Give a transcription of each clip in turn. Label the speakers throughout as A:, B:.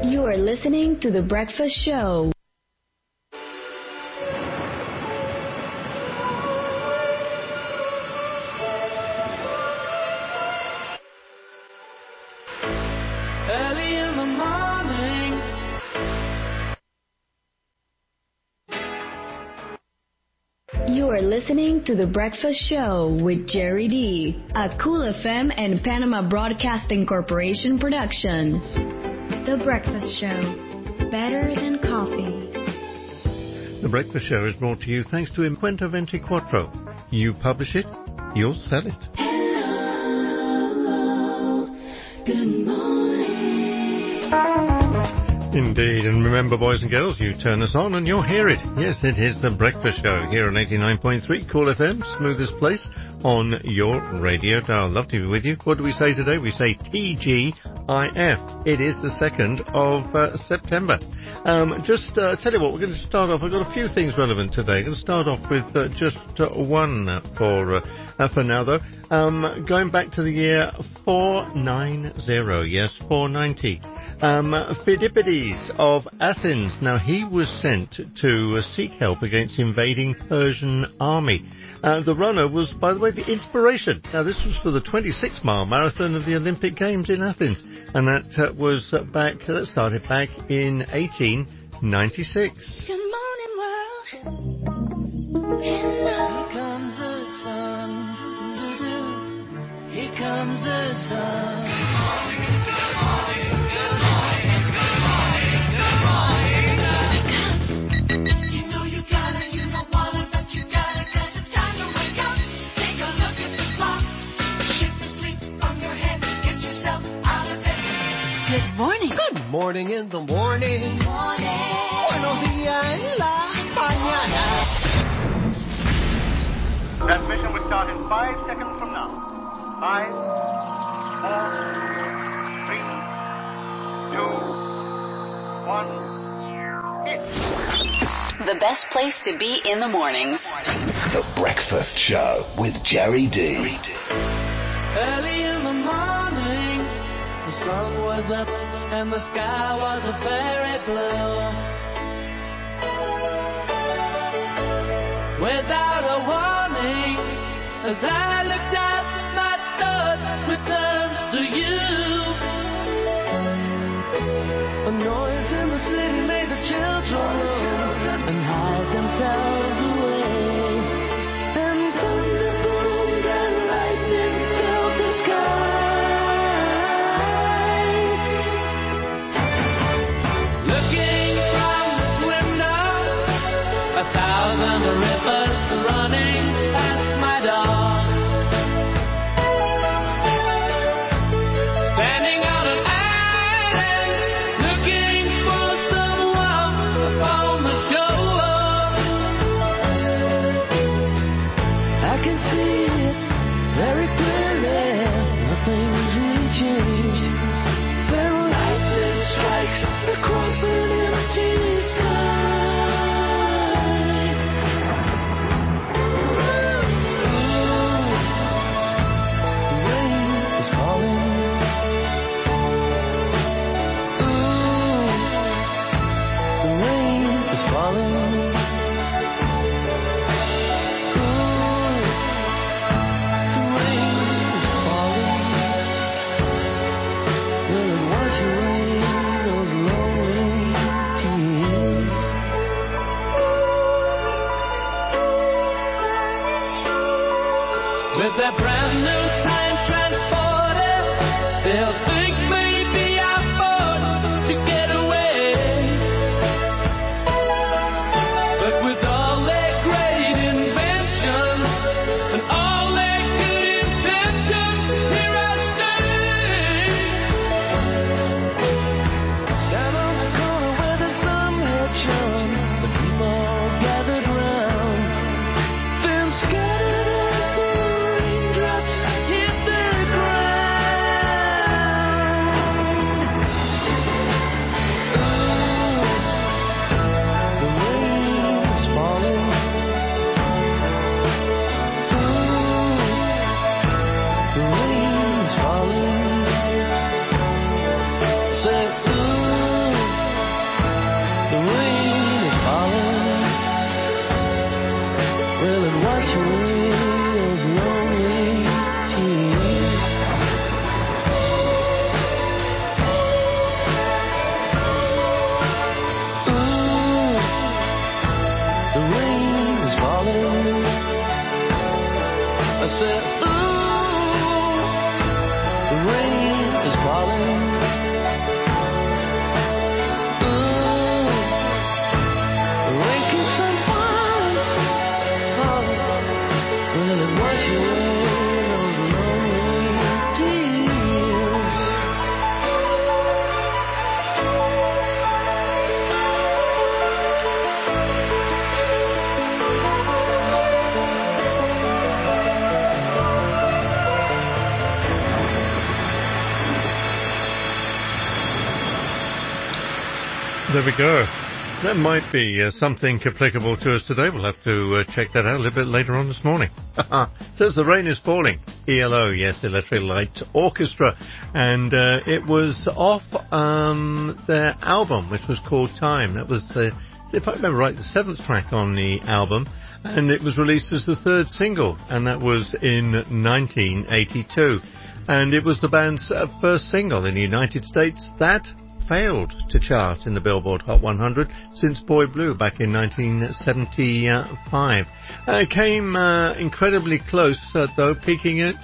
A: You are listening to The Breakfast Show.
B: Early in the morning.
A: You are listening to The Breakfast Show with Jerry D, a Cool FM and Panama Broadcasting Corporation production.
C: The Breakfast Show, better than coffee.
D: The Breakfast Show is brought to you thanks to Imquenta Ventiquattro. You publish it, you'll sell it.
A: Hello, good morning.
D: Indeed, and remember, boys and girls, you turn us on and you'll hear it. Yes, it is The Breakfast Show here on 89.3 Cool FM, smoothest place on your radio dial. Love to be with you. What do we say today? We say TGIF. It is the 2nd of September. Just tell you what, we're going to start off. I've got a few things relevant today. I'm going to start off with just one for now, though. Going back to the year 490. Yes, 490. Phidippides of Athens. Now, he was sent to seek help against invading Persian army. The runner was, by the way, the inspiration. Now, this was for the 26-mile marathon of the Olympic Games in Athens, and that started back in 1896.
A: Good morning, world.
B: Here comes the sun. Here comes the sun.
E: Good morning in the morning. Buenos días en la mañana.
F: Transmission will start in 5 seconds from now. 5, 4, 3, 2, 1, hit.
A: The best place to be in the mornings.
G: The Breakfast Show with Jerry D.
B: Early in the morning, the sun was up and the sky was a very blue. Without a warning, as I looked out, my thoughts returned to you. A noise in the city made the children run and hide themselves away. And thunder boomed and lightning filled the sky. Looking from this window, 1,000 rivers running past my door. Standing on an island, looking for someone upon the shore. I can see it very clearly. Nothing's really changed. Then lightning strikes across an empty sky. The rain is falling. The rain is falling. The rain is falling. Will it wash away those lonely tears? With that brand new time transporter, they'll think maybe I'm born to get away. But with all their great inventions and all their good intentions, here I stay. Down on the corner where the sun had shone, the people gathered round. Then scattered as the raindrops hit the ground. The rain is falling. The rain is falling. Say,
D: There we go. That might be something applicable to us today. We'll have to check that out a little bit later on this morning. Says the rain is falling. ELO, yes, Electric Light Orchestra. And it was off their album, which was called Time. That was, if I remember right, the 7th track on the album. And it was released as the 3rd single. And that was in 1982. And it was the band's first single in the United States that failed to chart in the Billboard Hot 100 since Boy Blue back in 1975. It came incredibly close, though, peaking at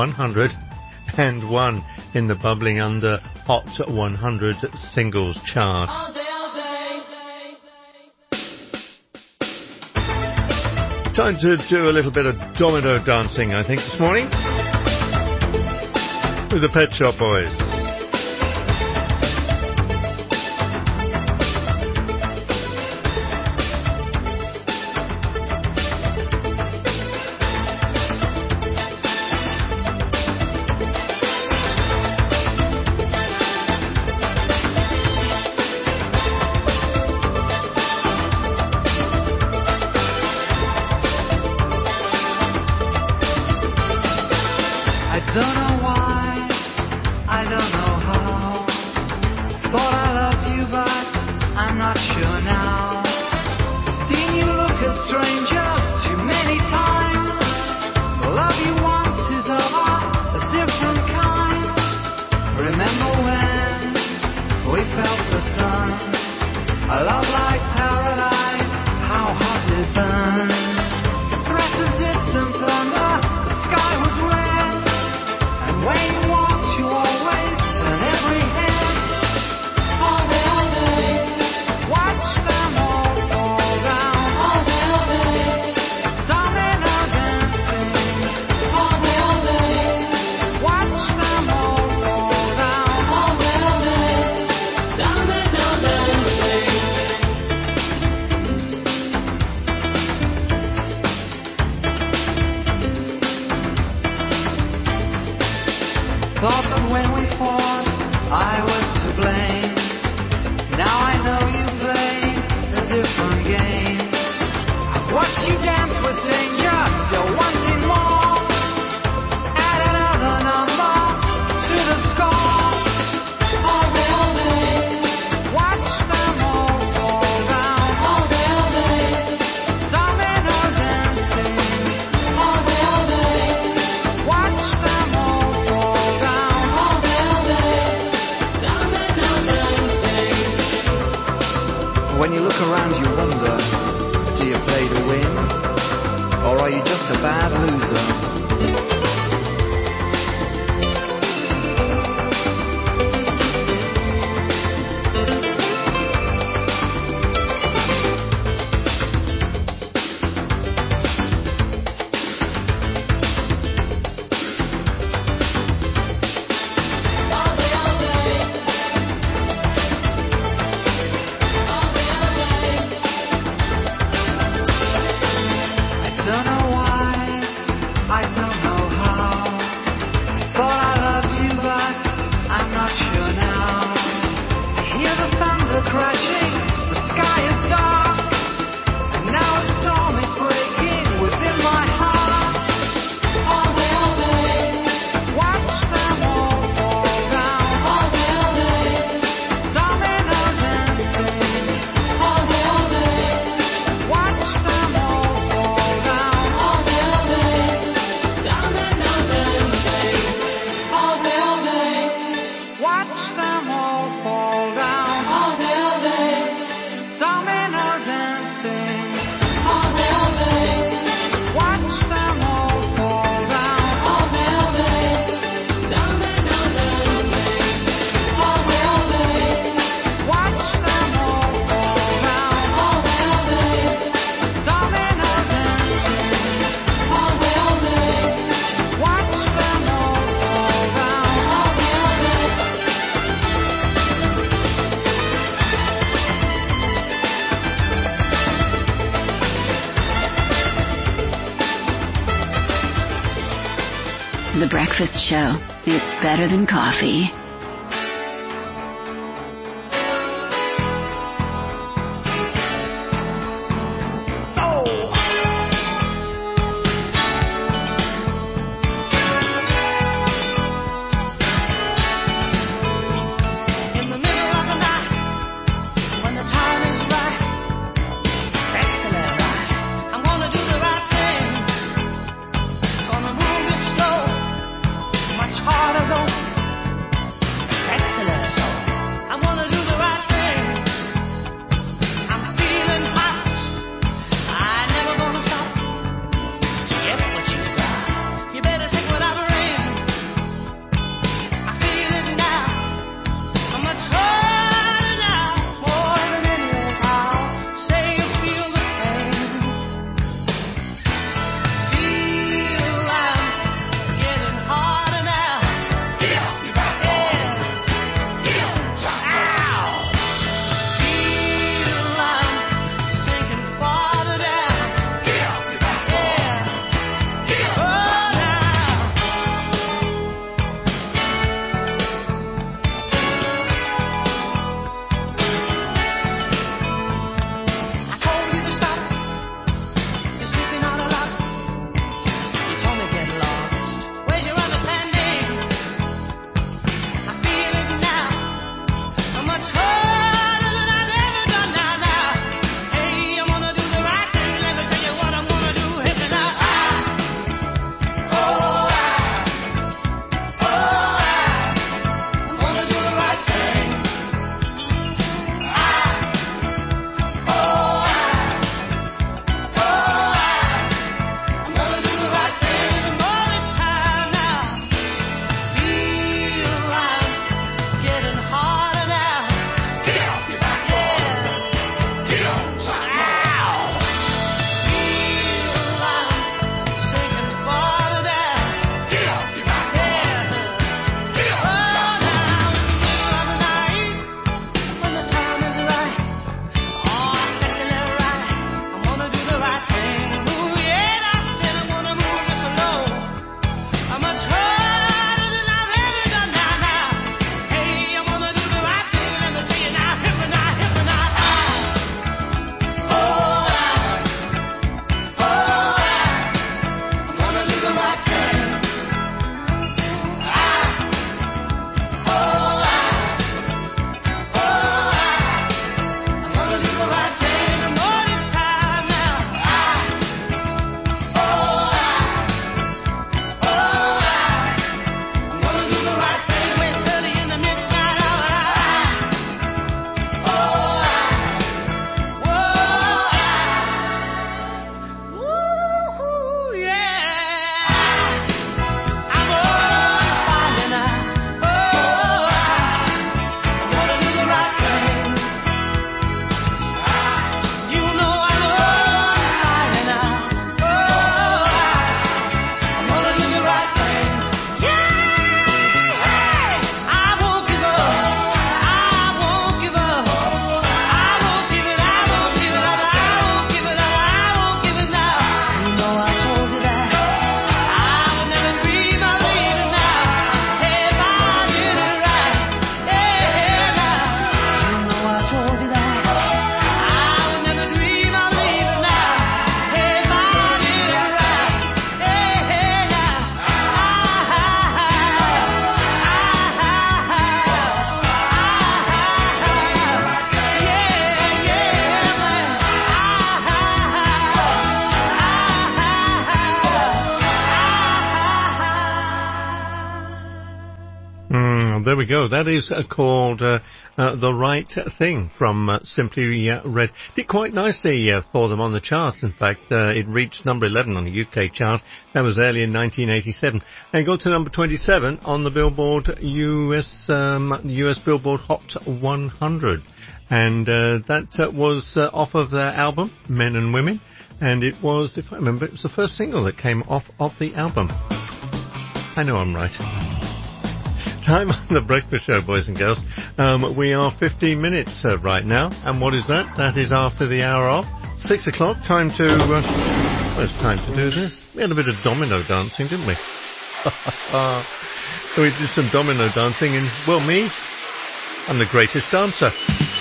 D: 101 in the Bubbling Under Hot 100 Singles chart.
B: All day, all day.
D: Time to do a little bit of domino dancing, I think, this morning with the Pet Shop Boys.
A: The Breakfast Show. It's better than coffee.
D: we go. That is called The Right Thing from Simply Red. Did quite nicely for them on the charts. In fact, it reached number 11 on the UK chart. That was early in 1987. And got to number 27 on the Billboard US Billboard Hot 100. And that was off of their album, Men and Women. And it was, if I remember, it was the first single that came off of the album. I know I'm right. Time on the breakfast show, boys and girls. We are 15 minutes right now. And what is that? That is after the hour of 6 o'clock. Time to, well, it's time to do this. We had a bit of domino dancing, didn't we? We did some domino dancing and, well, me, I'm the greatest dancer.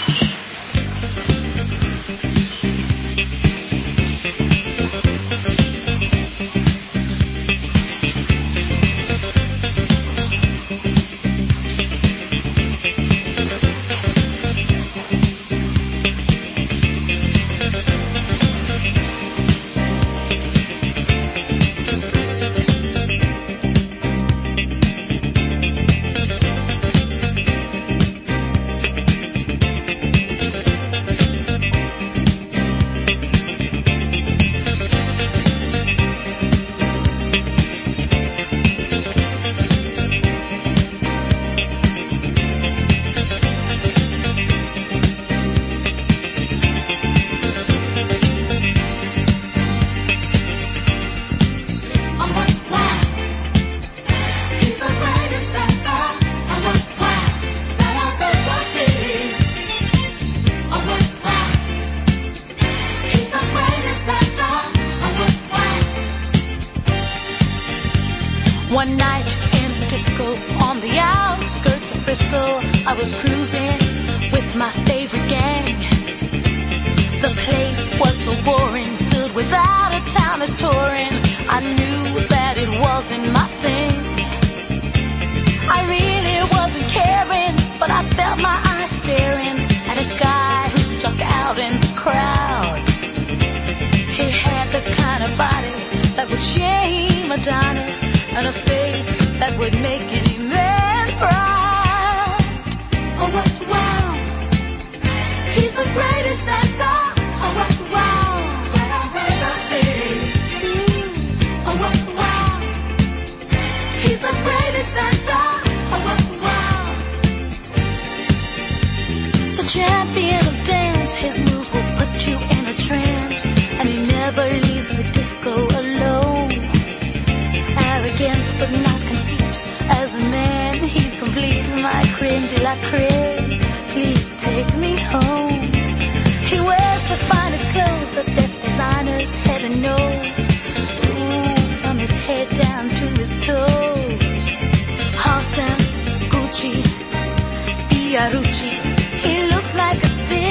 H: One night in a disco on the outskirts of Frisco, I was cruising with my favorite gang. The place was so boring, filled without a town as touring. I knew that it wasn't my thing. I really wasn't caring, but I felt my eyes staring at a guy who stuck out in the crowd. He had the kind of body that would shame Adonis, and a face that would make any man proud. Oh, what's wow? He's the greatest dancer. Oh, what's wow? That I've ever seen. Oh, what's wow? He's the greatest dancer. Oh, what's wow? The champion of dance, his moves will put you in a trance, and he never leaves the disco alone. Arrogance but not conceit. As a man, he's complete. My creme de la creme. Please take me home. He wears the finest clothes, the best designers, heaven knows. Ooh, from his head down to his toes. Halston, Gucci, Fiorucci. He looks like a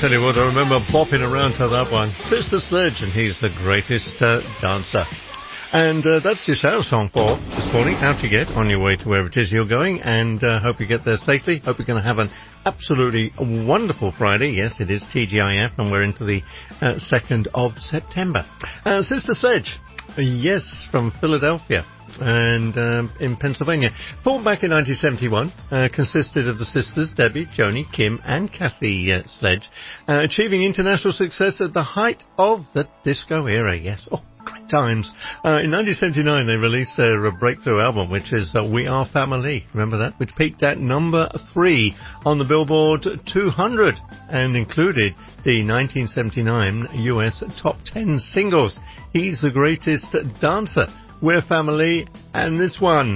D: tell you what, I remember bopping around to that one. Sister Sledge, and he's the greatest dancer. And that's your sales song for this morning. Out you get on your way to wherever it is you're going, and hope you get there safely. Hope you're going to have an absolutely wonderful Friday. Yes, it is TGIF, and we're into the 2nd of September. Sister Sledge, yes, from Philadelphia and in Pennsylvania. Formed back in 1971, consisted of the sisters Debbie, Joni, Kim and Kathy Sledge, achieving international success at the height of the disco era. Yes, great times. In 1979, they released their breakthrough album, which is We Are Family. Remember that? Which peaked at number 3 on the Billboard 200 and included the 1979 US Top 10 singles. He's the Greatest Dancer, We're Family, and this one,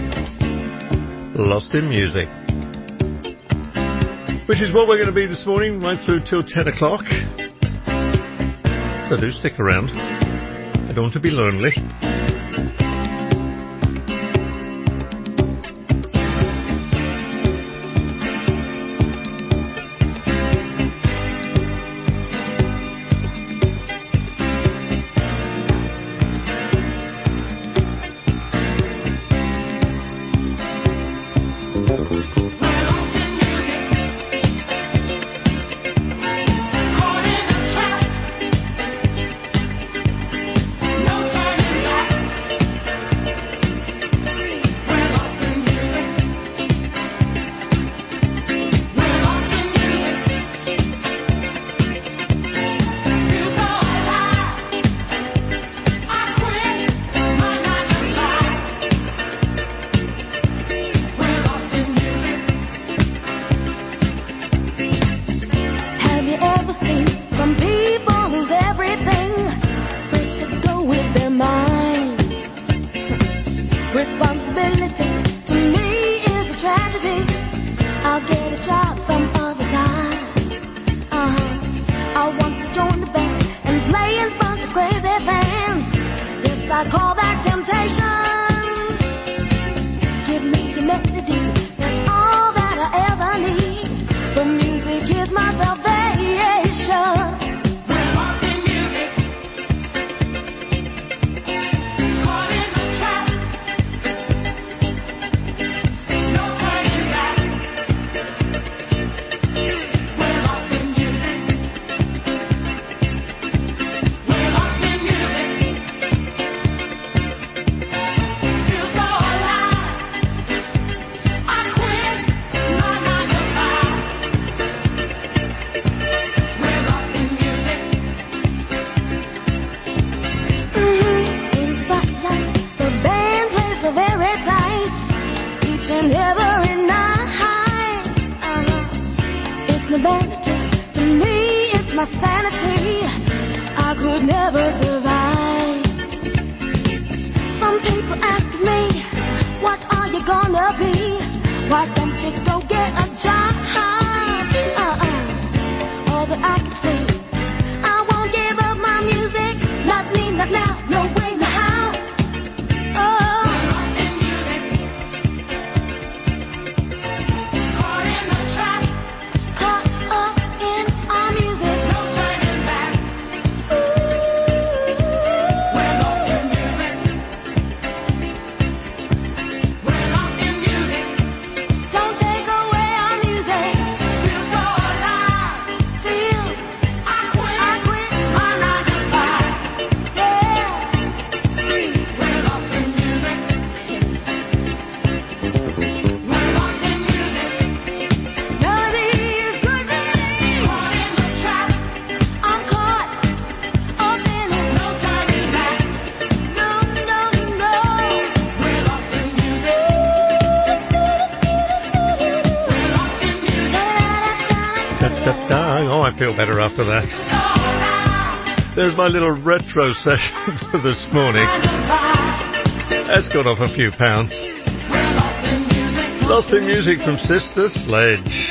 D: Lost in Music. Which is what we're going to be this morning, right through till 10 o'clock. So do stick around. I don't want to be lonely. Feel better after that. There's my little retro session for this morning. That's got off a few pounds. Lost in Music from Sister Sledge.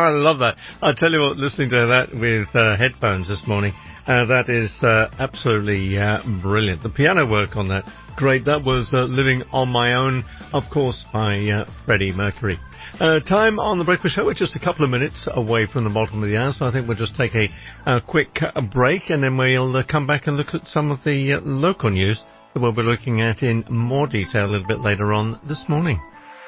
D: I love that. I tell you what, listening to that with headphones this morning, that is absolutely brilliant. The piano work on that, great. That was Living on My Own, of course, by Freddie Mercury. Time on the Breakfast Show. We're just a couple of minutes away from the bottom of the hour, so I think we'll just take a quick break, and then we'll come back and look at some of the local news that we'll be looking at in more detail a little bit later on this morning.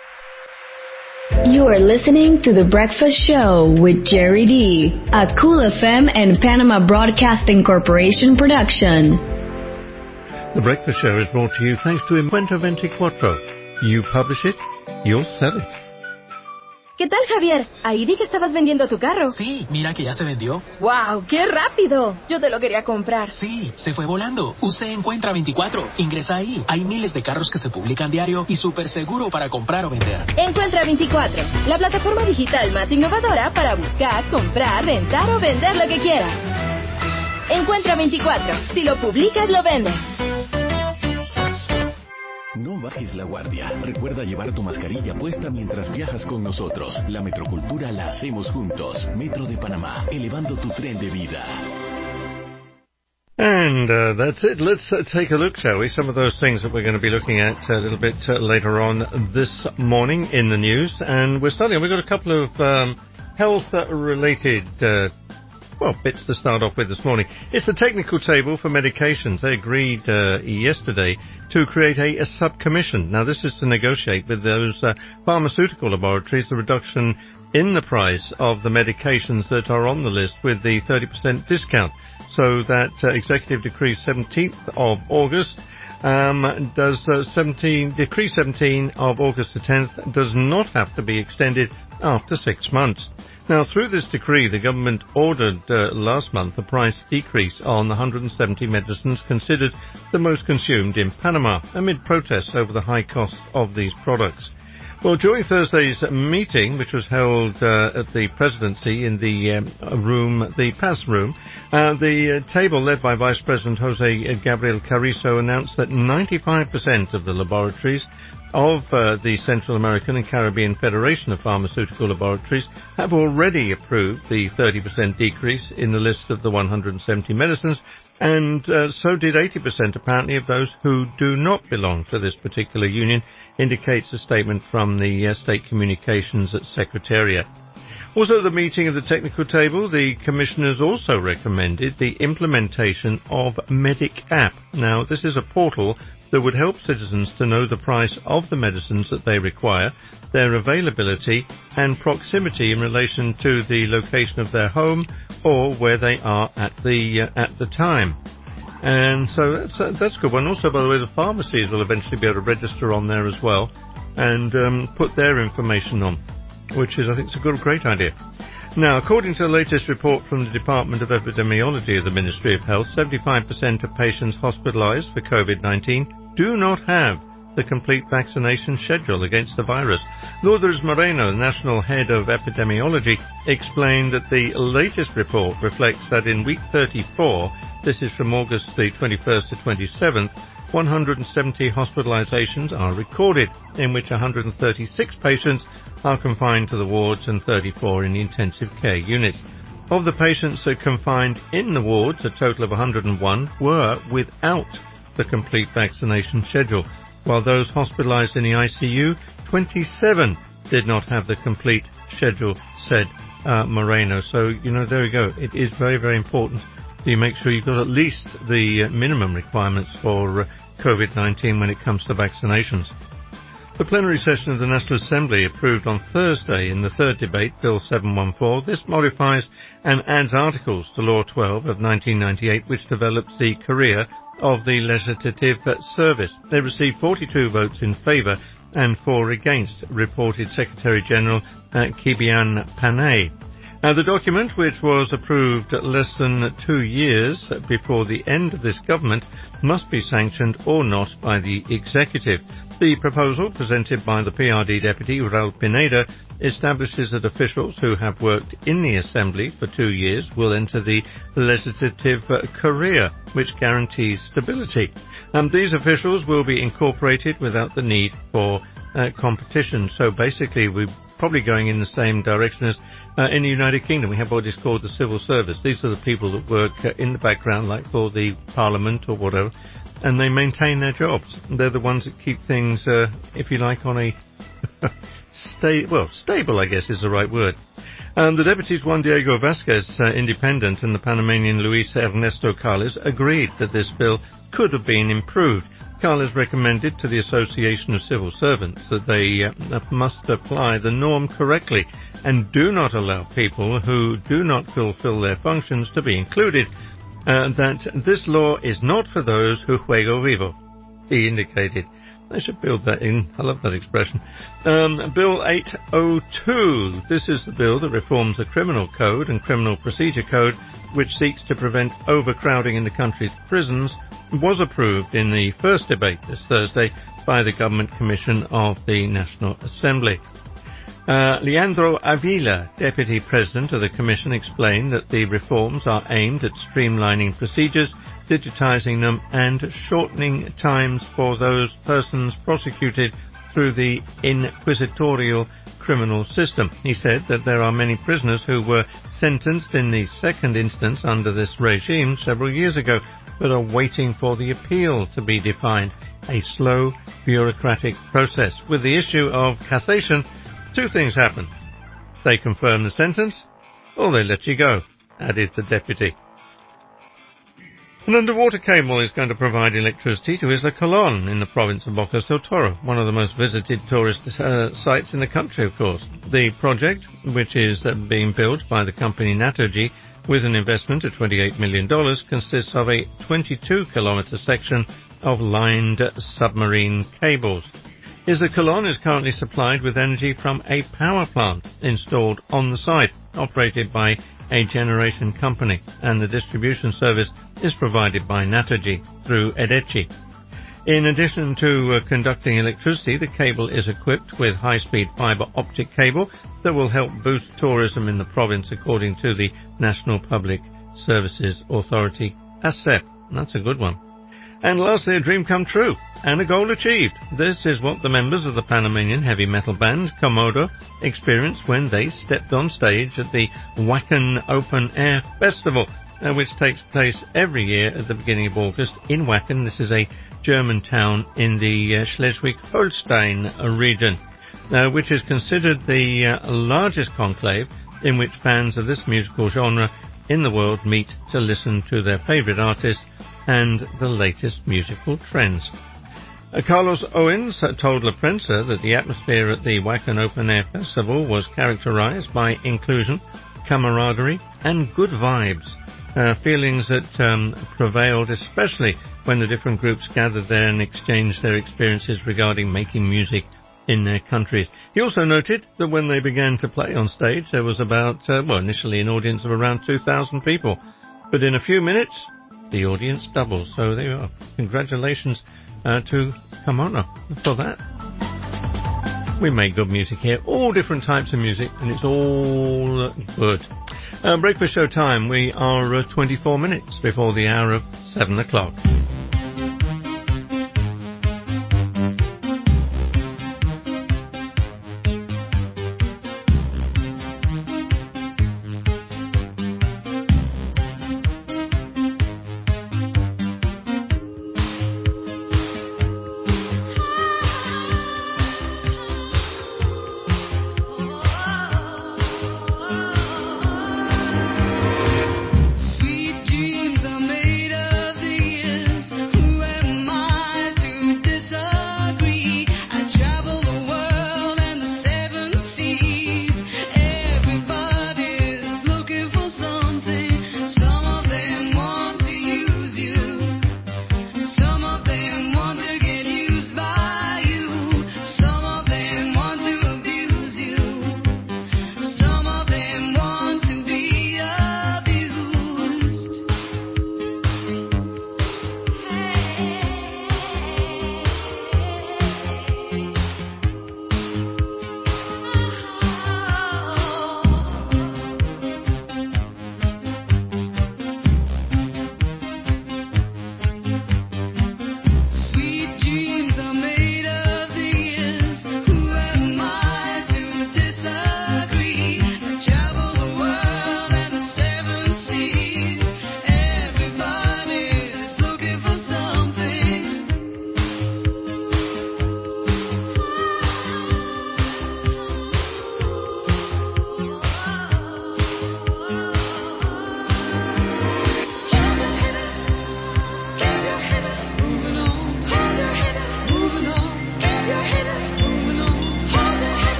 A: You are listening to The Breakfast Show with Jerry D, a Cool FM and Panama Broadcasting Corporation production.
D: The Breakfast Show is brought to you thanks to Encuentro 24. You publish it, you'll sell it.
I: ¿Qué tal, Javier? Ahí vi que estabas vendiendo tu carro.
J: Sí, mira que ya se vendió.
I: ¡Wow! ¡Qué rápido! Yo te lo quería comprar.
J: Sí, se fue volando. Usted Encuentra 24. Ingresa ahí. Hay miles de carros que se publican diario y súper seguro para comprar o vender.
I: Encuentra 24, la plataforma digital más innovadora para buscar, comprar, rentar o vender lo que quieras. Encuentra 24. Si lo publicas, lo vendes.
G: No bajes la guardia. Recuerda llevar tu mascarilla puesta mientras viajas con nosotros. La metrocultura la hacemos juntos. Metro de Panamá, elevando tu tren de vida.
D: And that's it. Let's take a look, shall we? Some of those things that we're going to be looking at a little bit later on this morning in the news. And we're starting. We've got a couple of health-related bits to start off with this morning. It's the technical table for medications. They agreed yesterday to create a subcommission. Now, this is to negotiate with those pharmaceutical laboratories the reduction in the price of the medications that are on the list with the 30% discount. So that Executive Decree 17th of August Decree 17 of August the 10th does not have to be extended after 6 months. Now, through this decree, the government ordered last month a price decrease on 170 medicines considered the most consumed in Panama, amid protests over the high cost of these products. Well, during Thursday's meeting, which was held at the presidency in the Paz room, the table led by Vice President Jose Gabriel Carrizo announced that 95% of the laboratories of the Central American and Caribbean Federation of Pharmaceutical Laboratories have already approved the 30% decrease in the list of the 170 medicines, and so did 80% apparently of those who do not belong to this particular union, indicates a statement from the State Communications Secretariat. Also at the meeting of the technical table, the commissioners also recommended the implementation of Medic App. Now, this is a portal that would help citizens to know the price of the medicines that they require, their availability and proximity in relation to the location of their home or where they are at the time. And so that's a good one. Also, by the way, the pharmacies will eventually be able to register on there as well and put their information on, which is, I think, a great idea. Now, according to the latest report from the Department of Epidemiology of the Ministry of Health, 75% of patients hospitalized for COVID-19 do not have the complete vaccination schedule against the virus. Lourdes Moreno, the National Head of Epidemiology, explained that the latest report reflects that in week 34, this is from August the 21st to 27th, 170 hospitalizations are recorded, in which 136 patients are confined to the wards and 34 in the intensive care unit. Of the patients confined in the wards, a total of 101 were without the complete vaccination schedule, while those hospitalized in the ICU, 27 did not have the complete schedule, said Moreno. So, there we go. It is very, very important that you make sure you've got at least the minimum requirements for COVID-19 when it comes to vaccinations. The plenary session of the National Assembly approved on Thursday in the third debate Bill 714. This modifies and adds articles to Law 12 of 1998, which develops the career of the legislative service. They received 42 votes in favour and 4 against, reported Secretary-General Kibian Panay. The document, which was approved less than 2 years before the end of this government, must be sanctioned or not by the executive. The proposal, presented by the PRD Deputy Raul Pineda, establishes that officials who have worked in the Assembly for 2 years will enter the legislative career, which guarantees stability. These officials will be incorporated without the need for competition. So basically, we probably going in the same direction as in the United Kingdom. We have what is called the civil service. These are the people that work in the background, like for the Parliament or whatever, and they maintain their jobs. They're the ones that keep things, if you like, on a stable, I guess is the right word. The deputies Juan Diego Vasquez, independent, and the Panamanian Luis Ernesto Carles agreed that this bill could have been improved. Carles recommended to the Association of Civil Servants that they must apply the norm correctly and do not allow people who do not fulfill their functions to be included. That this law is not for those who juego vivo, he indicated. They should build that in. I love that expression. Bill 802. This is the bill that reforms the Criminal Code and Criminal Procedure Code, which seeks to prevent overcrowding in the country's prisons, was approved in the first debate this Thursday by the Government Commission of the National Assembly. Leandro Avila, Deputy President of the Commission, explained that the reforms are aimed at streamlining procedures, digitising them and shortening times for those persons prosecuted through the inquisitorial criminal system. He said that there are many prisoners who were sentenced in the second instance under this regime several years ago, but are waiting for the appeal to be defined, a slow, bureaucratic process. With the issue of cassation, two things happen. They confirm the sentence, or they let you go, added the deputy. An underwater cable is going to provide electricity to Isla Colón in the province of Bocas del Toro, one of the most visited tourist sites in the country, of course. The project, which is being built by the company Naturgy, with an investment of $28 million, consists of a 22-kilometre section of lined submarine cables. Isla Colón is currently supplied with energy from a power plant installed on the site, operated by a generation company, and the distribution service is provided by Naturgy through Edechi. In addition to conducting electricity, the cable is equipped with high-speed fibre optic cable that will help boost tourism in the province, according to the National Public Services Authority, ASEP. That's a good one. And lastly, a dream come true and a goal achieved. This is what the members of the Panamanian heavy metal band Komodo experienced when they stepped on stage at the Wacken Open Air Festival, which takes place every year at the beginning of August in Wacken. This is a German town in the Schleswig-Holstein region, which is considered the largest conclave in which fans of this musical genre in the world meet to listen to their favourite artists and the latest musical trends. Carlos Owens told La Prensa that the atmosphere at the Wacken Open Air Festival was characterised by inclusion, camaraderie and good vibes, feelings that prevailed especially when the different groups gathered there and exchanged their experiences regarding making music in their countries. He also noted that when they began to play on stage, there was about, initially an audience of around 2,000 people, but in a few minutes, the audience doubles. So there you are. Congratulations to Komodo for that. We make good music here, all different types of music, and it's all good. Breakfast show time. We are 24 minutes before the hour of 7 o'clock.
B: Sweet dreams are made of the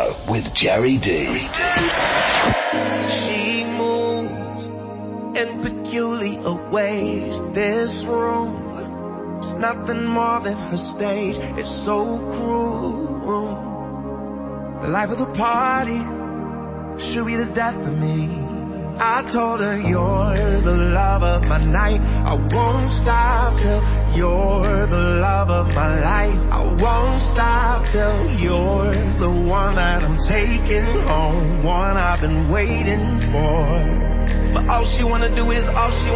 G: Show with Jerry D.
E: She moves in peculiar ways. This room is nothing more than her stage. It's so cruel. The life of the party should be the death of me. I told her you're the love of my night. I won't stop till you're the love of my life. I won't stop till you're the one that I'm taking home, one I've been waiting for. But all she wanna do is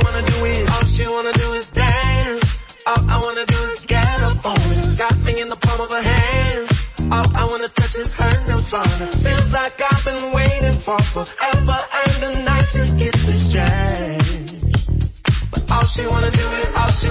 E: dance. All I wanna do is get up on it. Got me in the palm of her hand. All I wanna touch is her nirvana. Feels like I've been waiting for forever and a night to get this change. But all she wanna do is dance.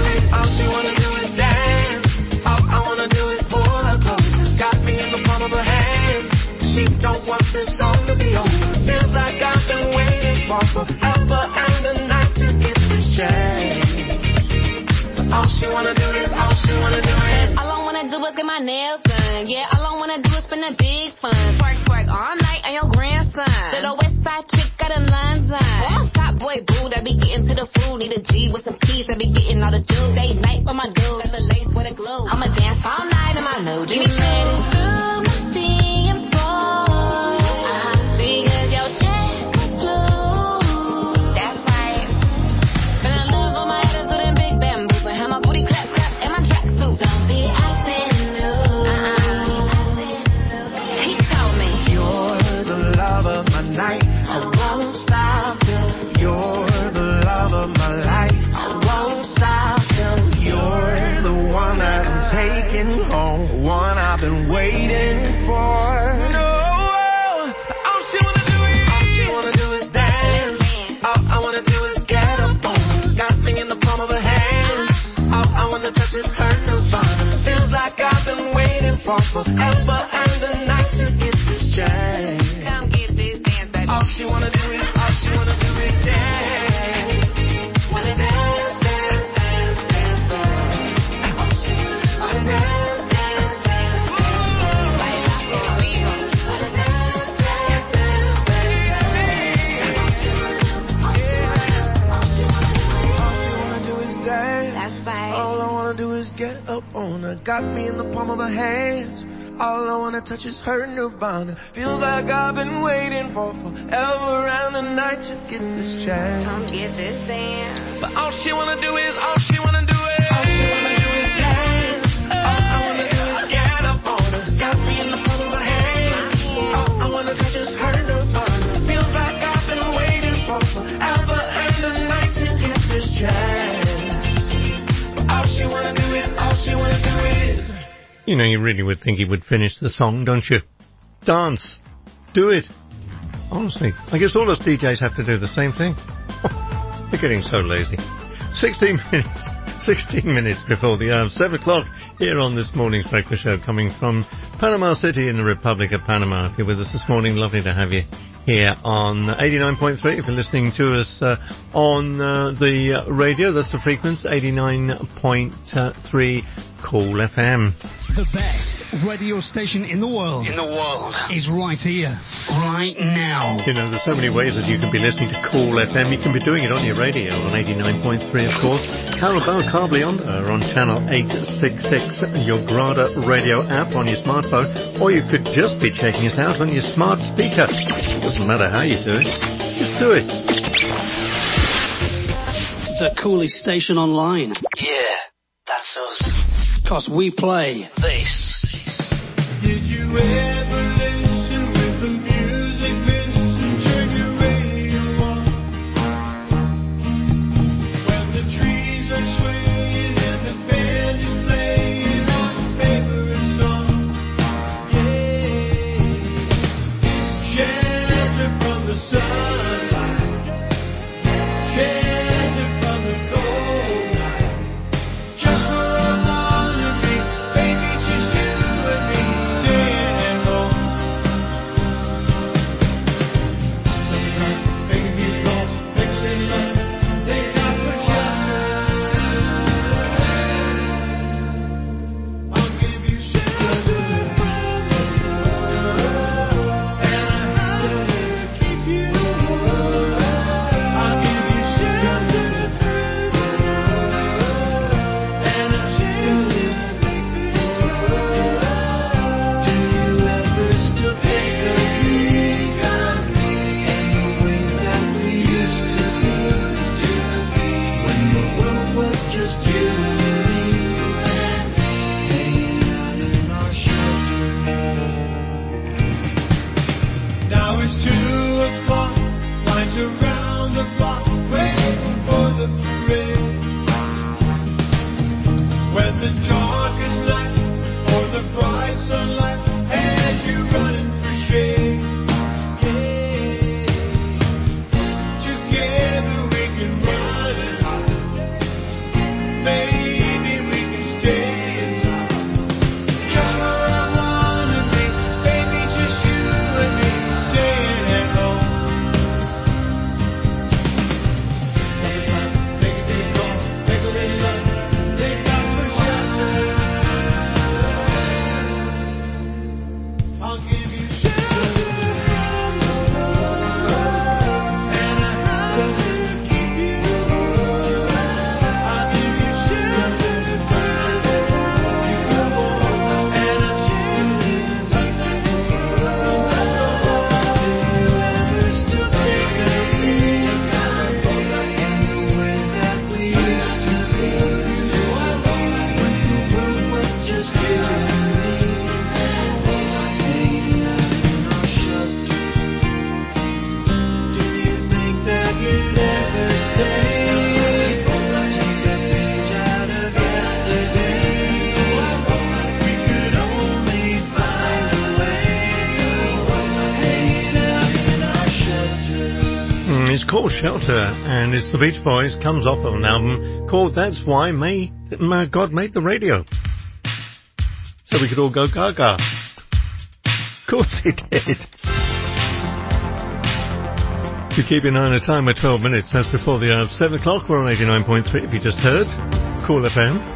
E: All I wanna do is pull her close. Got me in the palm of her hand. She don't want this song to be over. Feels like I've been waiting for forever and a night to get this change. But all she wanna do is all I wanna do is get my nails done. Yeah, all I wanna do is spend a big fun. Twerk all night on your grandson. Little west side chick got a London. Top boy boo that be getting to the food. Need a G with some peas that be getting all the juice. Day night for my dude. Got the lace with a glue. I'ma dance all night in my new jeans. Because your check was blue. That's right. Finna live on my attitude and big bamboos. And have my booty clap and my tracksuit. Don't be acting new. He told me you're the love of my night. I won't stop till you're the love of my life. I won't stop till you're the one that I'm taking home, one I've been waiting for. No, all she wanna do is dance. All I wanna do is get up on her. Got me in the palm of her hand. All I wanna touch is her nirvana. Feels like I've been waiting for forever and a night to get this change. Come get this dance, baby. All she wanna do is dance. Wanna dance, dance, dance, dance, dance. All she wanna dance, dance, dance, dance. Baila conmigo. Wanna dance, dance, dance, dance. All she wanna do is dance. That's right. All I wanna do is get up on her. Got me in the palm of her hands. All I wanna touch is her nirvana. Feels like I've been waiting for forever and a night to get this chance. Come get this dance. But all she wanna do is dance. All I wanna do is get up on her. Got me in the palm of her hand. All I wanna touch is her nirvana. Feels like I've been waiting for forever and a night to get this chance. But all she wanna do is
D: You know, you really would think he would finish the song, don't you? Dance. Do it. Honestly, I guess all us DJs have to do the same thing. They're getting so lazy. 16 minutes before the hour of 7 o'clock here on this morning's breakfast show, coming from Panama City in the Republic of Panama. If you're with us this morning, lovely to have you here on 89.3. If you're listening to us on the radio, that's the frequency, 89.3 Cool FM.
K: The best radio station in the world is right here, right now.
D: You know, there's so many ways that you can be listening to Cool FM. You can be doing it on your radio on 89.3, of course. Carabao Carbly on there on channel 866, your Grada radio app on your smartphone, or you could just be checking us out on your smart speaker. Doesn't matter how you do it, just do it.
K: The coolest station online.
L: Yeah, that's us.
K: 'Cause we play this.
B: Did you ever listen with the music Vincent? Turn your radio on. When the trees are swaying and the band is playing our favorite song. Yeah. Shelter from the sunlight. Shelter from the cold night. Just for a holiday, baby, just you and me, day and long. Sometimes making these calls, making love, they not for shelter. I'll give you shelter from the sun.
D: is called Shelter, and it's the Beach Boys. Comes off of an album called That's Why God Made the Radio. So we could all go gaga. Of course he did. You keep an eye on the time at 12 minutes. That's before the 7 o'clock. We're on 89.3 if you just heard. Cool FM.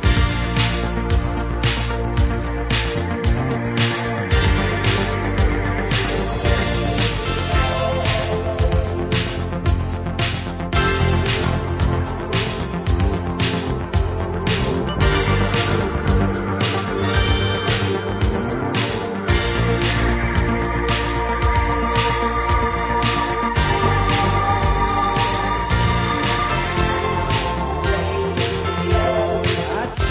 E: I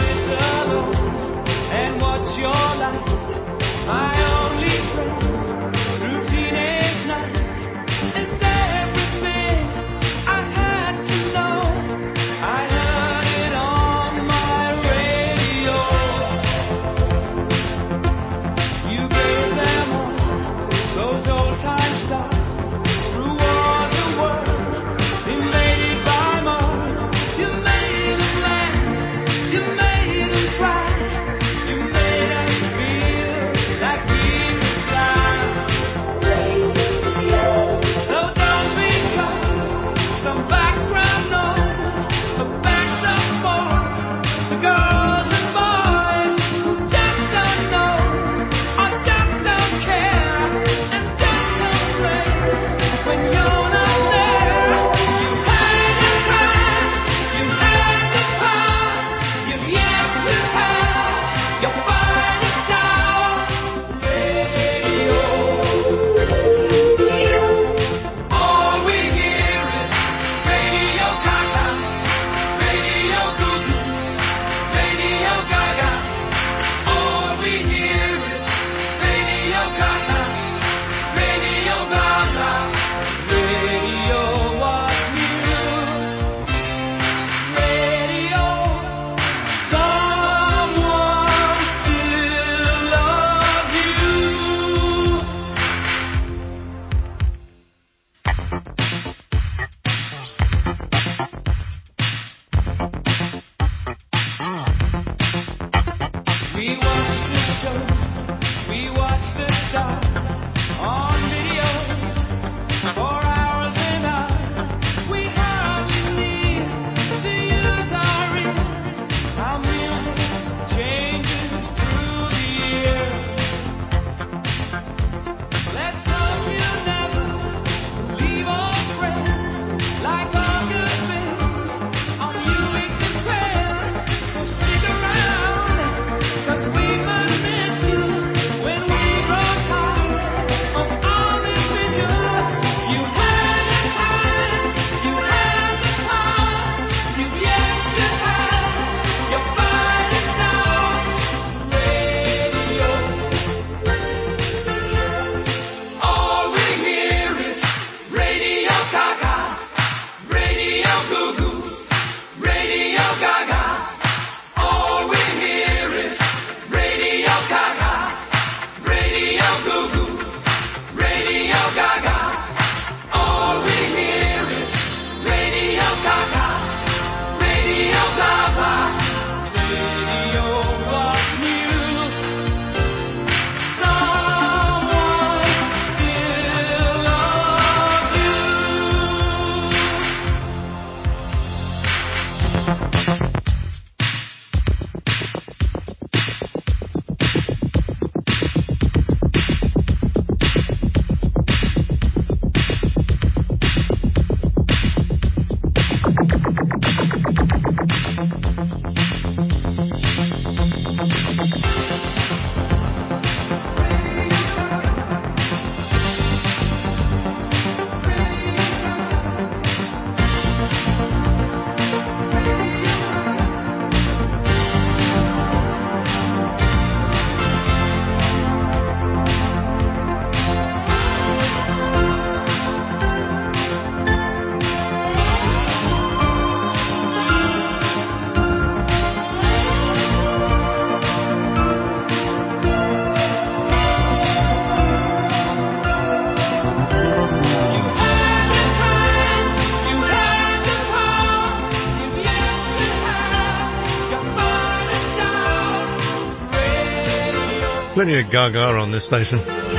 D: Plenty of Gaga on this station.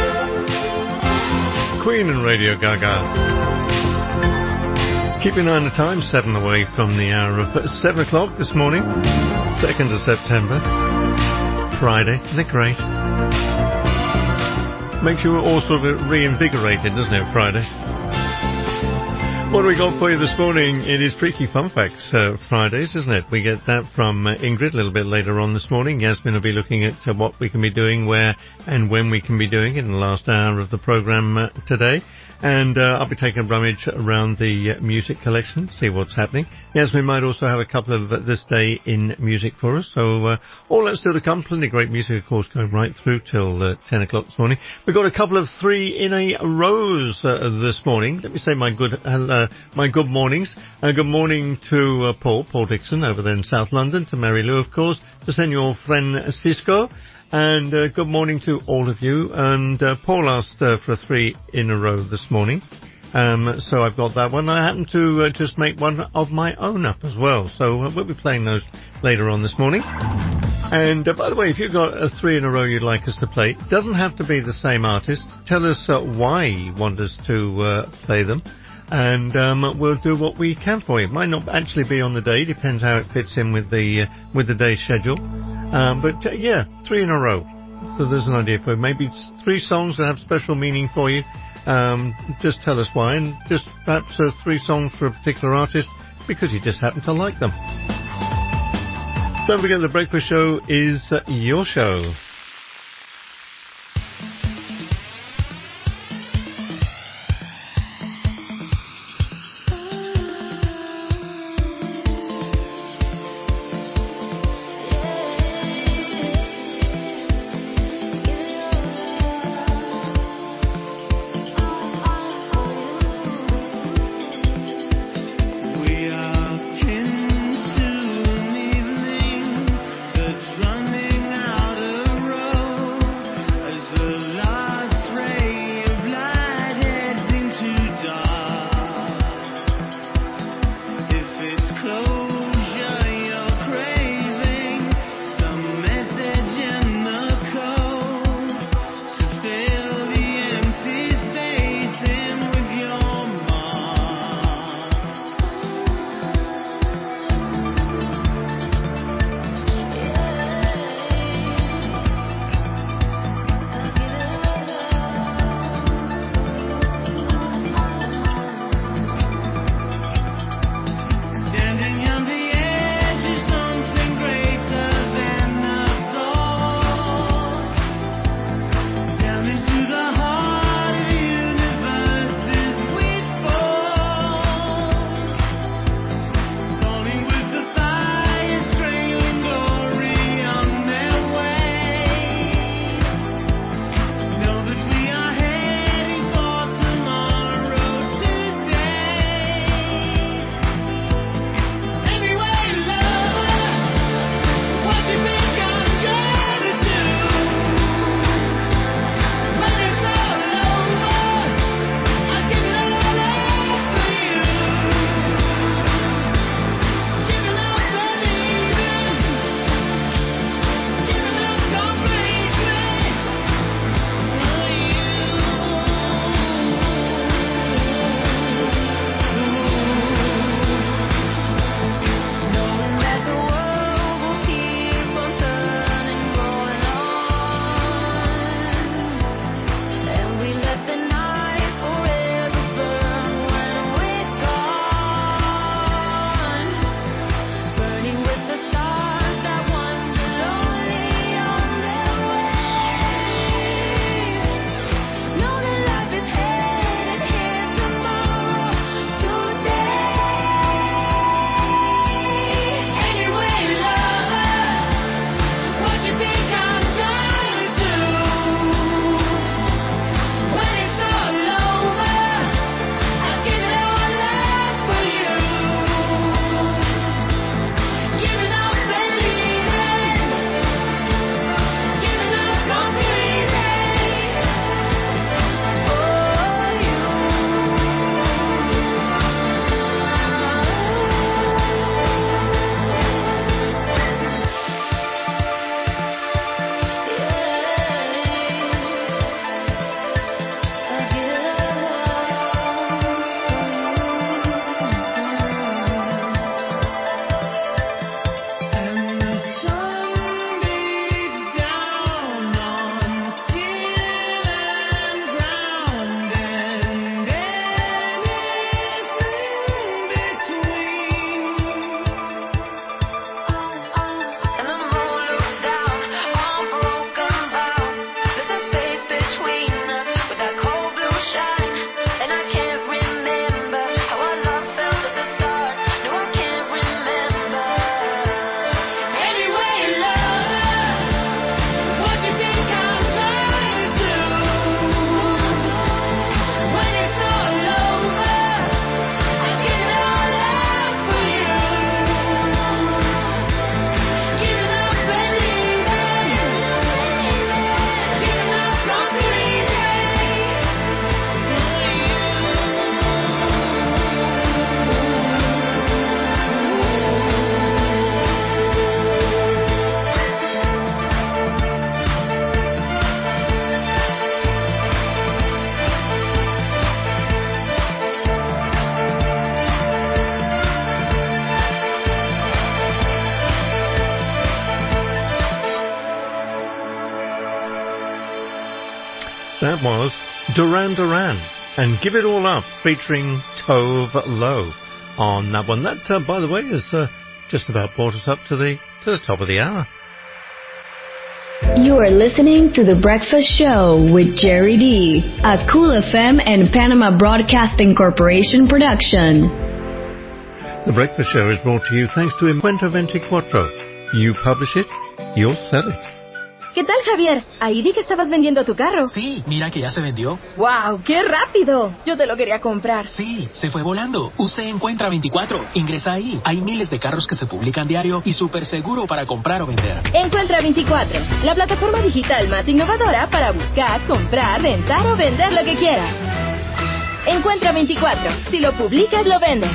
D: Queen and Radio Gaga. Keep an eye on the time, 7 away from the hour of 7 o'clock this morning, 2nd of September, Friday. Isn't it great? Makes you all sort of reinvigorated, doesn't it, Fridays? What do we got for you this morning? It is Freaky Fun Facts Fridays, isn't it? We get that from Ingrid a little bit later on this morning. Yasmin will be looking at what we can be doing, where and when we can be doing in the last hour of the programme today. And I'll be taking a rummage around the music collection, see what's happening. Yasmin might also have a couple of This Day in Music for us. So all that's still to come. Plenty of great music, of course, going right through till 10 o'clock this morning. We've got a couple of 3 in a rows this morning. Let me say my good mornings. Good morning to Paul Dixon over there in South London, to Mary Lou, of course, to Senor Francisco. And good morning to all of you. And Paul asked for a 3 in a row this morning. So I've got that one. I happen to just make one of my own up as well. So we'll be playing those later on this morning. And by the way, if you've got a 3 in a row you'd like us to play, it doesn't have to be the same artist. Tell us why you want us to play them. And we'll do what we can for you. It might not actually be on the day, depends how it fits in with the day's schedule. But 3 in a row. So there's an idea for you. Maybe 3 songs that have special meaning for you. Just tell us why, and just perhaps 3 songs for a particular artist because you just happen to like them. Don't forget, The Breakfast Show is your show.
B: Running out of
D: that was Duran Duran and Give It All Up featuring Tove Lo on that one. That, by the way, has just about brought us up to the top of the hour.
A: You are listening to The Breakfast Show with Jerry D, a Cool FM and Panama Broadcasting Corporation production.
D: The Breakfast Show is brought to you thanks to Encuentro 24. You publish it, you'll sell it.
I: ¿Qué tal, Javier? Ahí vi que estabas vendiendo tu carro.
J: Sí, mira que ya se vendió.
I: ¡Wow! ¡Qué rápido! Yo te lo quería comprar.
J: Sí, se fue volando. Usted Encuentra 24. Ingresa ahí. Hay miles de carros que se publican diario y súper seguro para comprar o vender.
I: Encuentra 24, la plataforma digital más innovadora para buscar, comprar, rentar o vender lo que quieras. Encuentra 24. Si lo publicas, lo vendes.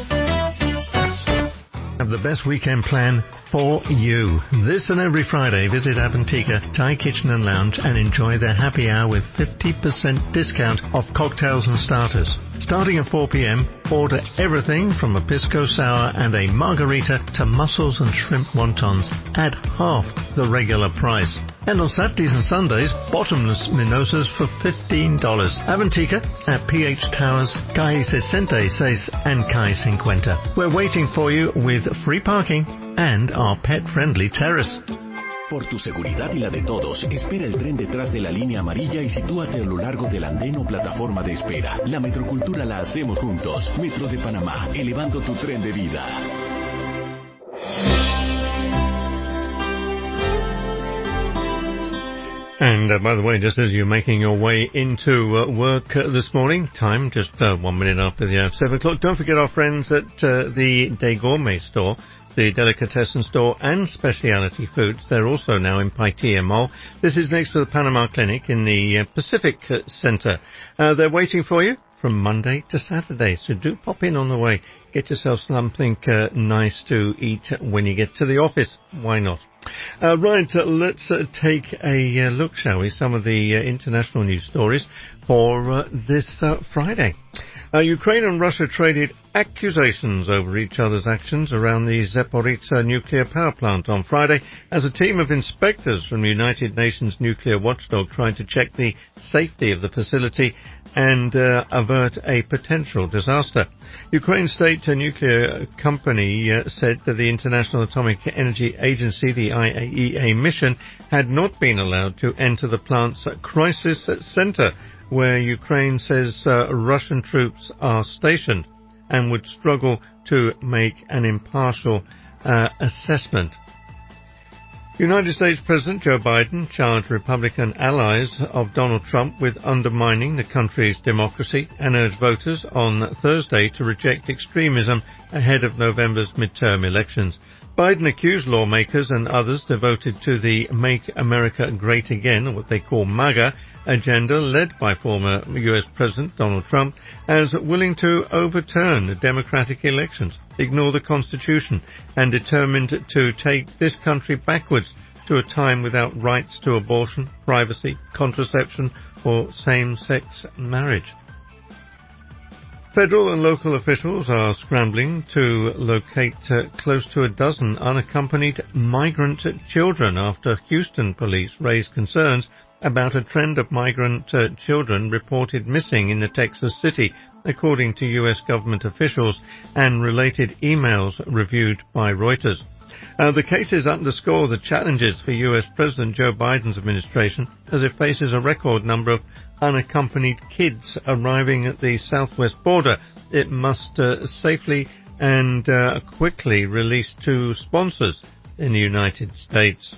D: Have the best weekend plan for you. This and every Friday, visit Avantika Thai Kitchen and Lounge and enjoy their happy hour with 50% discount off cocktails and starters. Starting at 4 p.m, order everything from a pisco sour and a margarita to mussels and shrimp wontons at half the regular price. And on Saturdays and Sundays, bottomless mimosas for $15. Avantika at PH Towers, Calle 66 and Calle 50. We're waiting for you with free parking and our pet-friendly terrace.
G: Por tu seguridad y la de todos, espera el tren detrás de la línea amarilla y sitúate a lo largo del andén o plataforma de espera. La metrocultura la hacemos juntos. Metro de Panamá, elevando tu tren de vida.
D: And by the way, just as you're making your way into work this morning, time just 1 minute after the 7 o'clock, don't forget our friends at the Des Gourmet store, the delicatessen store and specialty foods. They're also now in Paitilla Mall. This is next to the Panama Clinic in the Pacific Center. They're waiting for you from Monday to Saturday, so do pop in on the way. Get yourself something nice to eat when you get to the office. Why not? Right, let's take a look, shall we, some of the international news stories for this Friday. Ukraine and Russia traded accusations over each other's actions around the Zaporizhzhia nuclear power plant on Friday as a team of inspectors from the United Nations nuclear watchdog tried to check the safety of the facility and avert a potential disaster. Ukraine State Nuclear Company said that the International Atomic Energy Agency, the IAEA mission, had not been allowed to enter the plant's crisis center, where Ukraine says Russian troops are stationed and would struggle to make an impartial assessment. United States President Joe Biden charged Republican allies of Donald Trump with undermining the country's democracy and urged voters on Thursday to reject extremism ahead of November's midterm elections. Biden accused lawmakers and others devoted to the Make America Great Again, or what they call MAGA, agenda led by former U.S. President Donald Trump as willing to overturn the democratic elections, ignore the Constitution, and determined to take this country backwards to a time without rights to abortion, privacy, contraception, or same-sex marriage. Federal and local officials are scrambling to locate close to a dozen unaccompanied migrant children after Houston police raised concerns about a trend of migrant children reported missing in the Texas city, according to U.S. government officials and related emails reviewed by Reuters. The cases underscore the challenges for U.S. President Joe Biden's administration as it faces a record number of unaccompanied kids arriving at the southwest border. It must safely and quickly release to sponsors in the United States.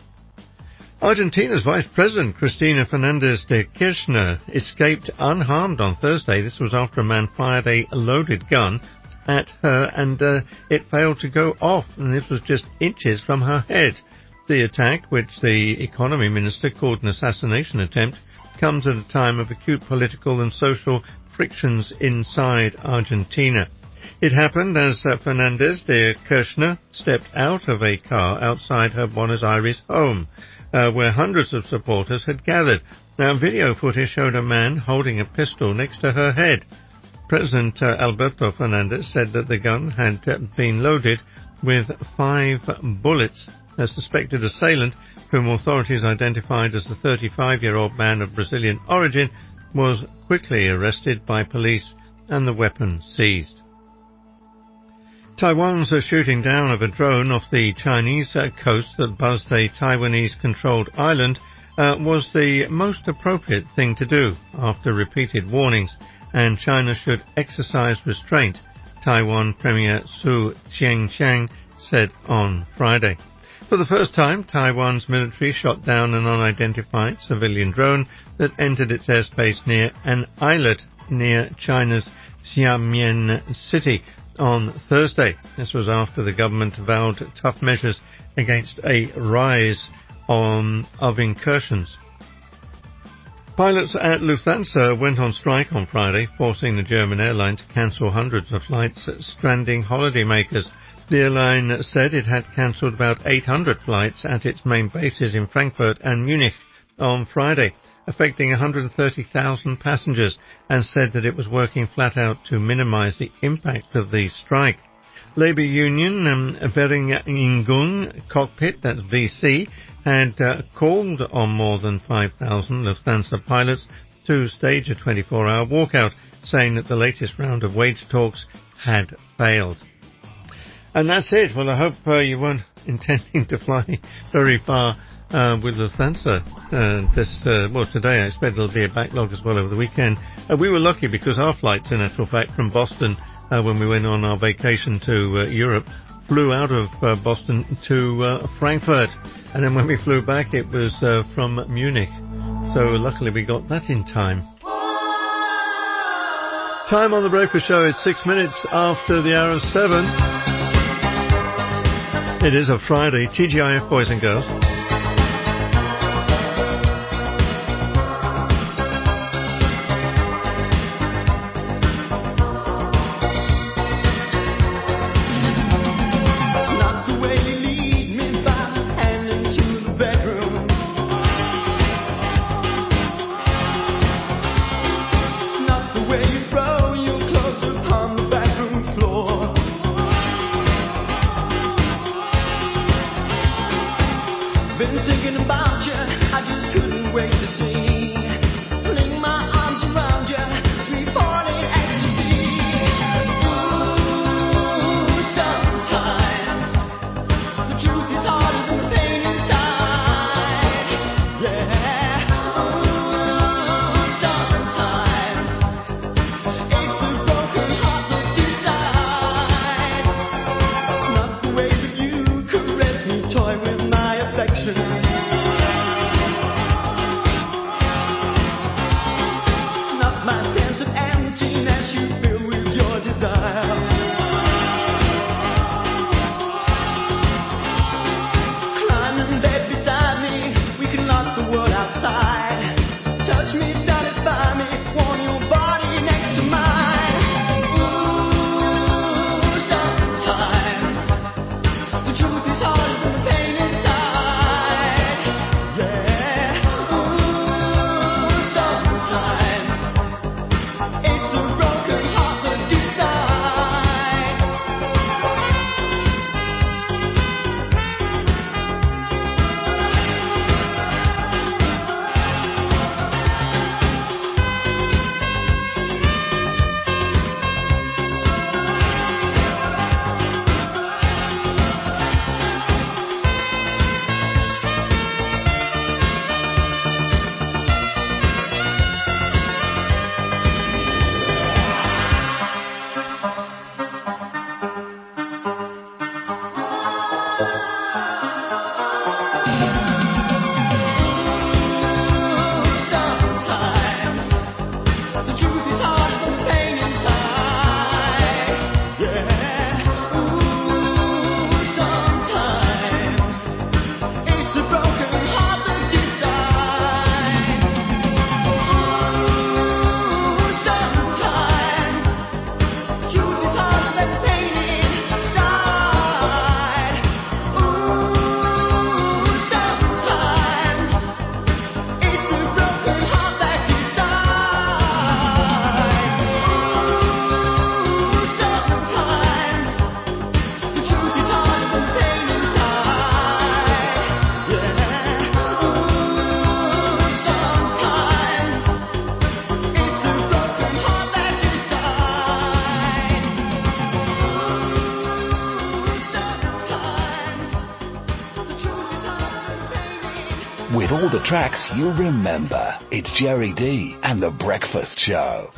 D: Argentina's Vice President Cristina Fernández de Kirchner escaped unharmed on Thursday. This was after a man fired a loaded gun at her and it failed to go off, and this was just inches from her head. The attack, which the economy minister called an assassination attempt, comes at a time of acute political and social frictions inside Argentina. It happened as Fernández de Kirchner stepped out of a car outside her Buenos Aires home, where hundreds of supporters had gathered. Now, video footage showed a man holding a pistol next to her head. President Alberto Fernández said that the gun had been loaded with 5 bullets A suspected assailant, whom authorities identified as the 35-year-old man of Brazilian origin, was quickly arrested by police and the weapon seized. Taiwan's shooting down of a drone off the Chinese coast that buzzed a Taiwanese-controlled island was the most appropriate thing to do after repeated warnings, and China should exercise restraint, Taiwan Premier Su Tseng-chang said on Friday. For the first time, Taiwan's military shot down an unidentified civilian drone that entered its airspace near an islet near China's Xiamen city on Thursday. This was after the government vowed tough measures against a rise of incursions. Pilots at Lufthansa went on strike on Friday, forcing the German airline to cancel hundreds of flights, stranding holidaymakers. The airline said it had cancelled about 800 flights at its main bases in Frankfurt and Munich on Friday, affecting 130,000 passengers, and said that it was working flat out to minimise the impact of the strike. Labour union Vereinigung Cockpit, that's VC, had called on more than 5,000 Lufthansa pilots to stage a 24-hour walkout, saying that the latest round of wage talks had failed. And that's it. Well, I hope you weren't intending to fly very far with Lufthansa today. I expect there'll be a backlog as well over the weekend. We were lucky because our flight, in actual fact, from Boston, when we went on our vacation to Europe, flew out of Boston to Frankfurt, and then when we flew back it was from Munich, so luckily we got that in time. Time on the Breakfast Show is 6 minutes after the hour of 7. It is a Friday. TGIF, boys and girls.
G: all the tracks you'll remember. It's Jerry D and The Breakfast Show.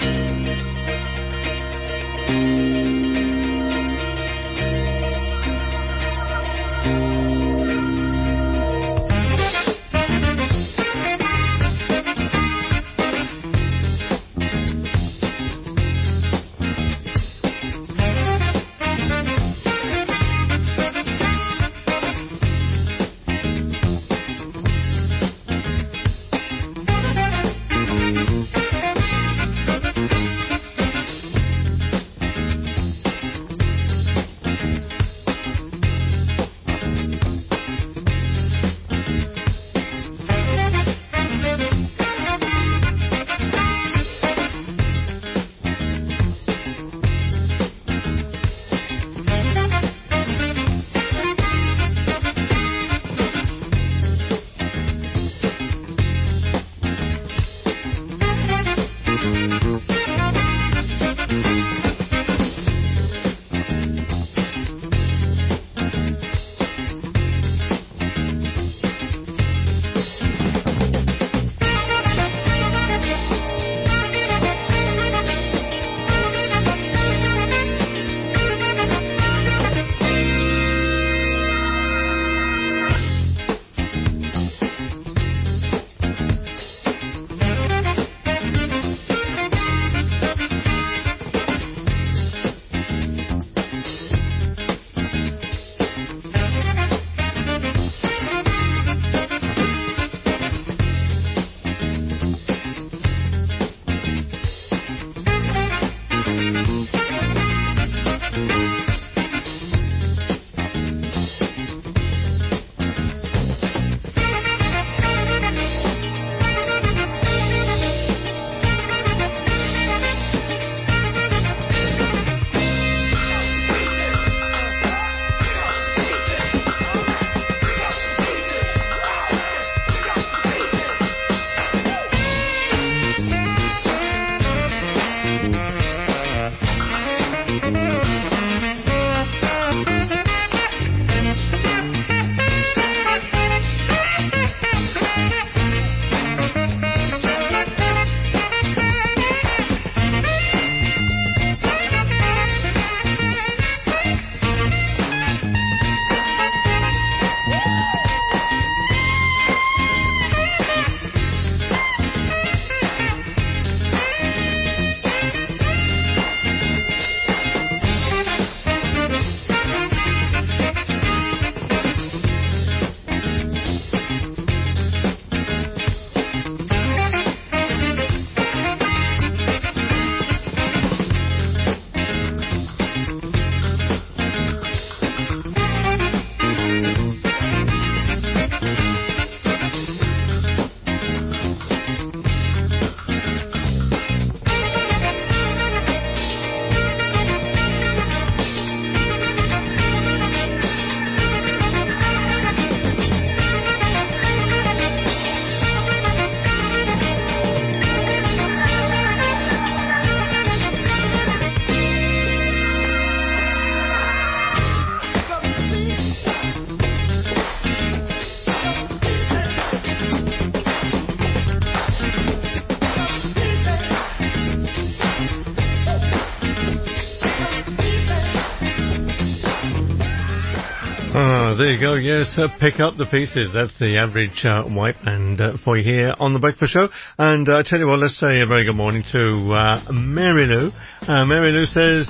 D: There you go, yes, pick up the pieces. That's the average white band for you here on The Breakfast Show. And I tell you what, let's say a very good morning to Mary Lou. Mary Lou says,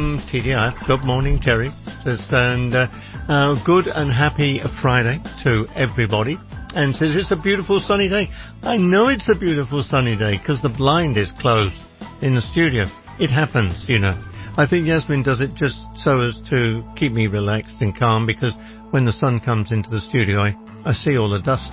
D: TDI, good morning, Terry. Says, and good and happy Friday to everybody. And says, it's a beautiful sunny day. I know it's a beautiful sunny day because the blind is closed in the studio. It happens, you know. I think Yasmin does it just so as to keep me relaxed and calm, because when the sun comes into the studio, I see all the dust.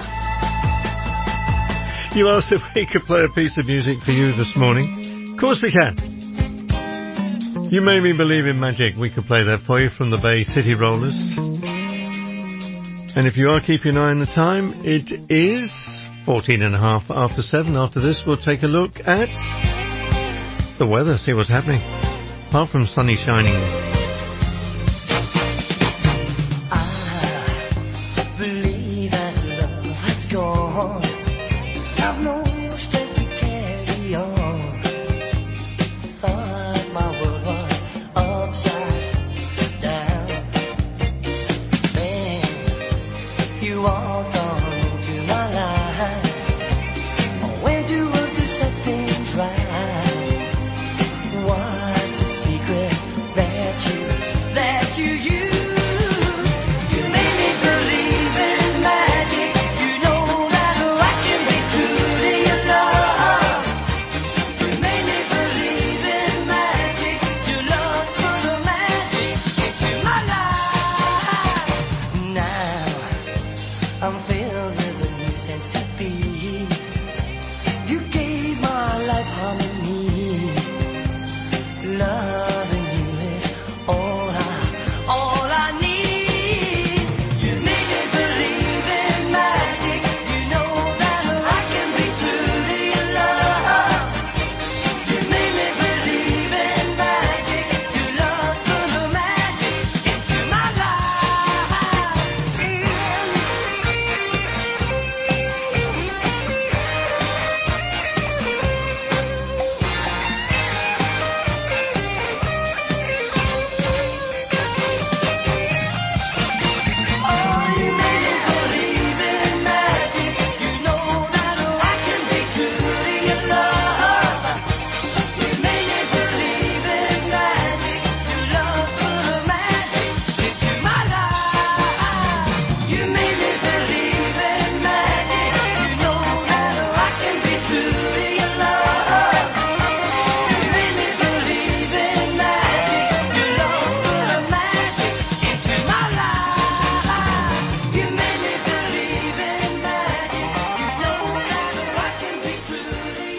D: You asked if we could play a piece of music for you this morning. Of course we can. You made me believe in magic. We could play that for you from the Bay City Rollers. And if you are keeping an eye on the time, it is 14.5 after 7. After this, we'll take a look at the weather, see what's happening. Apart from sunny shining.
B: I believe that love has gone.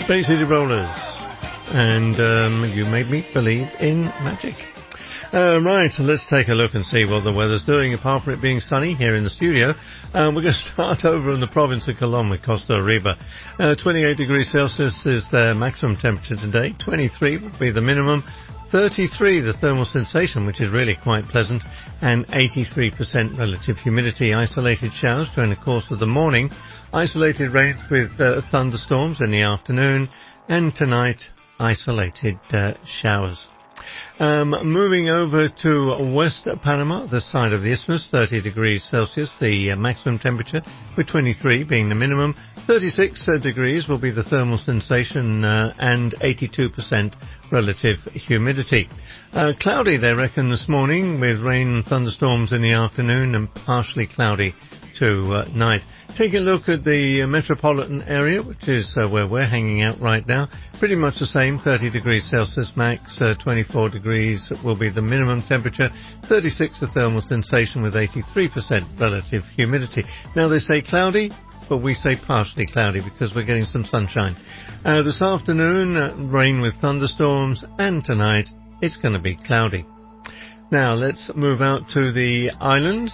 D: Bay City Rollers, and You Made Me Believe in Magic. Right, let's take a look and see what the weather's doing, apart from it being sunny here in the studio. We're going to start over in the province of Colón with Costa Arriba. 28 degrees Celsius is the maximum temperature today, 23 will be the minimum, 33 the thermal sensation, which is really quite pleasant, and 83% relative humidity. Isolated showers during the course of the morning, isolated rains with thunderstorms in the afternoon, and tonight isolated showers. Moving over to West Panama, this side of the isthmus, 30 degrees Celsius, the maximum temperature, with 23 being the minimum. 36 degrees will be the thermal sensation, and 82% relative humidity. Cloudy, they reckon, this morning, with rain and thunderstorms in the afternoon, and partially cloudy tonight. Take a look at the metropolitan area, which is where we're hanging out right now. Pretty much the same, 30 degrees Celsius max, 24 degrees will be the minimum temperature, 36 the thermal sensation with 83% relative humidity. Now they say cloudy, but we say partially cloudy because we're getting some sunshine. This afternoon, rain with thunderstorms, and tonight it's going to be cloudy. Now let's move out to the islands,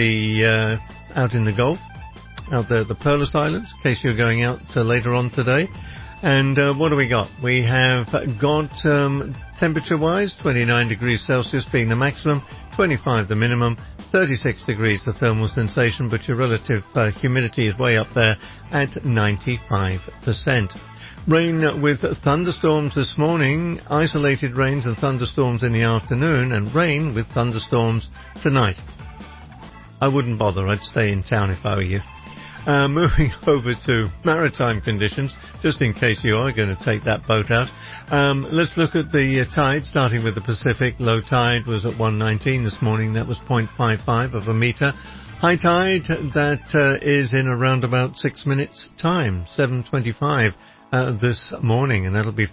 D: out in the Gulf, out there, the Perlas Islands, in case you're going out later on today. And what do we got? We have got, temperature-wise, 29 degrees Celsius being the maximum, 25 the minimum, 36 degrees the thermal sensation, but your relative humidity is way up there at 95%. Rain with thunderstorms this morning, isolated rains and thunderstorms in the afternoon, and rain with thunderstorms tonight. I wouldn't bother, I'd stay in town if I were you. Moving over to maritime conditions, just in case you are going to take that boat out. Let's look at the tide, starting with the Pacific. Low tide was at 1:19 this morning. That was 0.55 of a metre. High tide, that is in around about 6 minutes' time, 7:25 this morning, and that'll be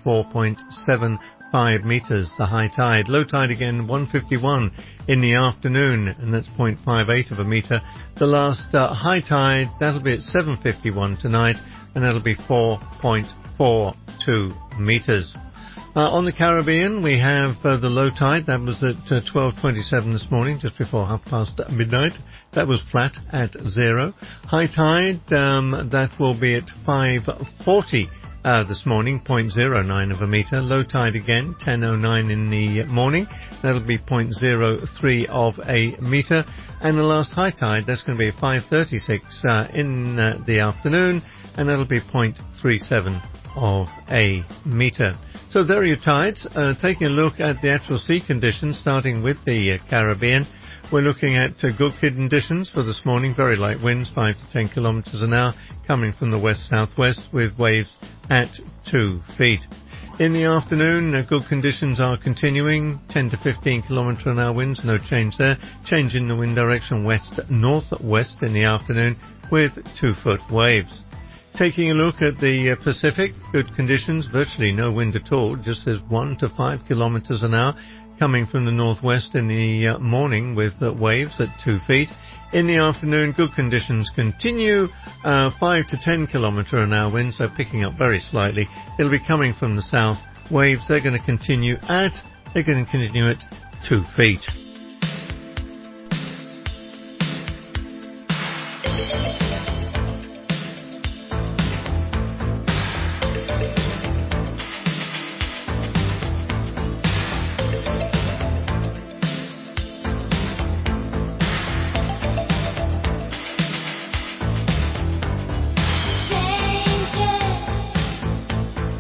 D: 4.75 metres, the high tide. Low tide again, 1:51 in the afternoon, and that's 0.58 of a metre. The last high tide, that'll be at 7:51 tonight, and that'll be 4.42 metres. On the Caribbean, we have the low tide. That was at 12:27 this morning, just before midnight. That was flat at 0. High tide, that will be at 5:40 this morning, 0.09 of a metre. Low tide again, 10:09 in the morning. That'll be 0.03 of a metre. And the last high tide, that's going to be at 5:36 in the afternoon, and that'll be 0.37 of a metre. So there are your tides. Taking a look at the actual sea conditions, starting with the Caribbean. We're looking at good conditions for this morning. Very light winds, 5 to 10 kilometres an hour, coming from the west-southwest, with waves at 2 feet. In the afternoon, good conditions are continuing. 10 to 15 kilometre an hour winds, no change there. Change in the wind direction, west-northwest in the afternoon, with 2-foot waves. Taking a look at the Pacific, good conditions, virtually no wind at all, just as 1 to 5 kilometres an hour, coming from the northwest in the morning, with waves at 2 feet. In the afternoon, good conditions continue, 5 to 10 kilometre an hour winds, so picking up very slightly. It'll be coming from the south. Waves, they're going to continue at 2 feet.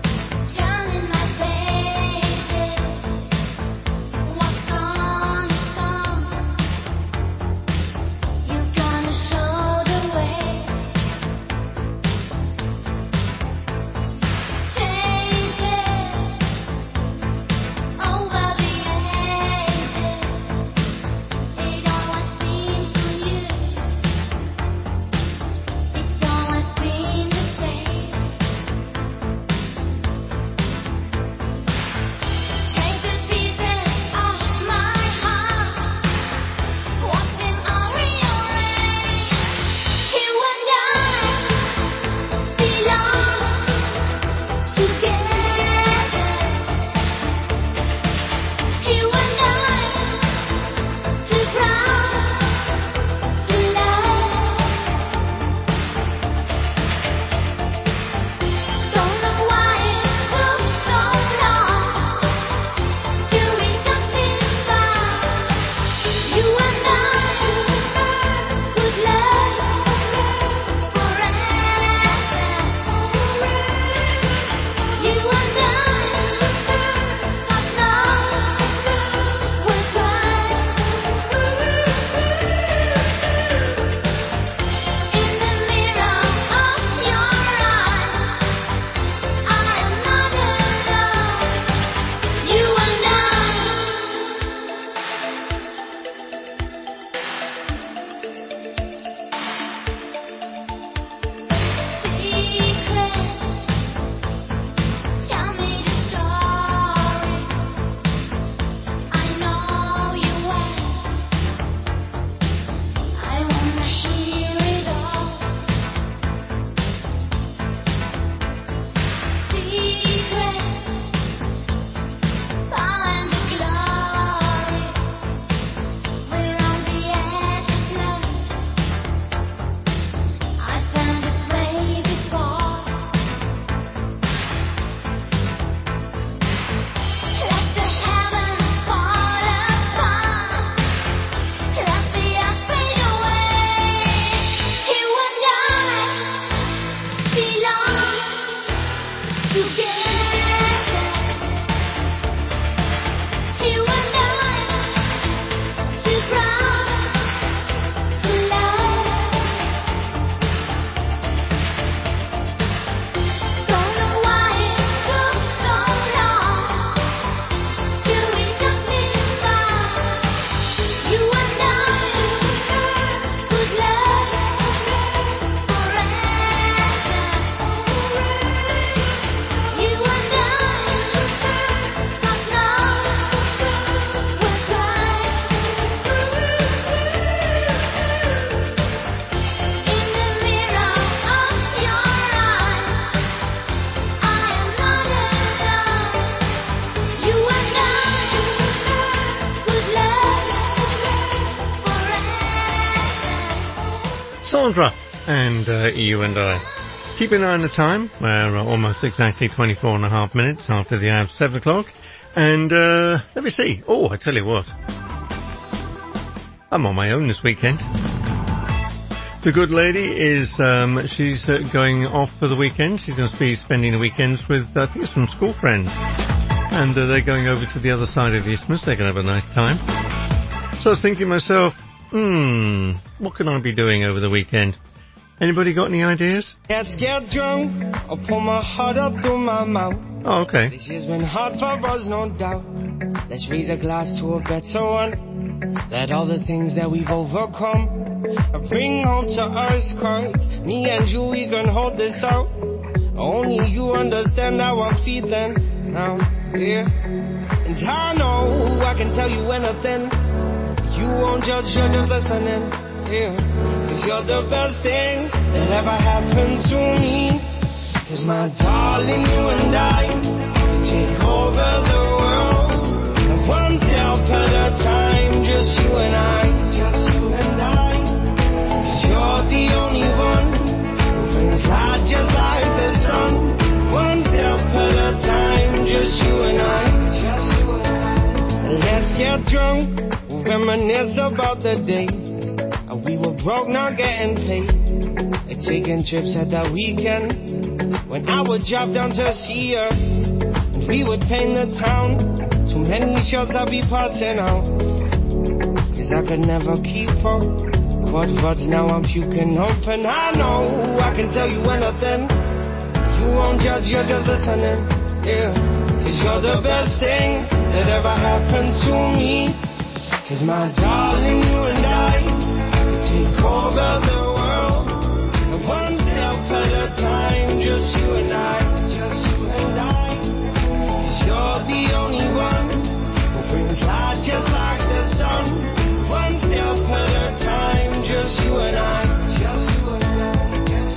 M: What's on
D: Sandra and You and I. Keep an eye on the time. We're almost exactly 24 and a half minutes after the hour of 7 o'clock. And let me see. Oh, I tell you what. I'm on my own this weekend. The good lady is, she's going off for the weekend. She's going to be spending the weekends with, I think it's some school friends. And they're going over to the other side of the isthmus. They're going to have a nice time. So I was thinking to myself, what can I be doing over the weekend? Anybody got any ideas?
M: Let's get drunk. I'll pull my heart up through my mouth.
D: Oh, okay.
M: This year's been hard for us, no doubt. Let's raise a glass to a better one. Let all the things that we've overcome bring home to us, 'cause me and you, we can hold this out. Only you understand how I'm feeling now, yeah. And I know I can tell you anything. You won't judge, you're just listening, yeah. 'Cause you're the best thing that ever happened to me. 'Cause my darling, you and I can take over the world. And one step at a time, just you and I, just you and I. 'Cause you're the only one who brings light just like the sun. One step at a time, just you and I, just you and I. Let's get drunk, reminisce about the day we were broke, not getting paid, and taking trips at that weekend when I would drop down to see her, and we would paint the town. Too many shots I'd be passing out, 'cause I could never keep up. Quad words, now I'm puking up. And I know I can tell you anything. You won't judge, you're just listening, yeah. 'Cause you're the best thing that ever happened to me. 'Cause my darling, you and I take over the world. And one step at a time, just you and I, just you and I. 'Cause you're the only one who brings light just like the sun. One step at a time, just you and I, just you and I, yes.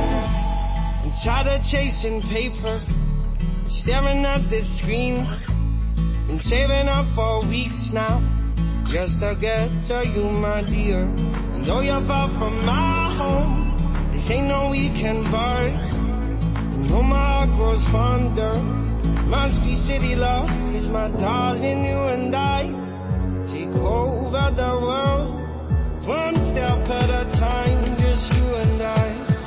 M: I'm tired of chasing paper, staring at this screen. Been saving up for weeks now, just to get to you, my dear. And though you're far from my home, this ain't no weekend bar. You know my heart grows fonder. Must be city love, 'cause my darling, you and I take over the world. One step at a time, just you and I.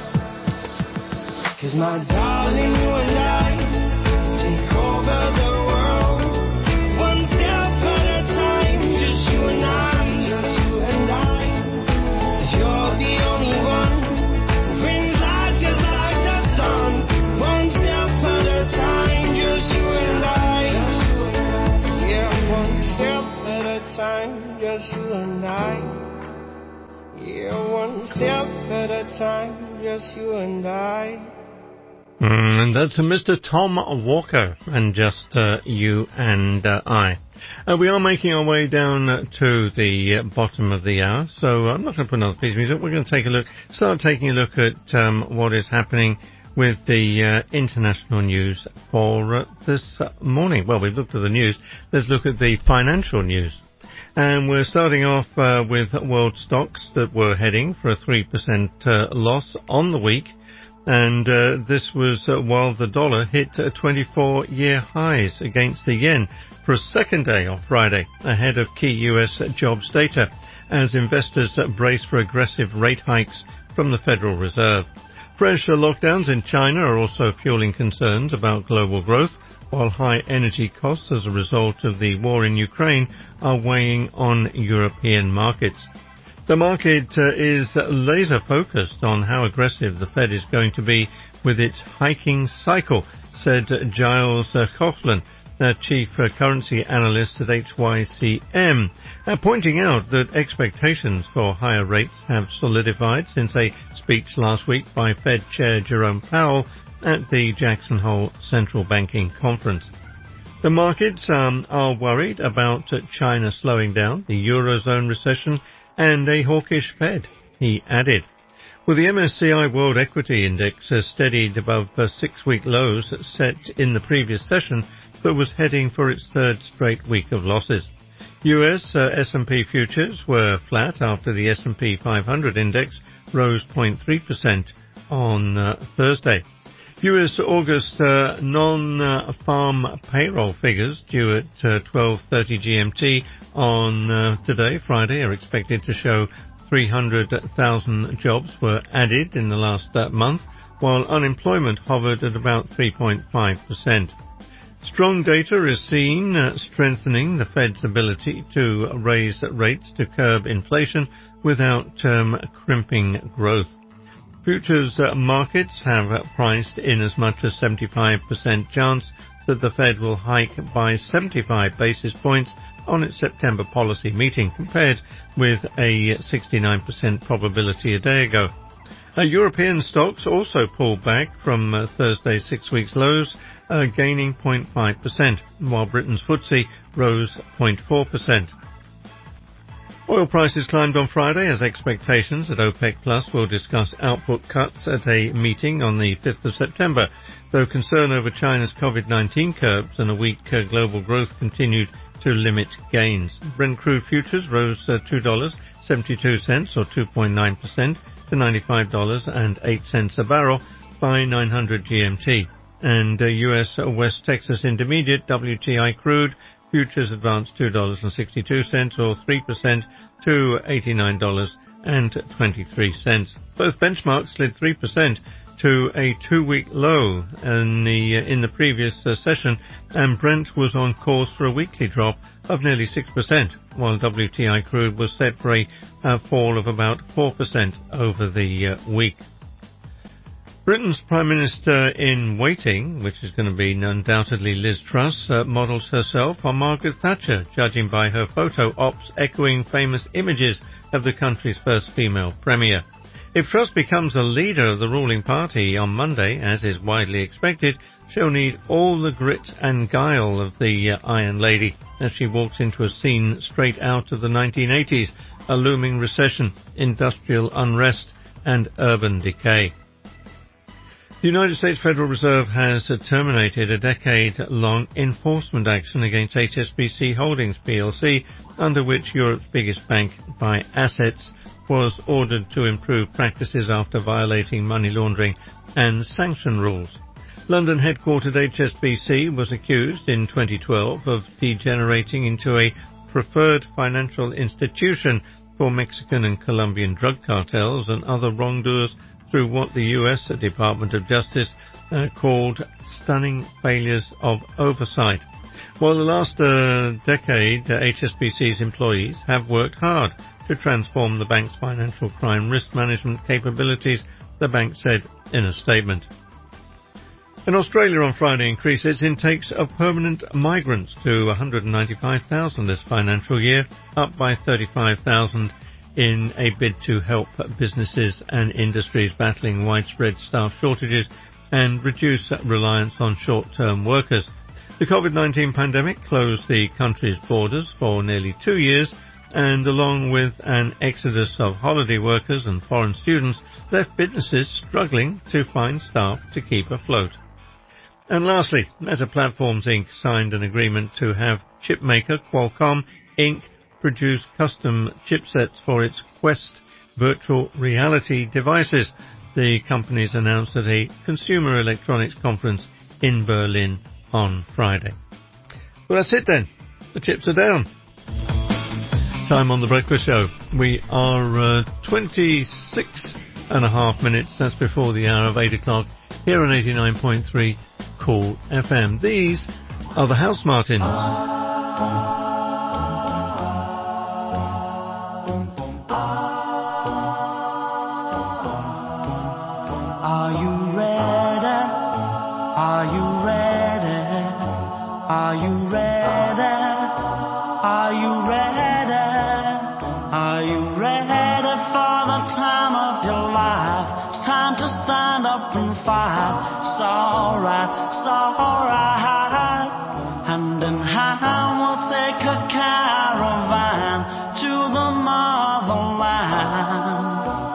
M: 'Cause my darling, you and I take over the world. One step at a time, just you and I, just you and I. 'Cause you're the only one who brings light just like the sun. One step at a time, just you and I. Yeah, one step at a time, just you and I. Yeah, one step at a time, just you and I.
D: And that's Mr. Tom Walker and Just You and I. We are making our way down to the bottom of the hour, so I'm not going to put another piece of music. We're going to start taking a look at what is happening with the international news for this morning. Well, we've looked at the news. Let's look at the financial news. And we're starting off with world stocks that were heading for a 3% loss on the week. And this was while the dollar hit 24-year highs against the yen for a second day on Friday, ahead of key U.S. jobs data, as investors brace for aggressive rate hikes from the Federal Reserve. Fresh lockdowns in China are also fueling concerns about global growth, while high energy costs as a result of the war in Ukraine are weighing on European markets. The market is laser focused on how aggressive the Fed is going to be with its hiking cycle, said Giles Coughlin, chief currency analyst at HYCM, pointing out that expectations for higher rates have solidified since a speech last week by Fed Chair Jerome Powell at the Jackson Hole Central Banking Conference. The markets are worried about China slowing down, the Eurozone recession, and a hawkish Fed, he added. Well, the MSCI World Equity Index has steadied above 6-week lows set in the previous session, but was heading for its third straight week of losses. US S&P futures were flat after the S&P 500 index rose 0.3% on Thursday. US August non-farm payroll figures due at 12:30 GMT on today, Friday, are expected to show 300,000 jobs were added in the last month, while unemployment hovered at about 3.5%. Strong data is seen strengthening the Fed's ability to raise rates to curb inflation without crimping growth. Futures markets have priced in as much as 75% chance that the Fed will hike by 75 basis points on its September policy meeting, compared with a 69% probability a day ago. European stocks also pulled back from Thursday's 6 weeks lows, gaining 0.5%, while Britain's FTSE rose 0.4%. Oil prices climbed on Friday as expectations that OPEC Plus will discuss output cuts at a meeting on the 5th of September, though concern over China's COVID-19 curbs and a weak global growth continued to limit gains. Brent crude futures rose $2.72 or 2.9% to $95.08 a barrel by 900 GMT. And US West Texas Intermediate WTI crude futures advanced $2.62 or 3% to $89.23. Both benchmarks slid 3% to a 2-week low in the previous session, and Brent was on course for a weekly drop of nearly 6%, while WTI crude was set for a fall of about 4% over the week. Britain's Prime Minister in waiting, which is going to be undoubtedly Liz Truss, models herself on Margaret Thatcher, judging by her photo ops echoing famous images of the country's first female premier. If Truss becomes a leader of the ruling party on Monday, as is widely expected, she'll need all the grit and guile of the Iron Lady as she walks into a scene straight out of the 1980s, a looming recession, industrial unrest, and urban decay. The United States Federal Reserve has terminated a decade-long enforcement action against HSBC Holdings plc, under which Europe's biggest bank by assets was ordered to improve practices after violating money laundering and sanction rules. London-headquartered HSBC was accused in 2012 of degenerating into a preferred financial institution for Mexican and Colombian drug cartels and other wrongdoers through what the U.S. Department of Justice called stunning failures of oversight. While the last decade, HSBC's employees have worked hard to transform the bank's financial crime risk management capabilities, the bank said in a statement. And Australia on Friday increased its intakes of permanent migrants to 195,000 this financial year, up by 35,000 in a bid to help businesses and industries battling widespread staff shortages and reduce reliance on short-term workers. The COVID-19 pandemic closed the country's borders for nearly 2 years, and along with an exodus of holiday workers and foreign students, left businesses struggling to find staff to keep afloat. And lastly, Meta Platforms Inc. signed an agreement to have chipmaker Qualcomm Inc. produce custom chipsets for its Quest virtual reality devices. The companies announced at a consumer electronics conference in Berlin on Friday. Well, that's it then. The chips are down. Time on The Breakfast Show. We are 26 and a half minutes. That's before the hour of 8 o'clock here on 89.3 Cool FM. These are the House Martins.
B: Are you ready? Are you ready? Are you ready? Are you ready? Are you ready for the time of your life? It's time to stand up and fight. It's alright, it's alright. Hand in hand we'll take a caravan to the motherland.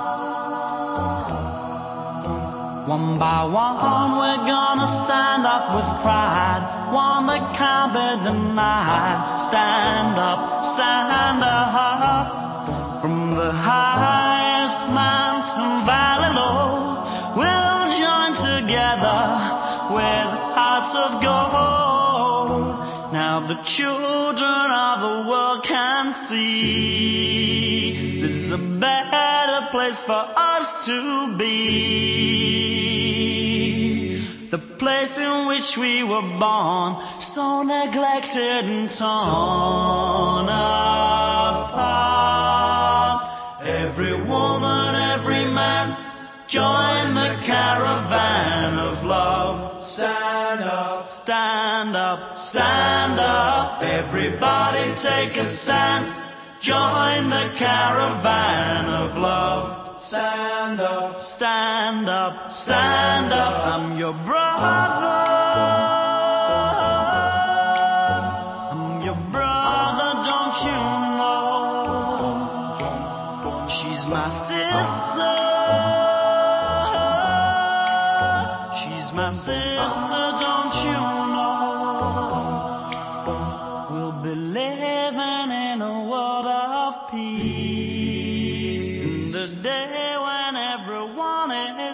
B: One by one we're gonna stand up with pride, one that can't be denied. Stand up, stand up from the highest mountain valley low. We'll join together with hearts of gold. Now the children of the world can see this is a better place for us to be. The place in which we were born, so neglected and torn apart. Every woman, every man, join the caravan of love. Stand up, stand up, stand up. Everybody take a stand. Join the caravan of love. Stand up, stand up, stand up. I'm your brother. I'm your brother, don't you know? She's my sister. She's my sister, don't you know? We'll be living in a world of peace in the day when everyone is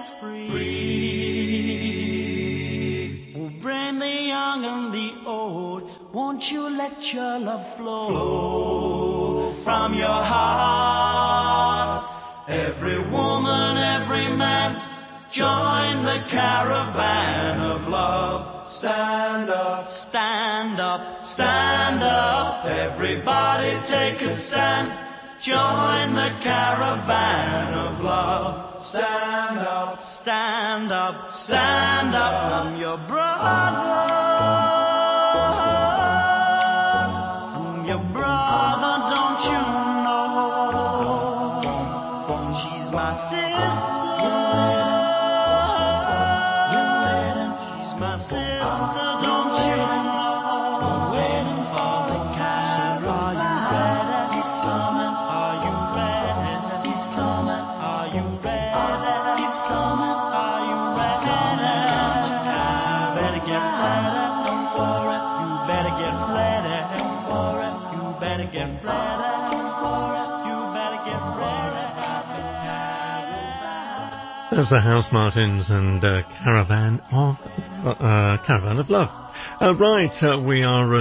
B: free. We'll bring the young and the old. Won't you let your love flow from your heart? Every woman, every man, join the caravan of love. Stand up, stand up, stand up. Everybody take a stand. Join the caravan of love. Stand up, stand up, stand up. I'm your brother. I'm your brother, don't you know? She's my sister.
D: There's the House Martins and Caravan of Love. Right, we are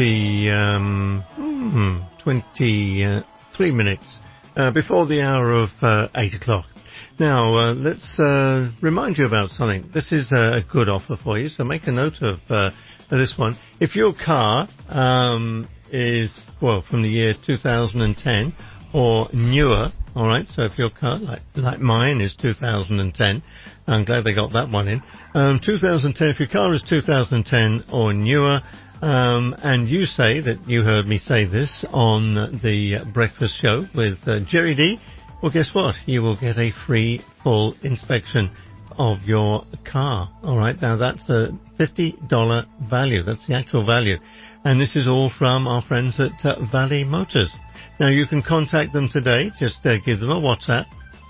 D: 23 minutes before the hour of 8 o'clock. Now, let's remind you about something. This is a good offer for you, so make a note of this one. If your car is, well, from the year 2010 or newer, all right, so if your car, like mine, is 2010, I'm glad they got that one in. 2010, if your car is 2010 or newer, and you say that you heard me say this on the breakfast show with Jerry D, well, guess what? You will get a free full inspection of your car. All right, now that's a $50 value. That's the actual value. And this is all from our friends at Valley Motors. Now, you can contact them today. Just give them a WhatsApp,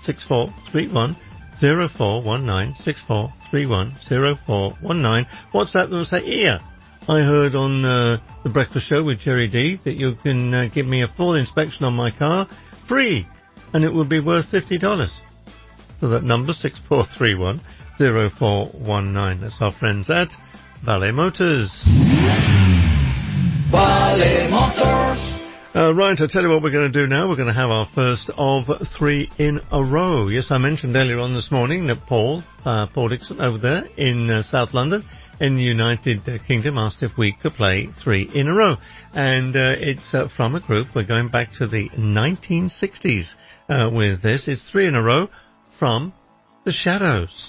D: 6431-0419, 6431-0419. WhatsApp them and say, yeah, I heard on the breakfast show with Jerry D that you can give me a full inspection on my car, free, and it will be worth $50. So that number, 6431-0419. That's our friends at Valley Motors.
B: Valley Motors.
D: Right, I'll tell you what we're going to do now. We're going to have our first of 3 in a row. Yes, I mentioned earlier on this morning that Paul Dixon over there in South London in the United Kingdom asked if we could play 3 in a row. And it's from a group. We're going back to the 1960s with this. It's 3 in a row from The Shadows.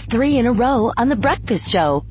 H: 3 in a row on The Breakfast Show.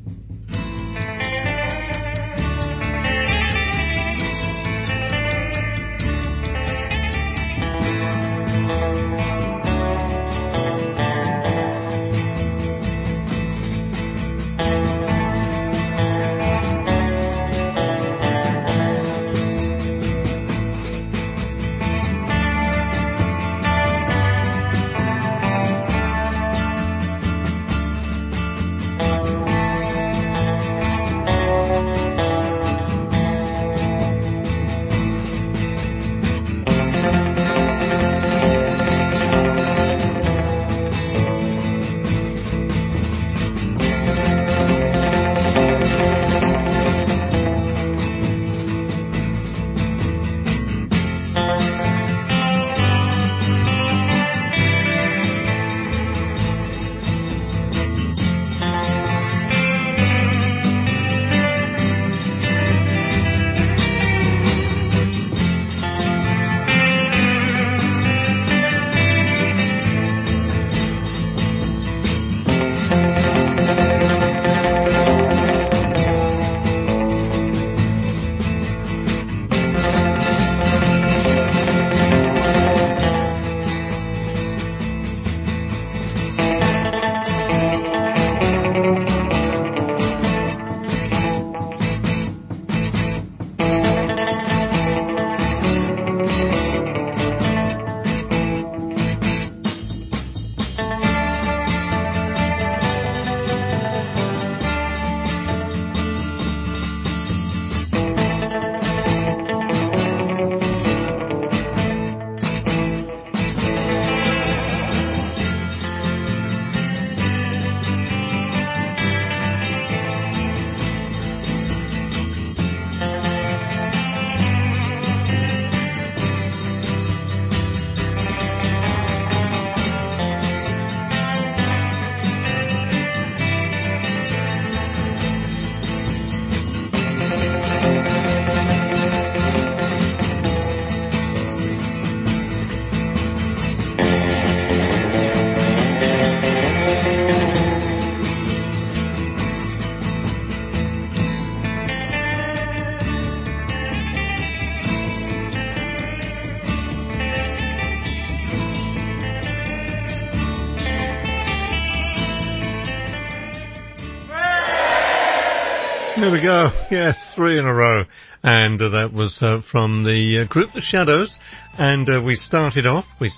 D: There we go. Yes, 3 in a row. And that was from the group The Shadows. And we started off with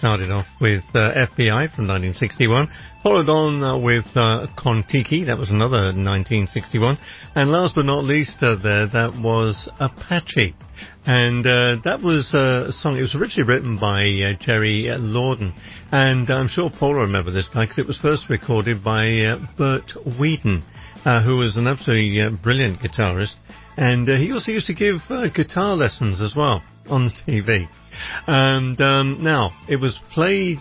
D: FBI from 1961. Followed on with Kon-Tiki. That was another 1961. And last but not least that was Apache. And that was a song. It was originally written by Jerry Lorden. And I'm sure Paul will remember this guy because it was first recorded by Bert Weedon, who was an absolutely brilliant guitarist. And he also used to give guitar lessons as well on the TV. And now, it was played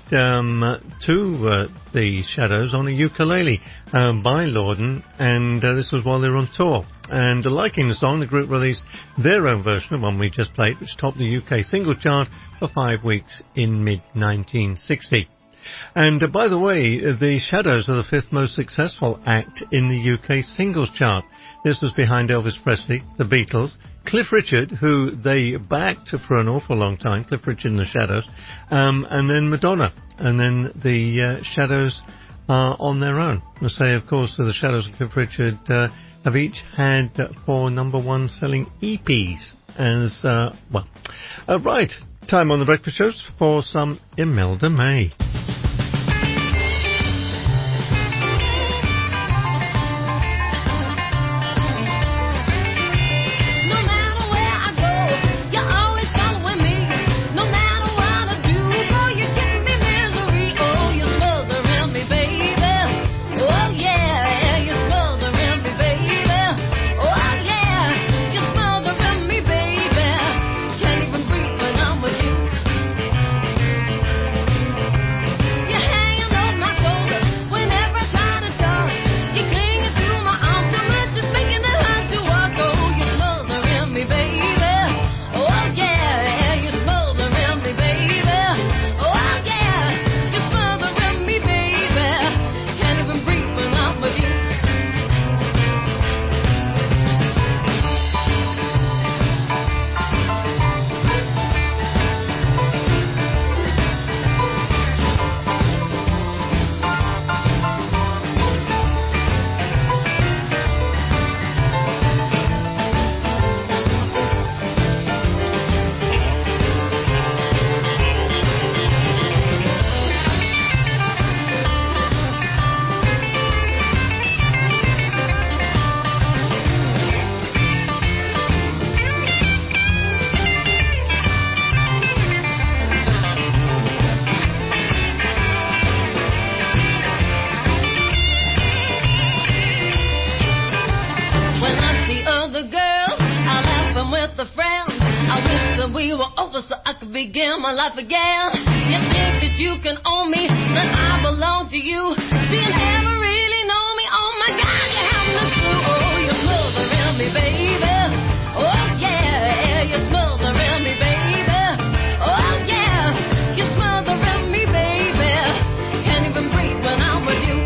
D: to the Shadows on a ukulele by Lorden, and this was while they were on tour. And liking the song, the group released their own version of one we just played, which topped the UK singles chart for 5 weeks in mid-1960. And by the way, the Shadows are the 5th most successful act in the UK singles chart. This was behind Elvis Presley, the Beatles, Cliff Richard, who they backed for an awful long time, Cliff Richard and the Shadows, and then Madonna. And then the Shadows are on their own. I say, of course, the Shadows and Cliff Richard have each had 4 #1 selling EPs as well. Right, time on the Breakfast Shows for some Imelda May.
N: a friend. I wish that we were over so I could begin my life again. You think that you can own me, that I belong to you. So you never really know me. Oh my God, you have no clue. Oh, you're smothering me, baby. Oh yeah, you're smothering me, baby. Oh yeah, you're smothering me, baby. Can't even breathe when I'm with you.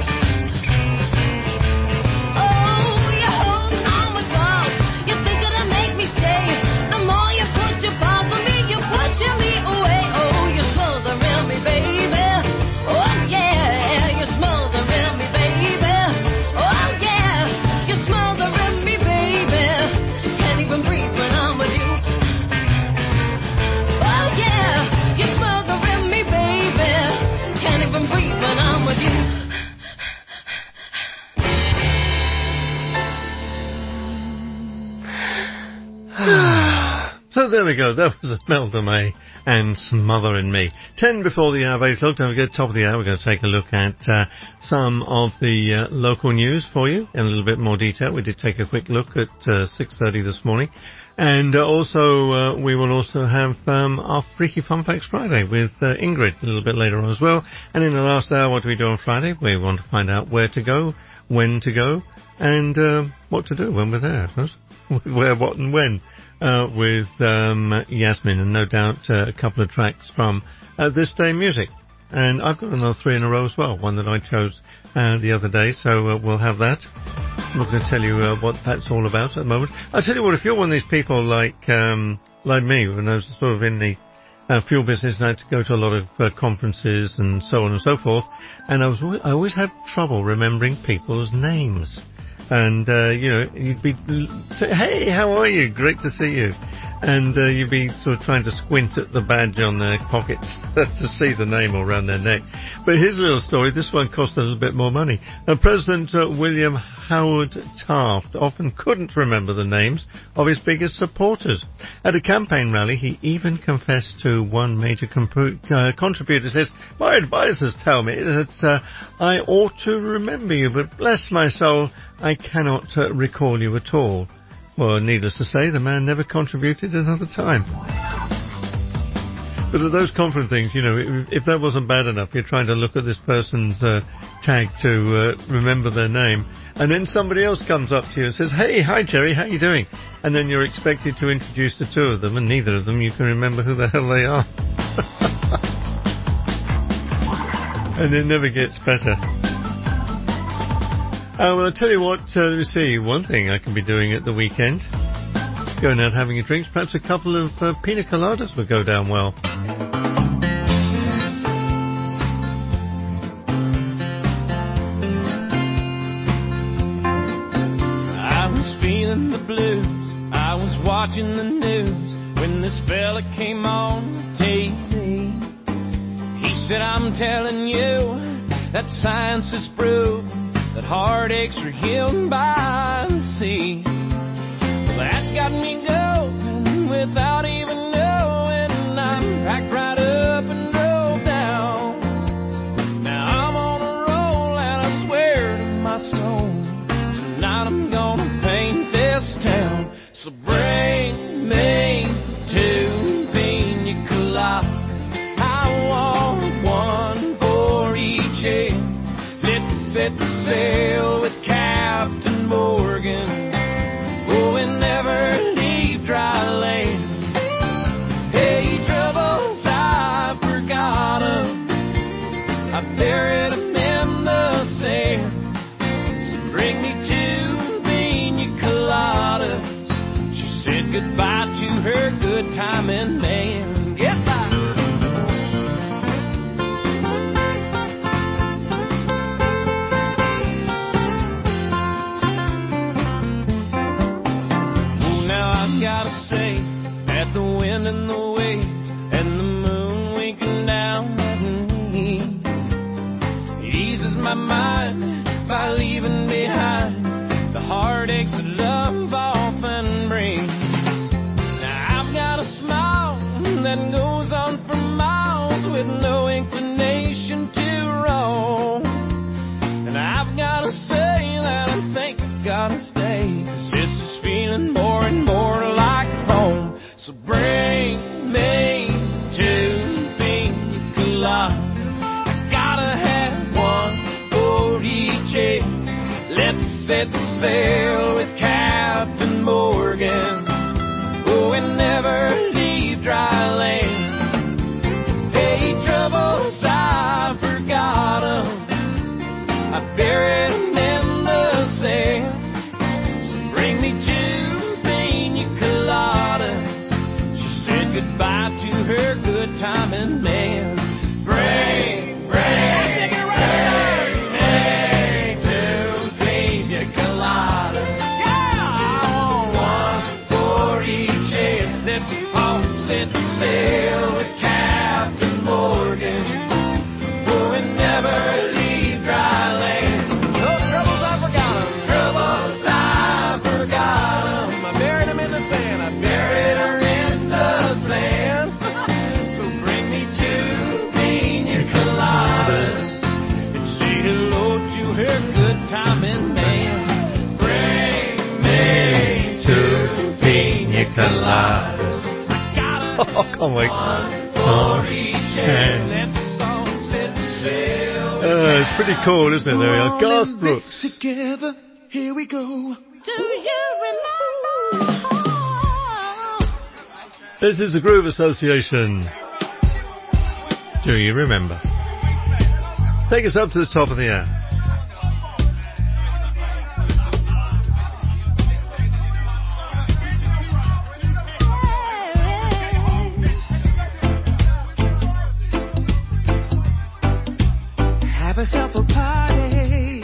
D: So there we go, that was Imelda May and Smothering Me. 10 before the hour of 8 o'clock, don't forget, top of the hour, we're going to take a look at some of the local news for you in a little bit more detail. We did take a quick look at 6:30 this morning. And also, we will also have our Freaky Fun Facts Friday with Ingrid a little bit later on as well. And in the last hour, what do we do on Friday? We want to find out where to go, when to go, and what to do when we're there, I suppose. Where, what and when. With Yasmin, and no doubt a couple of tracks from This Day Music. And I've got another 3 in a row as well, one that I chose the other day, so we'll have that. I'm not going to tell you what that's all about at the moment. I'll tell you what, if you're one of these people like me, who knows sort of in the fuel business and I had to go to a lot of conferences and so on and so forth, and I always had trouble remembering people's names. And, you'd be, say, hey, how are you? Great to see you. And you'd be sort of trying to squint at the badge on their pockets to see the name around their neck. But here's a little story. This one cost us a bit more money. President William Howard Taft often couldn't remember the names of his biggest supporters. At a campaign rally, he even confessed to one major contributor. Says, my advisors tell me that I ought to remember you, but bless my soul, I cannot recall you at all. Well, needless to say, the man never contributed another time. But at those conference things, if that wasn't bad enough, you're trying to look at this person's tag to remember their name, and then somebody else comes up to you and says, hey, hi Jerry, how you doing? And then you're expected to introduce the two of them, and neither of them you can remember who the hell they are. And it never gets better. Well, I'll tell you what, let me see, one thing I can be doing at the weekend, going out having a drink, perhaps a couple of pina coladas would go down well.
O: I was feeling the blues, I was watching the news, when this fella came on TV. He said, I'm telling you, that science has proved that heartaches are healed by the sea. Well, that got me going without even knowing, and I packed right up and drove down. Now I'm on a roll and I swear to my soul, tonight I'm gonna paint this town. So bring me 2 pina coladas, I want one for each head. Let's set the sail with Captain Morgan. Oh, and never leave dry land. Hey, troubles I forgot them, I buried them in the sand. So bring me 2 pina coladas. She said goodbye to her good timing man. Goodbye. Gotta say that the wind and the waves and the moon winking down at me eases my mind by leaving behind the heartaches that love often brings. Now I've got a smile that goes on for miles with no inclination to roam, and I've gotta say that I think I gotta stay, 'cause this is feeling more and more like home. set sail with Captain Morgan. Oh, and never leave dry land. Hey, troubles, I forgot 'em. I buried 'em in the sand. So bring me 2 pina coladas. She said goodbye to her good timing man. Bring me 2 pina coladas. Yeah, one for each head. Let's all set sail with Captain Morgan. Oh, and never leave dry land. No troubles, I forgot 'em. Troubles, I forgot 'em. I buried 'em in the sand. I buried her in the sand. So bring me 2 pina coladas and say hello to her good timing man. Bring me
D: 2 pina coladas. Oh, can't wait. It's pretty cool, isn't it? There we are. Garth Brooks.
E: Together, here we go.
H: Do you remember?
D: This is the Groove Association. Do you remember? Take us up to the top of the hour.
E: Have yourself a party.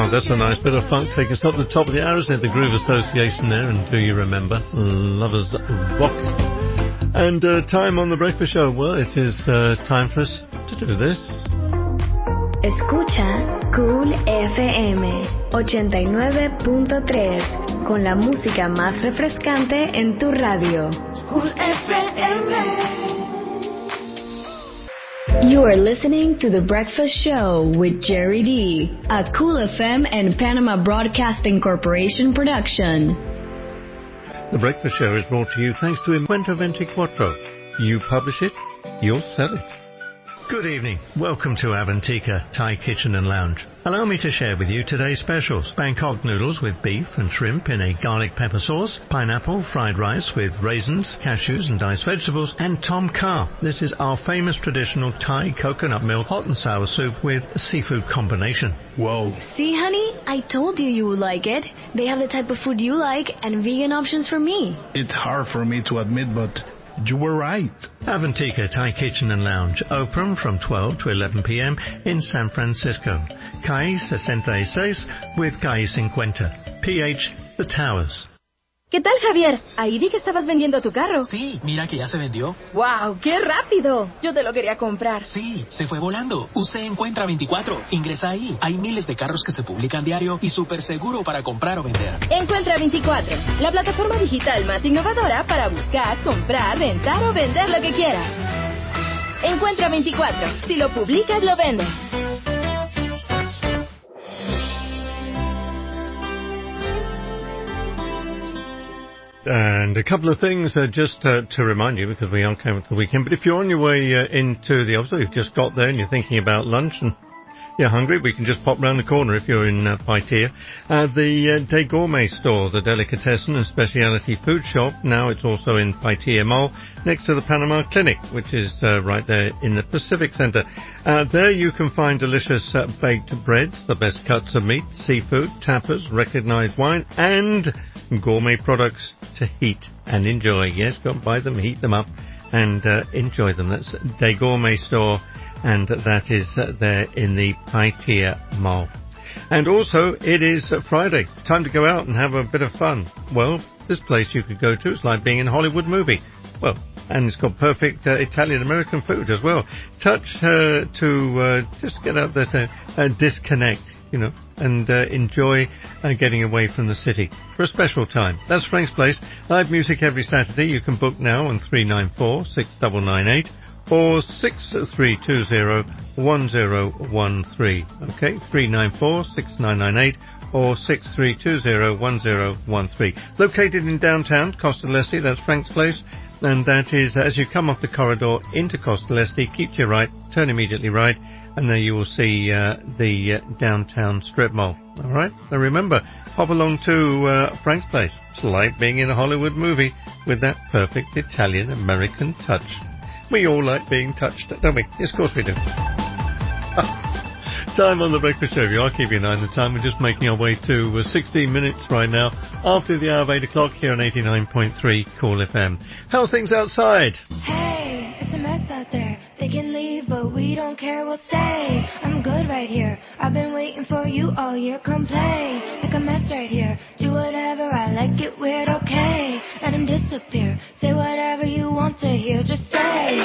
D: Oh, that's a nice bit of funk. Take us up to the top of the hour, isn't it? The Groove Association there, and Do You Remember? Lovers Rock. And time on the Breakfast Show. Well, it is time for us to do this.
A: Escucha Cool FM 89.3 con la música más refrescante en tu radio.
B: Cool FM.
A: You are listening to The Breakfast Show with Jerry D, a Cool FM and Panama Broadcasting Corporation production.
D: The Breakfast Show is brought to you thanks to Encuentro 24. You publish it, you'll sell it. Good evening. Welcome to Avantika Thai Kitchen and Lounge. Allow me to share with you today's specials. Bangkok noodles with beef and shrimp in a garlic pepper sauce, pineapple fried rice with raisins, cashews and diced vegetables, and tom kha. This is our famous traditional Thai coconut milk hot and sour soup with a seafood combination.
K: Whoa.
A: See, honey? I told you would like it. They have the type of food you like and vegan options for me.
K: It's hard for me to admit, but you were right.
D: Avantika Thai Kitchen and Lounge, open from 12 to 11 p.m. in San Francisco. Calle 66 with Calle 50. PH The Towers.
I: ¿Qué tal, Javier? Ahí vi que estabas vendiendo tu carro.
J: Sí, mira que ya se vendió.
I: ¡Wow! ¡Qué rápido! Yo te lo quería comprar.
J: Sí, se fue volando. Usted encuentra 24. Ingresa ahí. Hay miles de carros que se publican diario y súper seguro para comprar o vender.
I: Encuentra 24, la plataforma digital más innovadora para buscar, comprar, rentar o vender lo que quieras. Encuentra 24. Si lo publicas, lo vendes.
D: And a couple of things just to remind you, because we are coming to the weekend, but if you're on your way into the office, you've just got there and you're thinking about lunch and you're hungry, we can just pop round the corner if you're in Pattaya. The Day Gourmet store, the delicatessen and specialty food shop. Now it's also in Pattaya Mall, next to the Panama Clinic, which is right there in the Pacific Centre. There you can find delicious baked breads, the best cuts of meat, seafood, tapas, recognised wine, and gourmet products to heat and enjoy. Yes, go and buy them, heat them up, and enjoy them. That's Day Gourmet store, and that is there in the Pattaya Mall. And also, it is Friday. Time to go out and have a bit of fun. Well, this place you could go to, it's like being in a Hollywood movie. Well, and it's got perfect Italian-American food as well. Touch to just get out there to disconnect, you know, and enjoy getting away from the city for a special time. That's Frank's Place. Live music every Saturday. You can book now on 394-6998 or 6320-1013. Okay, 394-6998 or 6320-1013. Located in downtown Costa-Leste, that's Frank's Place. And that is, as you come off the corridor into Costa-Leste, keep to your right, turn immediately right, and there you will see the downtown strip mall. All right? Now remember, hop along to Frank's Place. It's like being in a Hollywood movie with that perfect Italian-American touch. We all like being touched, don't we? Yes, of course we do. Time on the Breakfast Show. You are keeping an eye on the time. We're just making our way to 16 minutes right now after the hour of 8 o'clock here on 89.3 Cool FM. How are things outside?
C: Hey, it's a mess out there. They can leave, but we don't care, we'll stay. I'm good right here. I've been waiting for you all year. Come play, make a mess right here. Do whatever, I like it weird, okay. Let him disappear. Say whatever you want to hear, just say.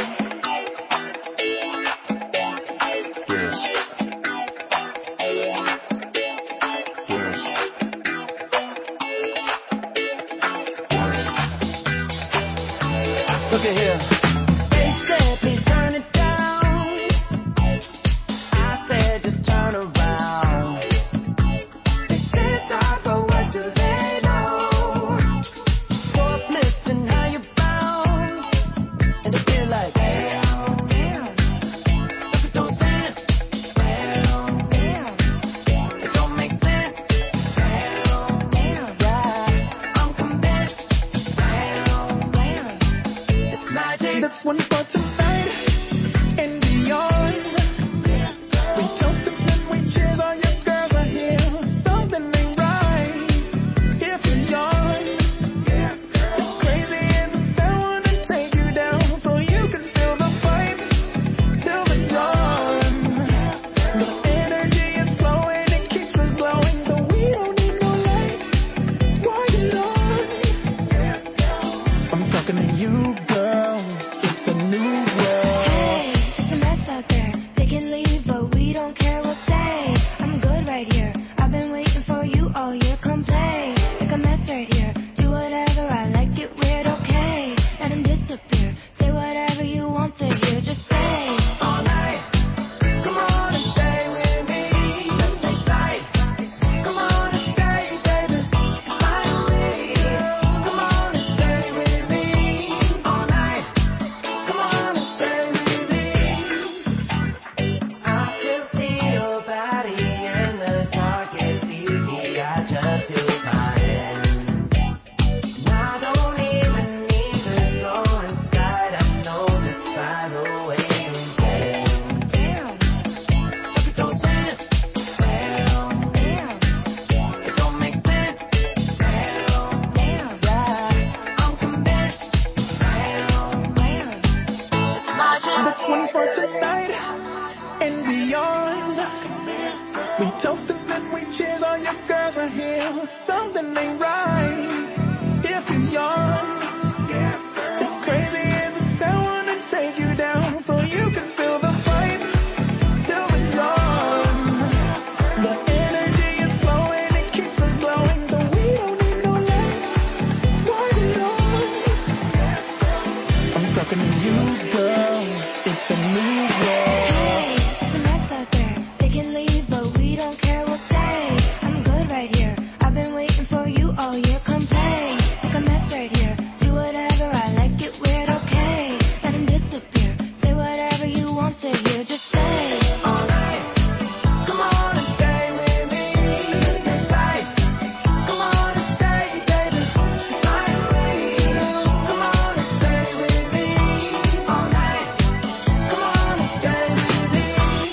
B: Look at here. They said, please turn it down. I said, just turn around. They said, stop, but what do they know? Forklifting how you bounce. And they feel like, damn, damn. Look at those dance. Damn, damn. It don't make sense. Damn, damn. Yeah, I'm convinced. Damn, damn.
E: That's one for tonight and beyond. We toast them and we cheers, all your girls are here. Something ain't right if you're young. It's crazy and I wanna take you down so you can feel the vibe till the dawn. The energy is flowing, it keeps us glowing.
B: talking to you, girl. It's a new world.
C: Hey, it's a mess out there. They can leave, but we don't care, we'll stay. I'm good right here. I've been waiting for you all year. Come play. Like a mess right here. Do whatever I like, it weird, okay. Let him disappear. Say whatever you want to hear. Just say all night. Come on and stay with me. Let's take flight. Come on and stay, baby. Finally. Come on and stay with me all night. Come on and stay with me. I still see your body in the dark. It's easy. I just use my hand. I don't even need to go inside. I know just by the way you dance. Damn. Look at those dance. Damn. Damn. It don't make sense. Damn. Damn. Yeah. I'm convinced. Damn. Damn. It's my
B: The 24th tonight and beyond. We toasted and we cheers. All your girls are here. Something ain't right if you're young. It's crazy and I wanna take you down so you can feel the fight till the dawn. The energy is flowing, it keeps us glowing, so we don't need no light. Light it on. I'm talking to you, girl. It's a new world.
C: Hey, it's a mess out there. They can leave, but we don't care, we'll stay. I'm good right here. I've been waiting for you all year. Come play. Like a mess right here. Do whatever I like, it weird, okay. Let him disappear. Say whatever you want to hear. Just say all night. Come on and stay with me. Let's fight. Come on and stay, baby. Finally. Come on and stay with me all night. Come on and stay with me.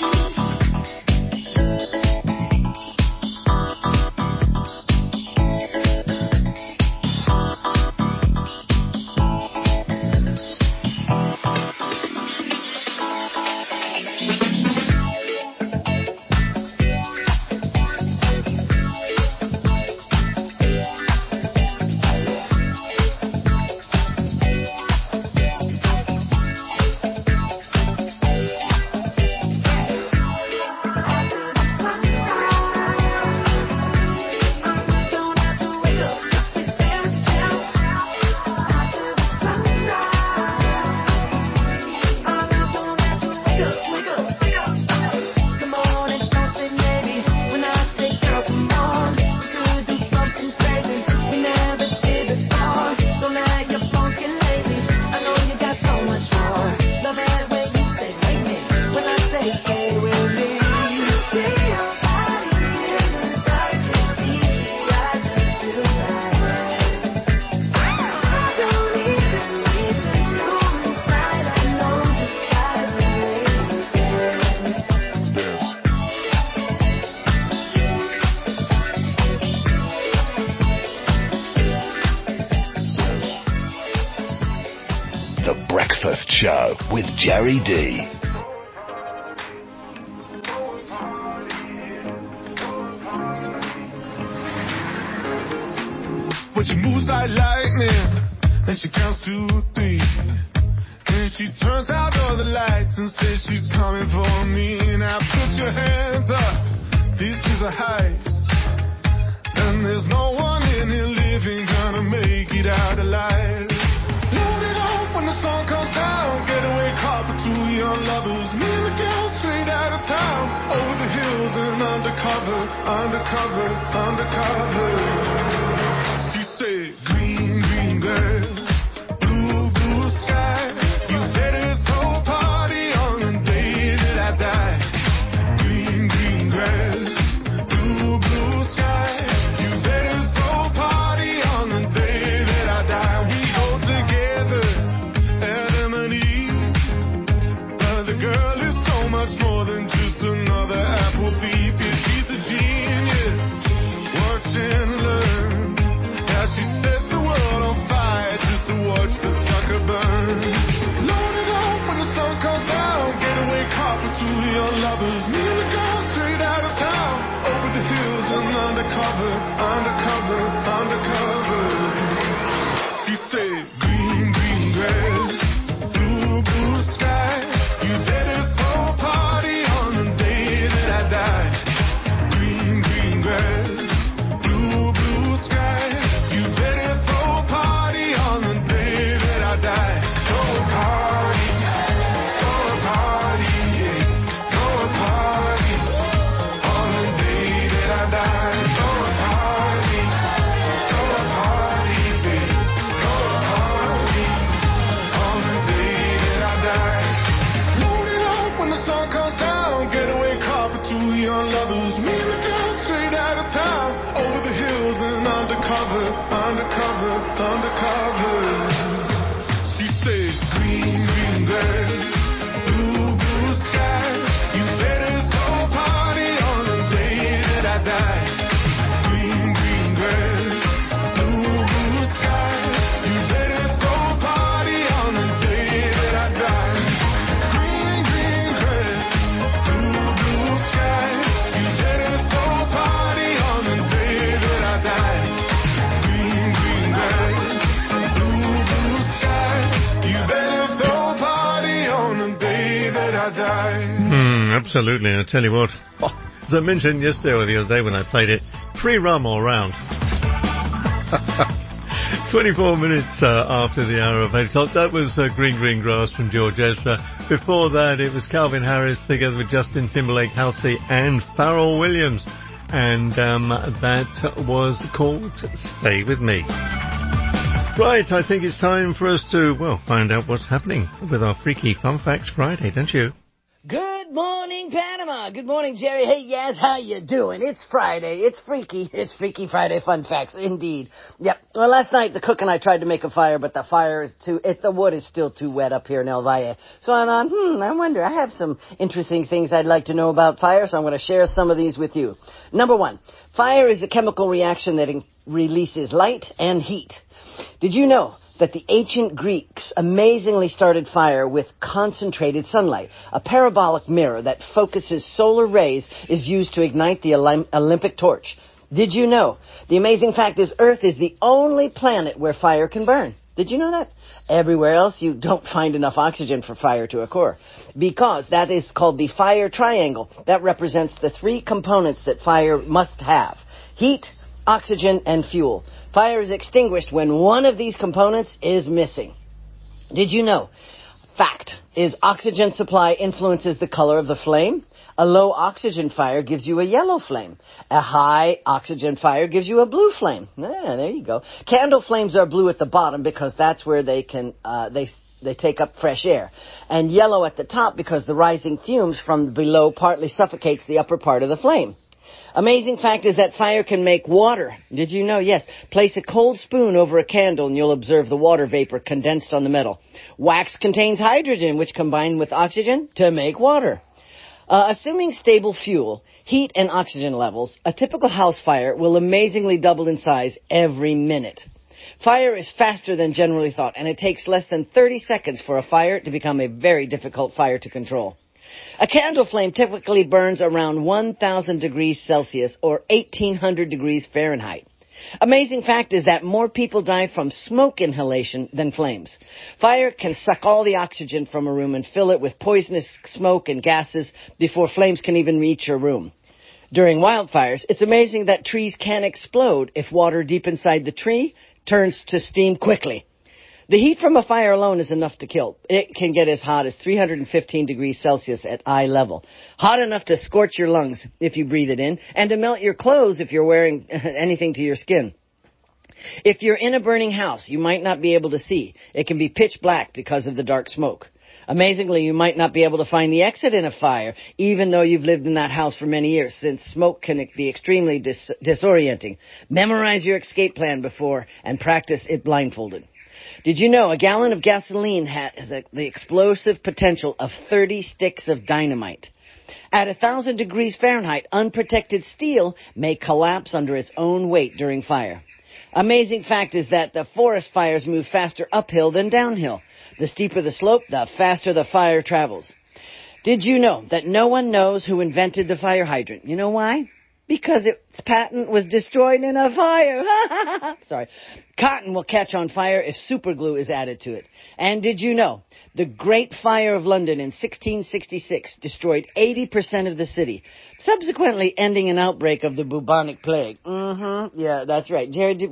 C: Come on and dance it, maybe. When I say girl, come on. You do something crazy we never did before. Don't act your funky lady. I know you got so much more. Love it when you say wait me. When I say stay with me. See your body in the dark. It's easy. I just use my hand. I don't even need to go inside. I know just by the way you dance.
G: The Breakfast Show with Jerry D.
E: When she moves like lightning, then she counts to 3. Then she turns out all the lights and says she's coming for me. Now put your hands up, this is a heist. And there's no one in here living gonna make it out alive. Load it up when the sun comes down. Getaway car for 2 young lovers. Me and the girl straight out of town. Over the hills and undercover, undercover, undercover. She said, green, green grass, blue, blue sky. You said it's whole party on the day that I die. Green, green grass, blue, blue sky. You said it's whole party on the day that I die. We go together, Adam and Eve. But the girl is so much more than just another apple thief. Yeah, she's a genius. Watch and learn. How she sets the world on fire just to watch the sucker burn. Load it up when the sun comes down. Getaway car for 2 young lovers. Me and the girl straight out of town. Over the hills and undercover, undercover, undercover. She said, green, green
D: Absolutely. I tell you what, as I mentioned yesterday or the other day when I played it, free rum all round. 24 minutes after the hour of 8 o'clock. That was Green Green Grass from George Ezra. Before that, it was Calvin Harris together with Justin Timberlake, Halsey and Pharrell Williams. And that was called Stay With Me. Right, I think it's time for us to, well, find out what's happening with our Freaky Fun Facts Friday, don't you?
P: Good morning, Panama. Good morning, Jerry. Hey, Yaz, how you doing? It's Friday. It's freaky. It's Freaky Friday Fun Facts, indeed. Yep. Well, last night the cook and I tried to make a fire, but the wood is still too wet up here in El Valle. So I wonder, I have some interesting things I'd like to know about fire, so I'm going to share some of these with you. Number one, fire is a chemical reaction that releases light and heat. Did you know that the ancient Greeks amazingly started fire with concentrated sunlight? A parabolic mirror that focuses solar rays is used to ignite the Olympic torch. Did you know? The amazing fact is Earth is the only planet where fire can burn. Did you know that? Everywhere else you don't find enough oxygen for fire to occur, because that is called the fire triangle. That represents the three components that fire must have: heat, oxygen, and fuel. Fire is extinguished when one of these components is missing. Did you know? Fact is oxygen supply influences the color of the flame. A low oxygen fire gives you a yellow flame. A high oxygen fire gives you a blue flame. There you go. Candle flames are blue at the bottom because that's where they can they take up fresh air. And yellow at the top because the rising fumes from below partly suffocates the upper part of the flame. Amazing fact is that fire can make water. Did you know? Yes. Place a cold spoon over a candle and you'll observe the water vapor condensed on the metal. Wax contains hydrogen, which combine with oxygen to make water. Assuming stable fuel, heat, and oxygen levels, a typical house fire will amazingly double in size every minute. Fire is faster than generally thought, and it takes less than 30 seconds for a fire to become a very difficult fire to control. A candle flame typically burns around 1,000 degrees Celsius or 1,800 degrees Fahrenheit. Amazing fact is that more people die from smoke inhalation than flames. Fire can suck all the oxygen from a room and fill it with poisonous smoke and gases before flames can even reach your room. During wildfires, it's amazing that trees can explode if water deep inside the tree turns to steam quickly. The heat from a fire alone is enough to kill. It can get as hot as 315 degrees Celsius at eye level. Hot enough to scorch your lungs if you breathe it in, and to melt your clothes if you're wearing anything to your skin. If you're in a burning house, you might not be able to see. It can be pitch black because of the dark smoke. Amazingly, you might not be able to find the exit in a fire, even though you've lived in that house for many years, since smoke can be extremely disorienting. Memorize your escape plan before and practice it blindfolded. Did you know a gallon of gasoline has the explosive potential of 30 sticks of dynamite? At 1,000 degrees Fahrenheit, unprotected steel may collapse under its own weight during fire. Amazing fact is that the forest fires move faster uphill than downhill. The steeper the slope, the faster the fire travels. Did you know that no one knows who invented the fire hydrant? You know why? Because its patent was destroyed in a fire. Sorry. Cotton will catch on fire if superglue is added to it. And did you know the Great Fire of London in 1666 destroyed 80% of the city, subsequently ending an outbreak of the bubonic plague? Yeah, that's right. Jared,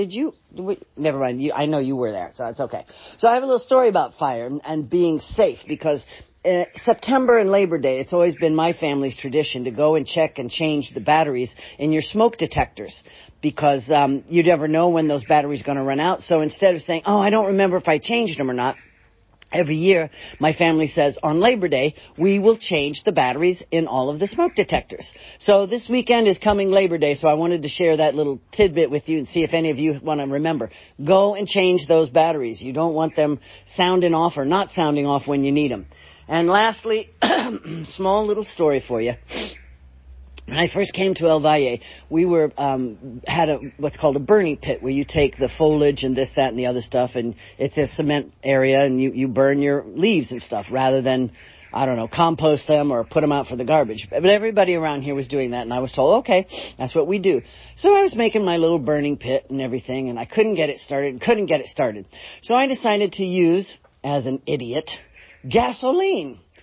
P: never mind. I know you were there, so it's okay. So I have a little story about fire and being safe, because September and Labor Day, it's always been my family's tradition to go and check and change the batteries in your smoke detectors, because you never know when those batteries are going to run out. So instead of saying, I don't remember if I changed them or not, every year my family says on Labor Day we will change the batteries in all of the smoke detectors. So this weekend is coming Labor Day, so I wanted to share that little tidbit with you and see if any of you want to remember. Go and change those batteries. You don't want them sounding off or not sounding off when you need them. And lastly, small little story for you. When I first came to El Valle, we had what's called a burning pit, where you take the foliage and this, that, and the other stuff, and it's a cement area, and you burn your leaves and stuff rather than, compost them or put them out for the garbage. But everybody around here was doing that, and I was told, okay, that's what we do. So I was making my little burning pit and everything, and I couldn't get it started. So I decided to use, as an idiot, gasoline.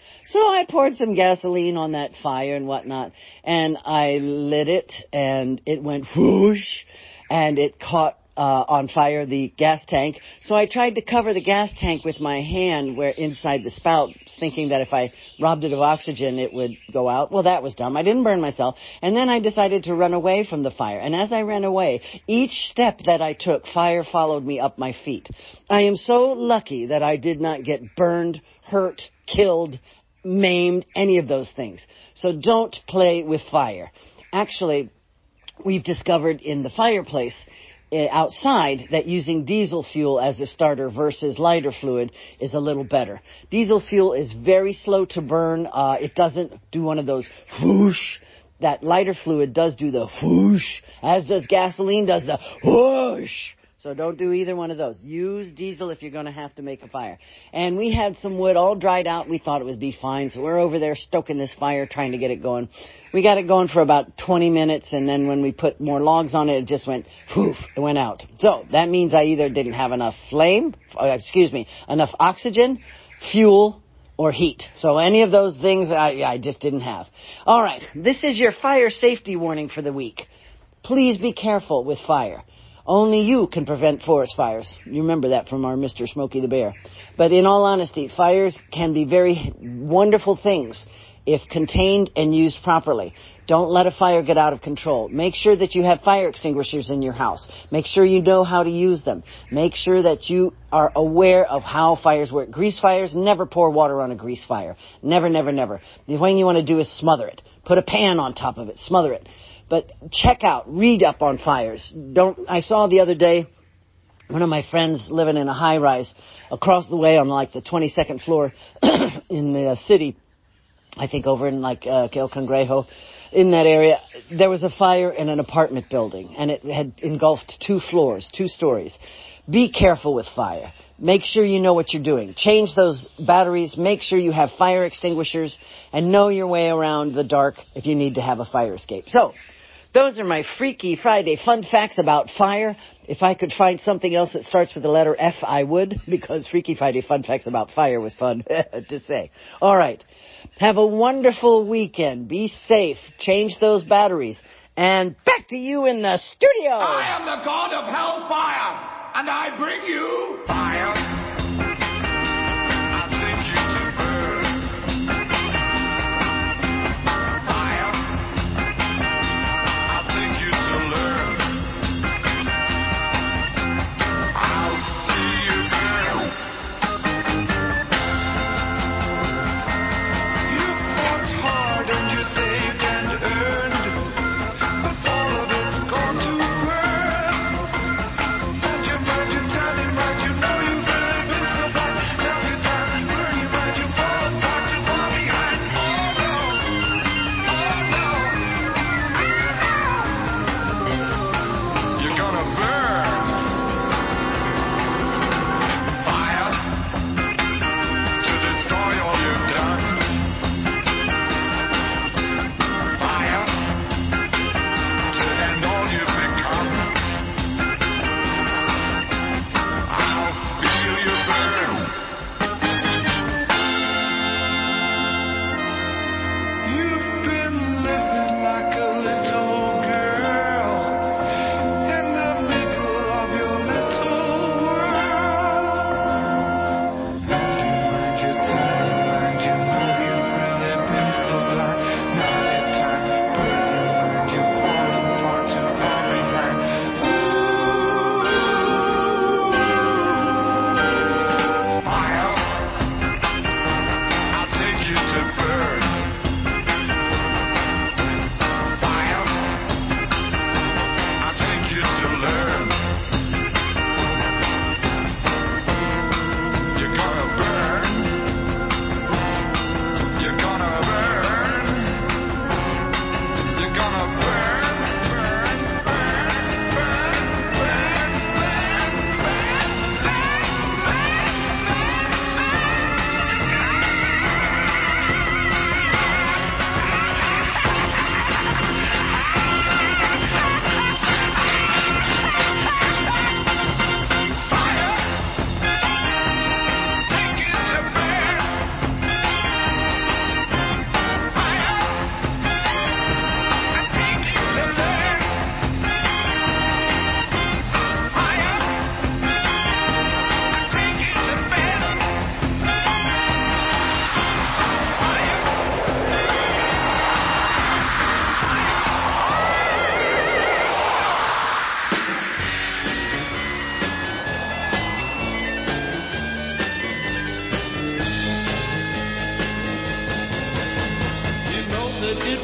P: So I poured some gasoline on that fire and whatnot, and I lit it, and it went whoosh, and it caught on fire the gas tank. So I tried to cover the gas tank with my hand where inside the spout, thinking that if I robbed it of oxygen, it would go out. Well, that was dumb. I didn't burn myself. And then I decided to run away from the fire. And as I ran away, each step that I took, fire followed me up my feet. I am so lucky that I did not get burned, hurt, killed, maimed, any of those things. So don't play with fire. Actually, we've discovered in the fireplace outside that using diesel fuel as a starter versus lighter fluid is a little better. Diesel fuel is very slow to burn. It doesn't do one of those whoosh. That lighter fluid does do the whoosh, as does gasoline does the whoosh. So don't do either one of those. Use diesel if you're going to have to make a fire. And we had some wood all dried out. We thought it would be fine. So we're over there stoking this fire, trying to get it going. We got it going for about 20 minutes. And then when we put more logs on it, it just went, poof, it went out. So that means I either didn't have enough enough oxygen, fuel, or heat. So any of those things I just didn't have. All right. This is your fire safety warning for the week. Please be careful with fire. Only you can prevent forest fires. You remember that from our Mr. Smokey the Bear. But in all honesty, fires can be very wonderful things if contained and used properly. Don't let a fire get out of control. Make sure that you have fire extinguishers in your house. Make sure you know how to use them. Make sure that you are aware of how fires work. Grease fires, never pour water on a grease fire. Never, never, never. The thing you want to do is smother it. Put a pan on top of it. Smother it. But check out, read up on fires. I saw the other day one of my friends living in a high-rise across the way on like the 22nd floor in the city, I think over in like El Cangrejo, in that area. There was a fire in an apartment building, and it had engulfed 2 floors, 2 stories. Be careful with fire. Make sure you know what you're doing. Change those batteries. Make sure you have fire extinguishers, and know your way around the dark if you need to have a fire escape. So, those are my Freaky Friday fun facts about fire. If I could find something else that starts with the letter F, I would, because Freaky Friday fun facts about fire was fun to say. All right. Have a wonderful weekend. Be safe. Change those batteries. And back to you in the studio.
E: I am the god of hellfire, and I bring you fire. Tell him right, you know you better.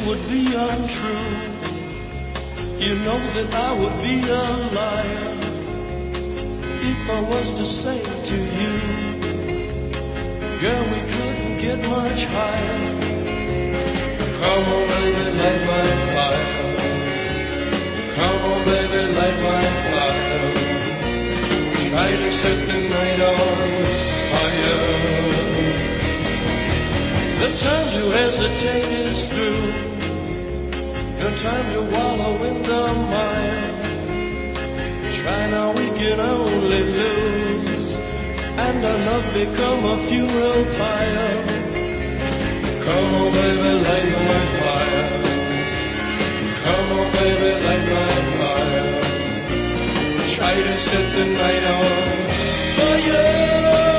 B: would be untrue. You know that I would be a liar if I was to say to you, girl, we couldn't get much higher. Come on, baby, light my fire. Come on, baby, light my fire. Try to set the night on fire. The time to hesitate is through. No time to wallow in the mire. Try now, we can only lose, and our love become a funeral pyre. Come on, baby, light my fire. Come on, baby, light my fire. Try to set the night on fire.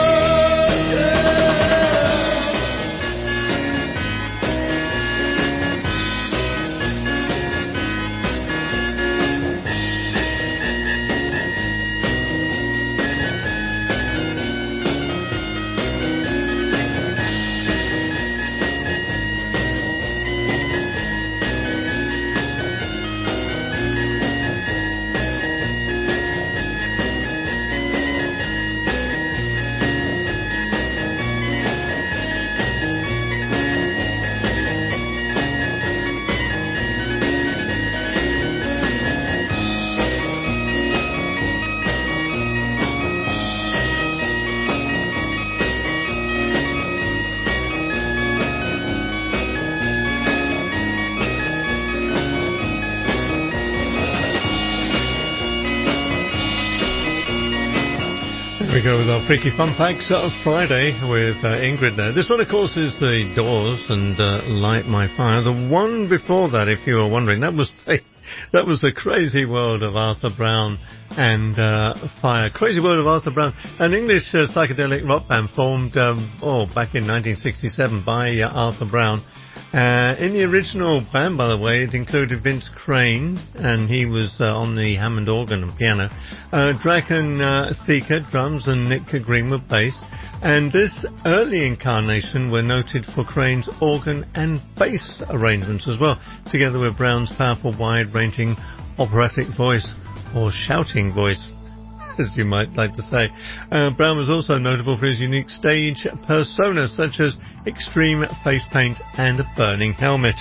D: We go with our Freaky Fun Packs Friday with Ingrid there. This one, of course, is The Doors and Light My Fire. The one before that, if you were wondering, that was the Crazy World of Arthur Brown and Fire. Crazy World of Arthur Brown, an English psychedelic rock band formed back in 1967 by Arthur Brown. In the original band, by the way, it included Vince Crane, and he was on the Hammond organ and piano, Draken Thika, drums, and Nick Greenwood, bass. And this early incarnation were noted for Crane's organ and bass arrangements as well, together with Brown's powerful, wide-ranging operatic voice, or shouting voice, as you might like to say. Brown was also notable for his unique stage persona, such as extreme face paint and a burning helmet.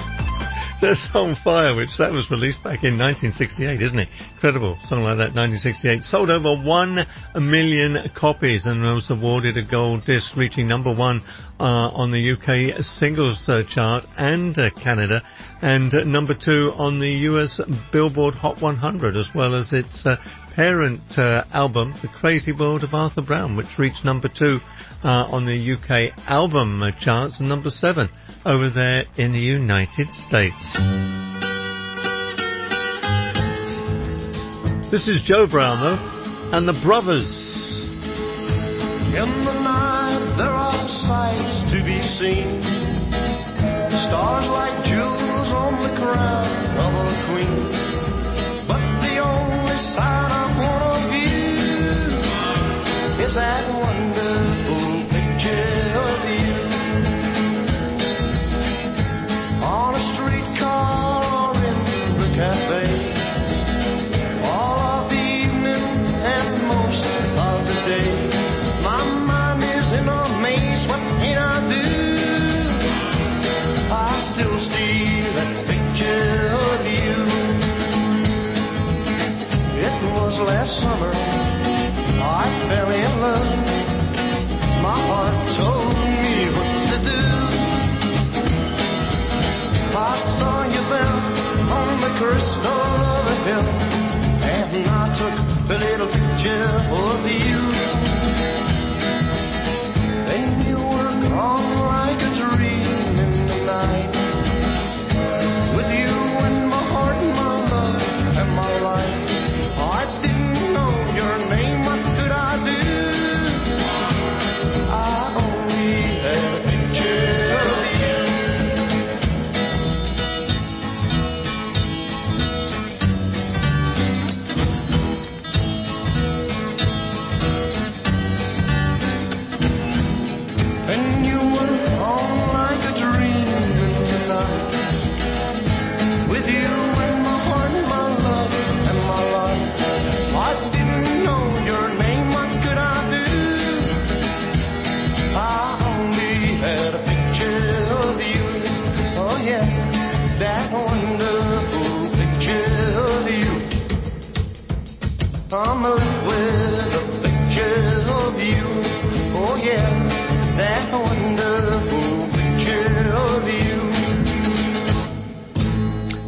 D: Their song Fire, which that was released back in 1968, isn't it? Incredible. Song like that, 1968. Sold over 1 million copies and was awarded a gold disc, reaching number 1 on the UK singles chart and Canada, and number 2 on the US Billboard Hot 100, as well as its parent album, The Crazy World of Arthur Brown, which reached number 2 on the UK album charts and number 7 over there in the United States. This is Joe Brown, though, and the Brothers.
B: In the night there are sights to be seen, stars like jewels on the crown of a queen, but the only sight I want of you is that wonderful picture of you on a streetcar or in the cafe, all of the evening and most of the day. My mind is in a maze, what can I do? I still see that picture of you.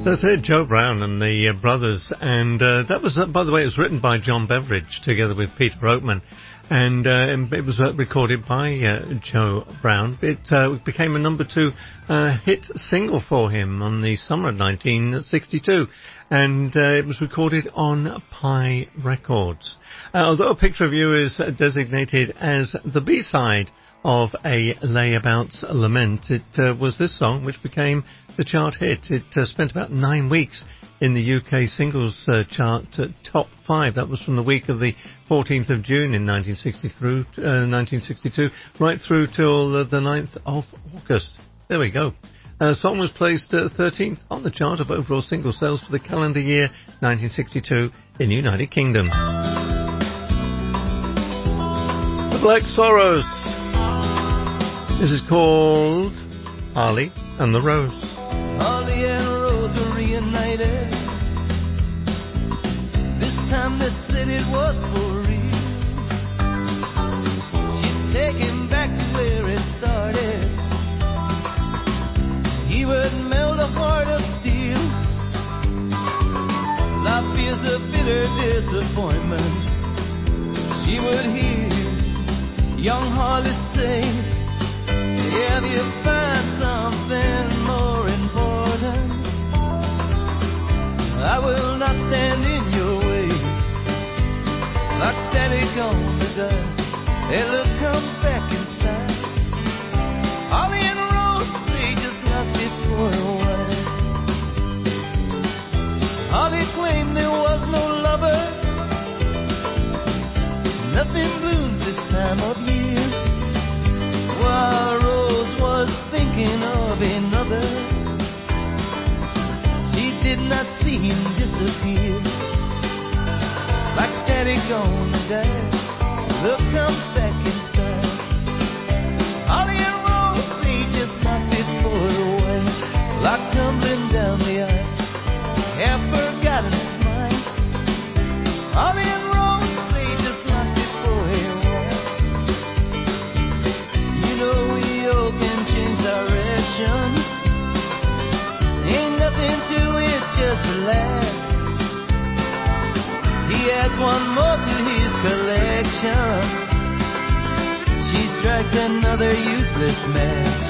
D: That's it, Joe Brown and the Brothers. And that was, by the way, it was written by John Beveridge together with Peter Oatman. And it was recorded by Joe Brown. It became a number 2 hit single for him on the summer of 1962. And it was recorded on Pie Records. Although A Picture of You is designated as the B-side of A Layabout's Lament, it was this song which became the chart hit. It spent about 9 weeks in the UK singles chart top 5. That was from the week of the 14th of June in 1962, right through till the 9th of August. There we go. The song was placed 13th on the chart of overall single sales for the calendar year 1962 in the United Kingdom. The Black Sorrows. This is called Harley and the Rose.
B: Harley and Rose were reunited. This time they said it was for real. She'd take him back to where it started. He would melt a heart of steel. Life is a bitter disappointment. She would hear young Harley say, have you found something more important? I will not stand in your way. Like static on the dial, a look comes back inside. Holly and Rose, they just lost it for a while. Holly claimed there was no lover. Nothing blooms this time of year. While Rose was thinking of another, she did not see him disappear. Like static on the dial, look comes back in style. Holly and Rose, they just lost it for a while. Like tumbling down the aisle, half forgotten smile. Holly and Rose, they just lost it for a while. You know we all can change direction. Ain't nothing to it, just relax. He adds one more to his collection. She strikes another useless match.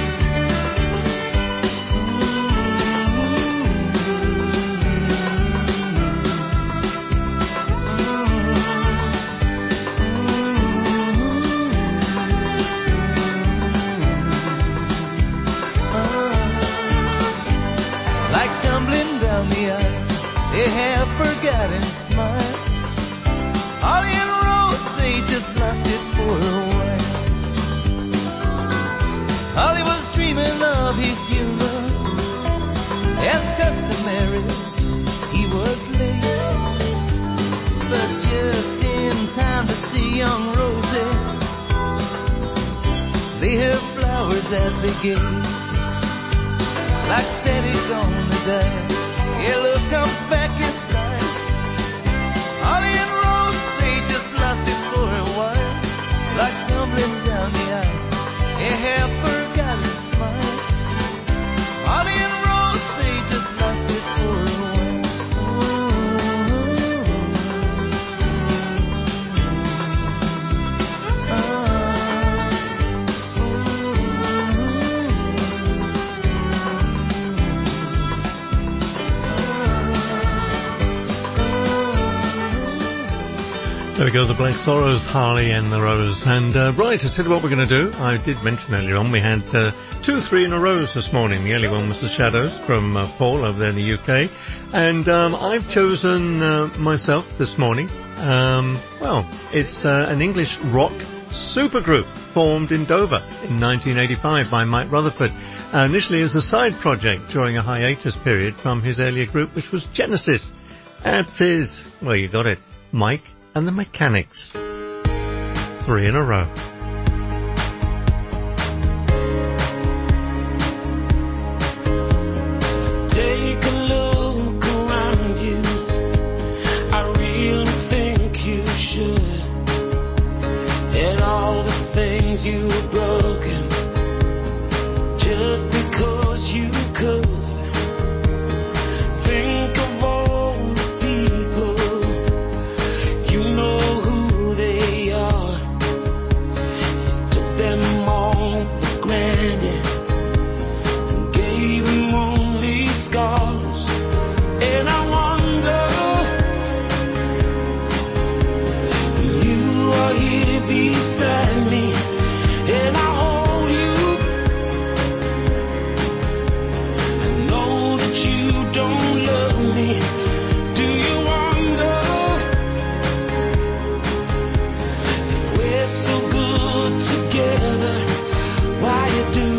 B: Like tumbling down the aisle, a half-forgotten smile. Holly and Rose, they just lost it for a while. Holly was dreaming of his funeral. As customary, he was late, but just in time to see young Rosie lay her flowers at the gate. Like static on the dial, yellow comes back in style. Holly and Rose, they just lost it for a while. Like tumbling down the aisle, a half-forgotten smile. Holly and Rose, they just lost it for a
D: There we go, the Black Sorrows, Harley and the Rose. And right, I'll tell you what we're going to do. I did mention earlier on we had 2-3 in a row this morning. The early one was The Shadows from Paul over there in the UK. And I've chosen myself this morning. Well, it's an English rock supergroup formed in Dover in 1985 by Mike Rutherford. Initially as a side project during a hiatus period from his earlier group, which was Genesis. That is, well, you got it, Mike and the Mechanics. 3 in a row.
B: Take a look around you. I really think you should. And all the things you have broken, just because you could.
E: took them all for granted and gave them only scars. And I wonder, you are here beside me, and I hold you. I know that you don't love me. Do you wonder if we're so good together? Why you do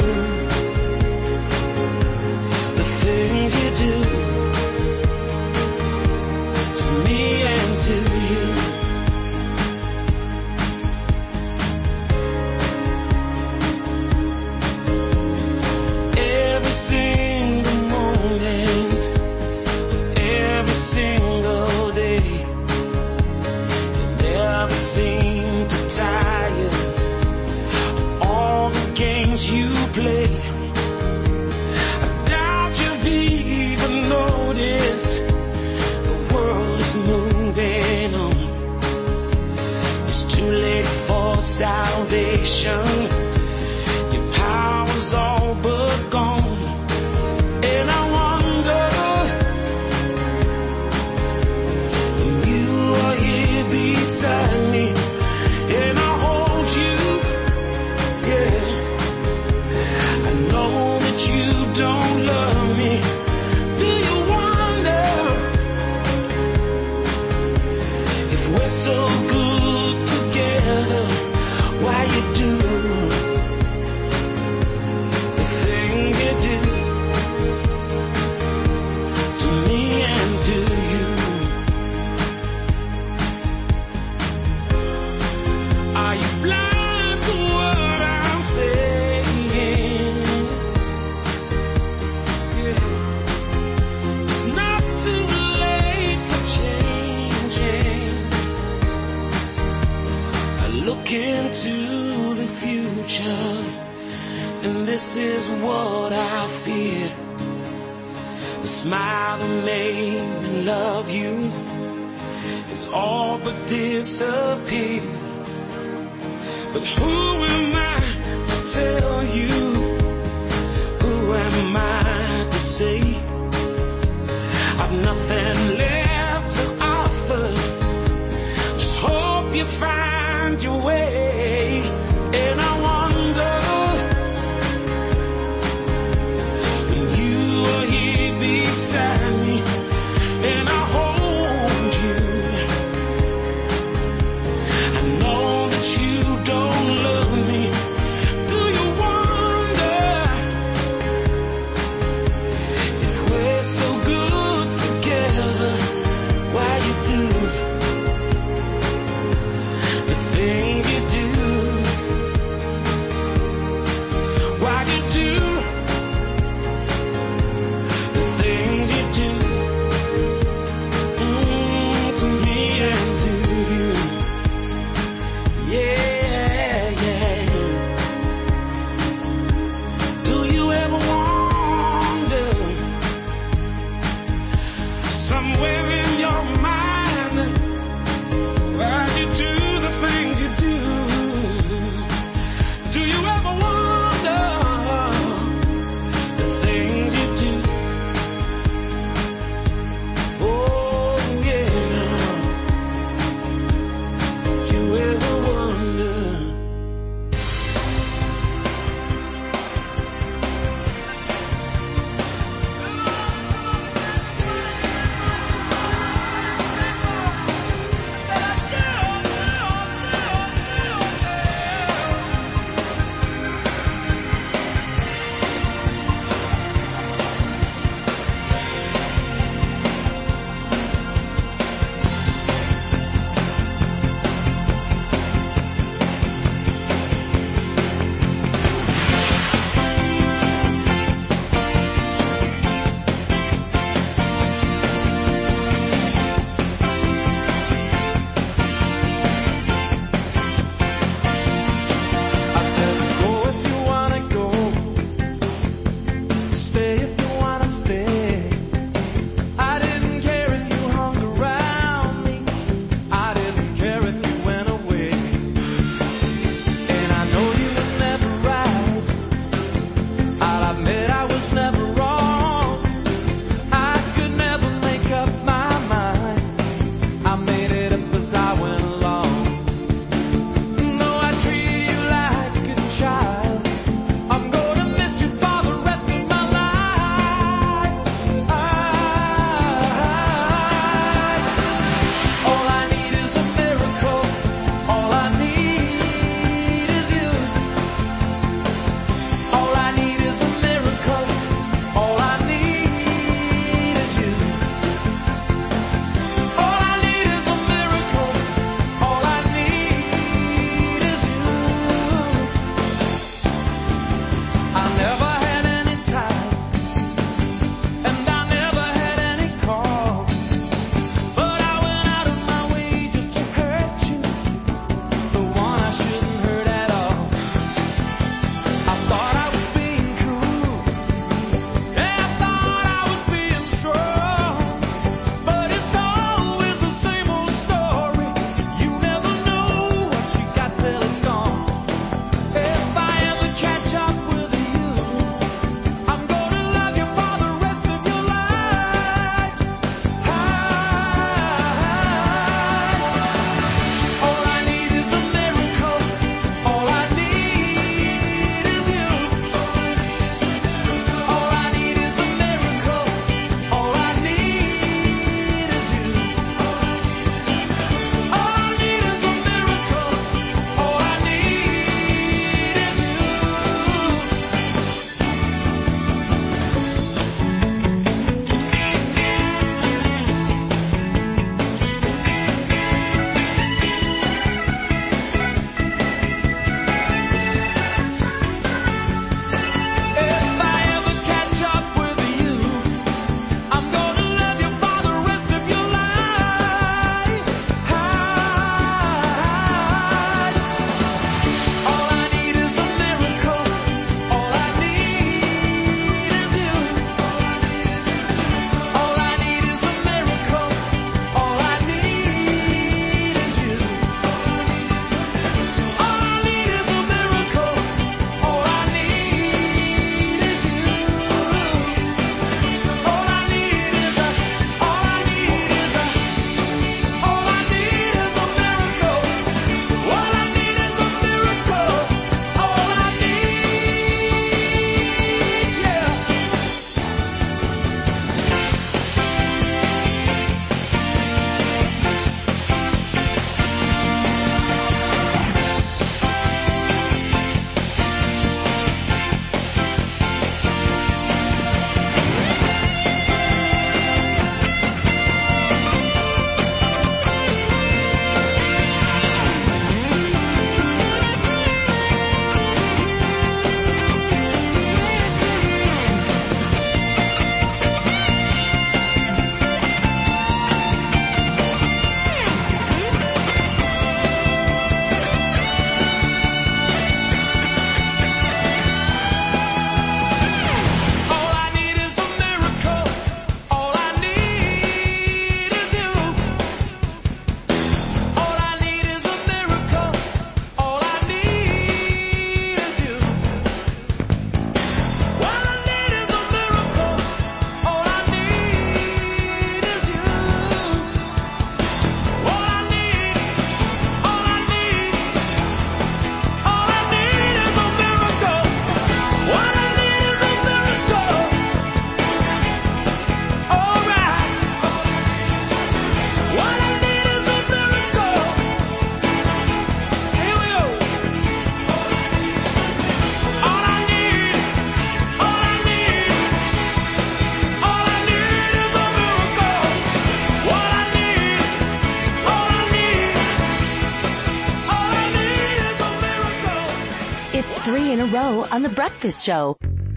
E: the things you do to me and to you? Every single moment, every single day, you never seem to tire of all the games you play. I doubt you've even noticed the world is moving on. It's too late for salvation. Your power's all but gone. And I wonder, you are here beside me, and I hold you. Yeah, I know that you don't love me. Do you wonder if we're so good together? Why you do the thing you do to me and to you? Are you blind to what I'm saying? Yeah. It's not too late for changing. I look into the future, and this is what I fear. The smile that made me love you is all but disappeared. But who am I to tell you? Who am I to say? I've nothing left to offer. Just hope you find your way. And I wonder, when you are here beside me, and I hold you, I know that you don't love me.
Q: 3 in a row on The Breakfast Show.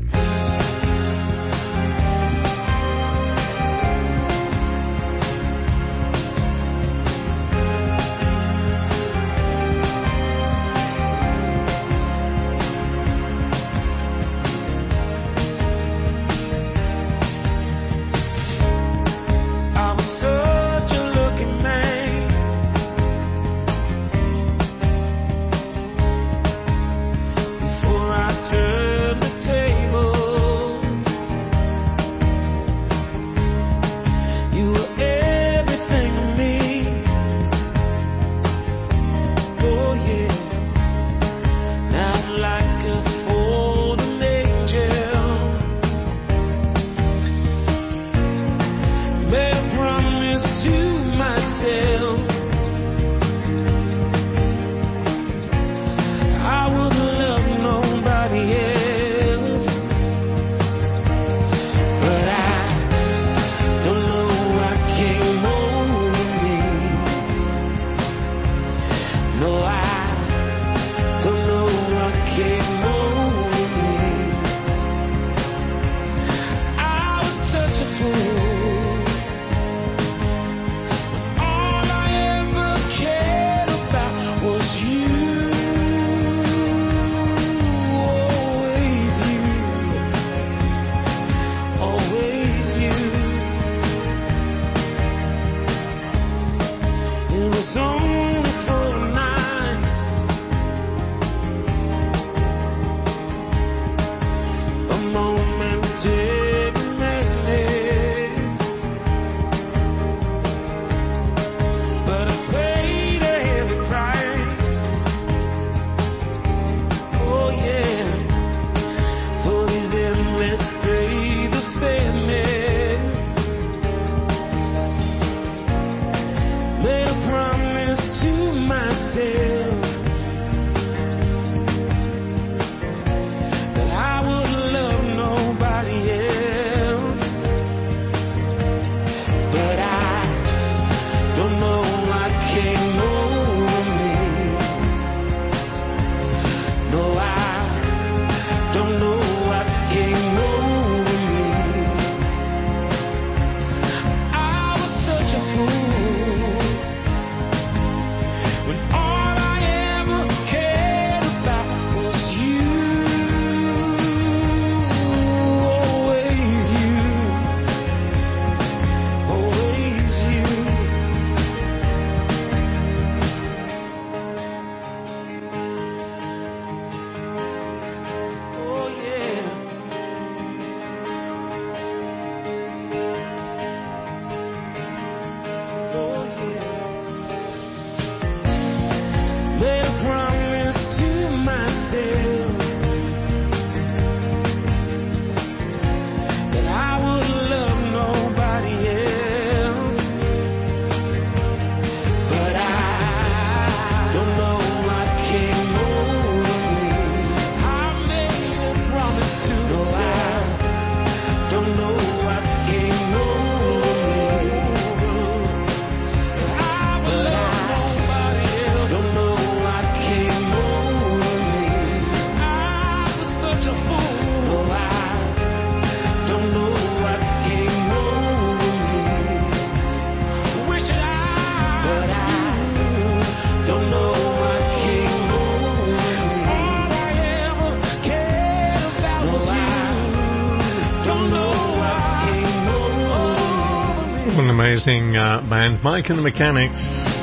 D: Amazing band, Mike and the Mechanics.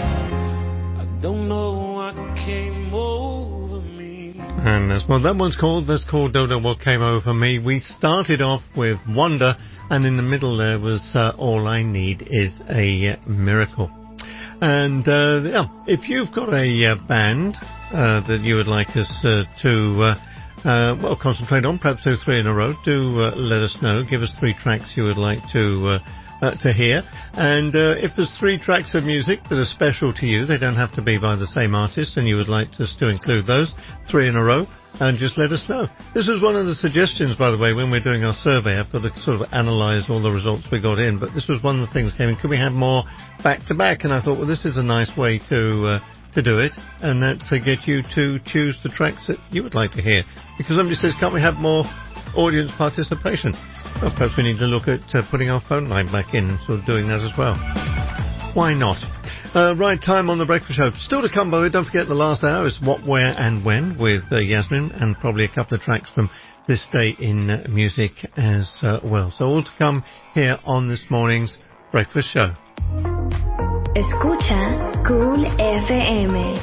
O: I don't know what came over me.
D: And that's what that one's called. That's called Don't Know What Came Over Me. We started off with Wonder, and in the middle there was All I Need Is a Miracle. And yeah, if you've got a band that you would like us to well, concentrate on, perhaps do 3 in a row, do let us know. Give us 3 tracks you would like to hear. And if there's 3 tracks of music that are special to you, they don't have to be by the same artist, and you would like us to include those 3 in a row, and just let us know. This was one of the suggestions, by the way, when we're doing our survey. I've got to sort of analyse all the results we got in, but this was one of the things came in. Could we have more back-to-back? And I thought, well, this is a nice way to to do it, and that's to get you to choose the tracks that you would like to hear. Because somebody says, can't we have more audience participation? Well, perhaps we need to look at putting our phone line back in and sort of doing that as well. Why not? Right time on the Breakfast Show. Still to come, by the way, don't forget the last hour is What, Where and When with Yasmin, and probably a couple of tracks from this day in music as well. So all to come here on this morning's Breakfast Show.
A: Escucha Cool FM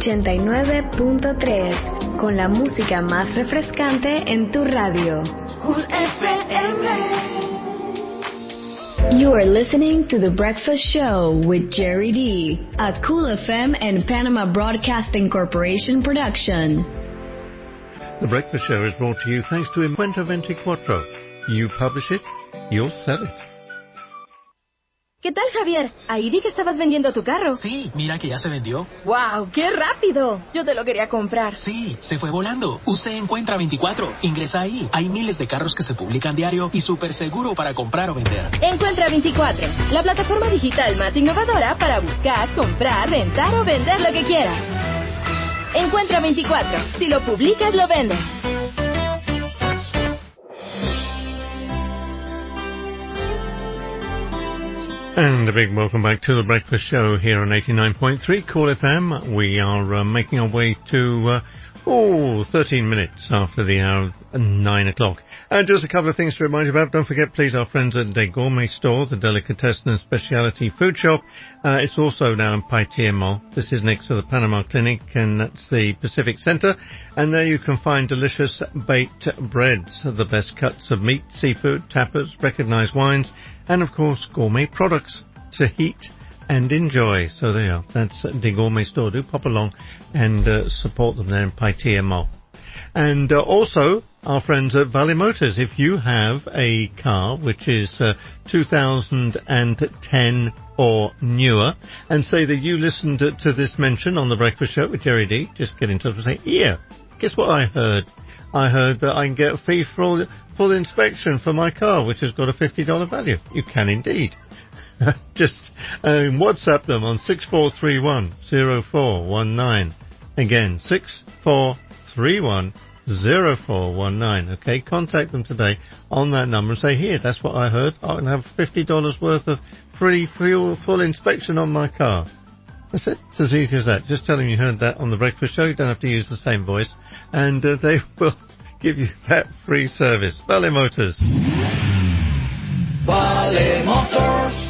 A: 89.3 con la música más refrescante en tu radio.
B: Cool FM.
A: You are listening to The Breakfast Show with Jerry D, a Cool FM and Panama Broadcasting Corporation production.
D: The Breakfast Show is brought to you thanks to Encuentro 24. You publish it, you'll sell it.
I: ¿Qué tal, Javier? Ahí vi que estabas vendiendo tu carro.
J: Sí, mira que ya se vendió.
I: ¡Wow! ¡Qué rápido! Yo te lo quería comprar.
J: Sí, se fue volando. Usted Encuentra 24. Ingresa ahí. Hay miles de carros que se publican diario y súper seguro para comprar o vender.
I: Encuentra 24, la plataforma digital más innovadora para buscar, comprar, rentar o vender lo que quieras. Encuentra 24. Si lo publicas, lo vendes.
D: And a big welcome back to the Breakfast Show here on 89.3 Cool FM. We are making our way to 13 minutes after the hour of 9 o'clock. And just a couple of things to remind you about. Don't forget, please, our friends at the Gourmet Store, the delicatessen and specialty food shop. It's also now in Paitilla Mall. This is next to the Panama Clinic, and that's the Pacific Centre. And there you can find delicious baked breads, the best cuts of meat, seafood, tapas, recognised wines, and of course gourmet products to heat and enjoy. So there you are. That's the Gourmet Store. Do pop along and support them there in Paitilla Mall. And also our friends at Valley Motors. If you have a car which is 2010 or newer, and say that you listened to this mention on the Breakfast Show with Jerry D, just get in touch and say, yeah, guess what I heard? I heard that I can get a fee for full inspection for my car, which has got a $50 value. You can indeed. Just WhatsApp them on 64310419. Again, 64310419. Okay, contact them today on that number and say, here, that's what I heard. I can have $50 worth of free full inspection on my car. That's it. It's as easy as that. Just tell them you heard that on the Breakfast Show. You don't have to use the same voice. And they will give you that free service. Valley Motors.
B: Valley Motors.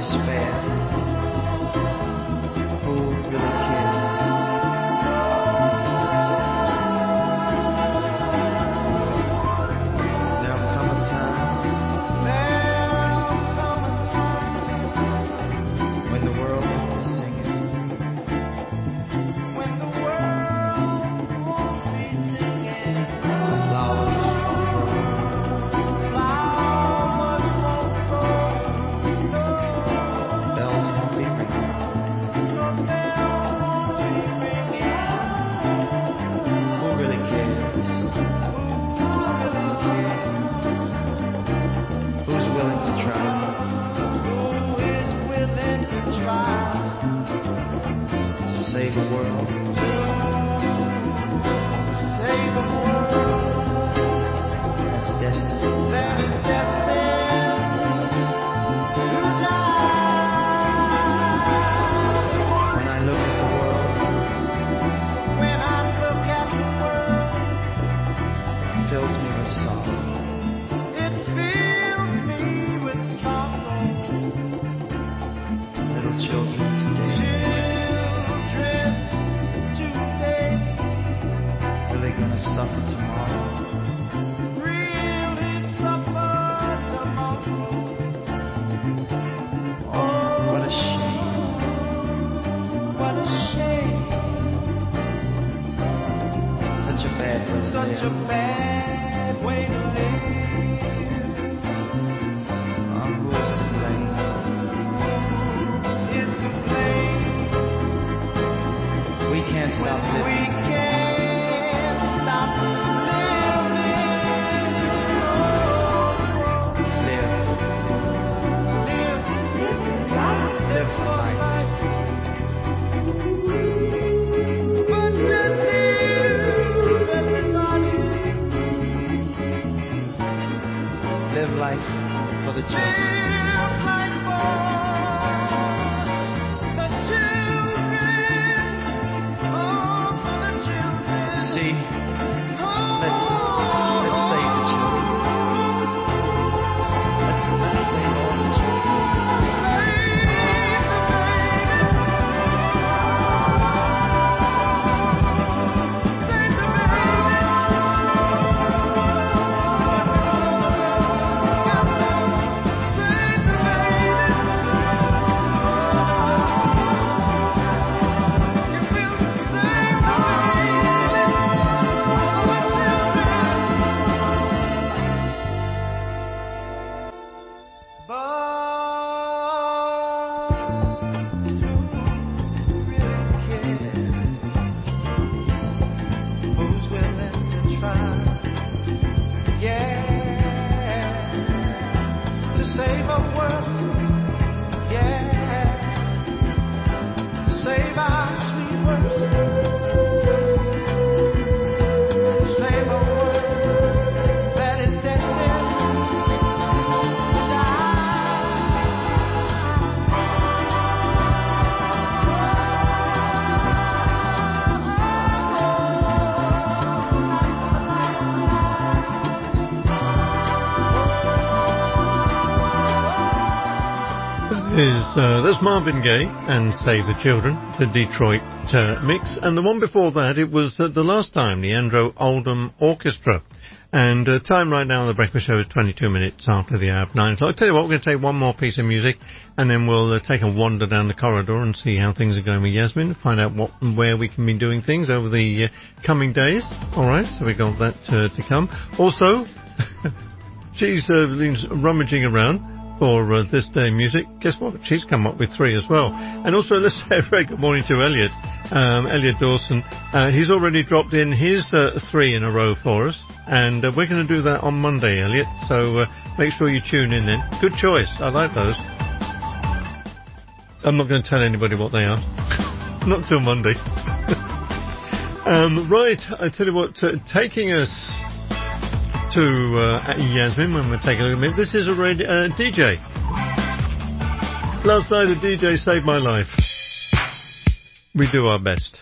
R: despair. Who really cares? There'll come a time when the world won't be singing. When the world won't be singing. The flowers won't grow. Bells won't be ringing. Who really cares? Who's willing to try? Who is willing to try to save the world? Save the world that's destined to die. When I look at the world, it fills me with sorrow. It fills me with sorrow. Little children today. Really gonna suffer tomorrow. Really suffer tomorrow. Oh, what a shame. What a shame. Such a bad way to live. Such a bad way to live. Who is to blame? Is to blame. We can't stop living. We can't stop living. Live. Live life. But live, everybody. Live life for the children. Live life for the children. Oh, for the children. See, let's save the children. Let's save all the children. Who's willing to try? Yeah, to save our world. Yeah, save our sweet world. Save a world that is destined to
D: That's Marvin Gaye and Save the Children, the Detroit mix. And the one before that, it was the last time, the Andrew Oldham Orchestra. And time right now on the Breakfast Show is 22 minutes after the hour of 9 o'clock. I'll tell you what, we're going to take one more piece of music, and then we'll take a wander down the corridor and see how things are going with Yasmin, find out what and where we can be doing things over the coming days. All right, so we got that to come. Also, she's been rummaging around for this day music. Guess what? She's come up with 3 as well. And also, let's say a very good morning to Elliot. Elliot Dawson. He's already dropped in his 3 in a row for us. And we're going to do that on Monday, Elliot. So make sure you tune in then. Good choice. I like those. I'm not going to tell anybody what they are. Not till Monday. Right. I tell you what, taking us to Yasmin when we take a look at it. This is a DJ. Last night a DJ saved my life. We do our best.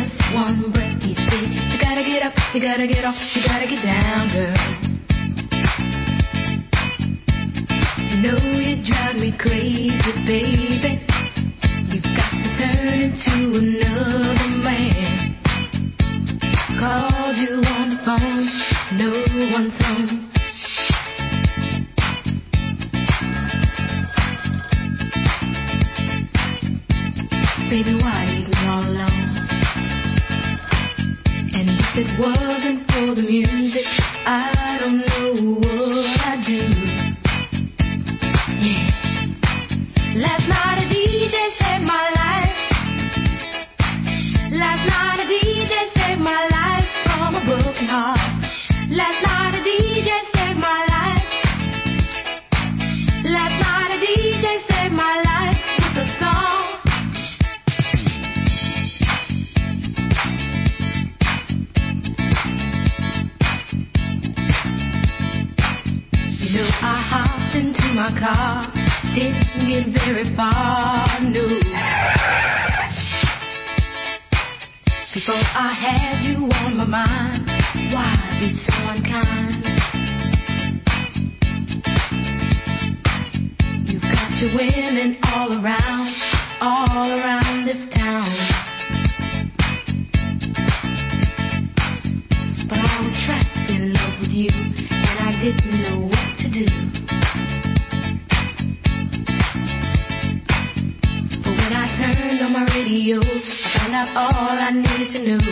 N: just one breath. He said, you gotta get up, you gotta get off, you gotta get down, girl. You know you drive me crazy, baby. You've got to turn into another man. Called you on the phone, no one's home. Baby, why leave me all alone? And if it wasn't for the music, I don't know what I'd do. Yeah. Last night a DJ saved my life. Last night a DJ saved my life from a broken heart. Last night a DJ saved my life. Last night a DJ saved my life with a song. You know I hopped into my car, didn't get very far, no. Before I had you on my mind, why be so unkind? You've got your women all around this town. But I was trapped in love with you, and I didn't know what to do. But when I turned on my radio, I found out all I needed to know.